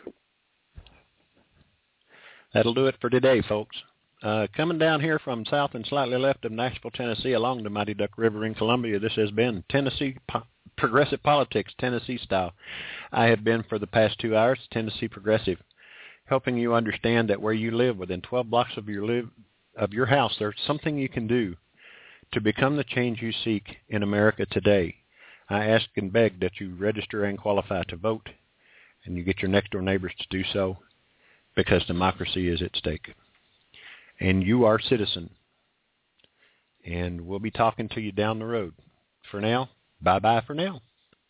That'll do it for today, folks. Uh, coming down here from south and slightly left of Nashville, Tennessee, along the Mighty Duck River in Columbia, this has been Tennessee po- Progressive Politics, Tennessee style. I have been for the past two hours, Tennessee Progressive, helping you understand that where you live, within twelve blocks of your live of your house, there's something you can do to become the change you seek in America today. I ask and beg that you register and qualify to vote, and you get your next-door neighbors to do so, because democracy is at stake. And you are a citizen. And we'll be talking to you down the road. For now, bye-bye for now.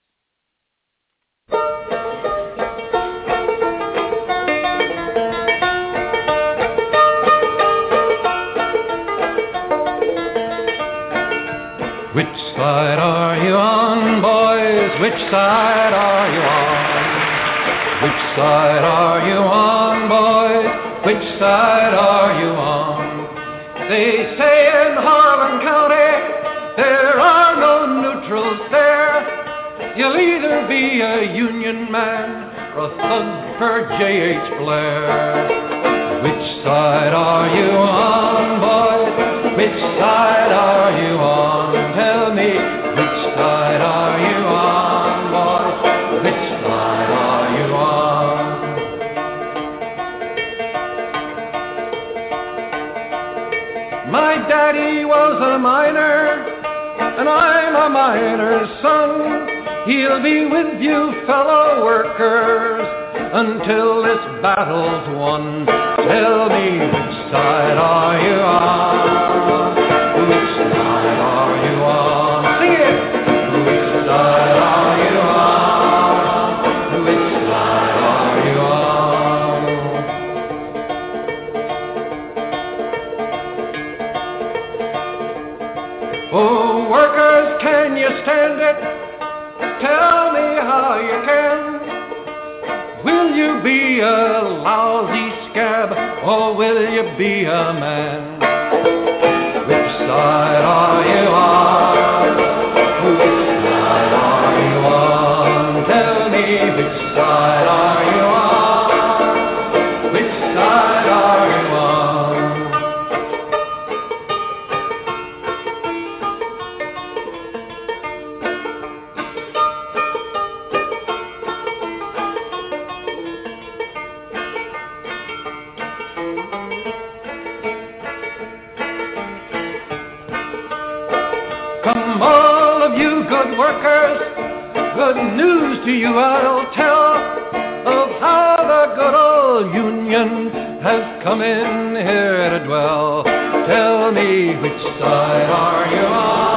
Which side are you on, boys? Which side are you on? Which side are you on, boys? Which side are you on? They say in Harlan County there are no neutrals there. You'll either be a Union man or a thug for J H Blair. Which side are you on, boys? Which side are you on? Tell me, which side are you on, boys? Which side are you on? My daddy was a miner, and I'm a miner's son. He'll be with you fellow workers until this battle's won. Tell me, which side are you on? Which side are you on? Sing it! Which side are you on? Which side are you on? Oh, workers, can you stand it? Tell be a lousy scab, or will you be a man? Which side are you on? Which side are you on? Tell me, which side are you on? Which side are you on? Come all of you good workers, good news to you I'll tell of how the good old Union has come in here to dwell. Tell me, which side are you on?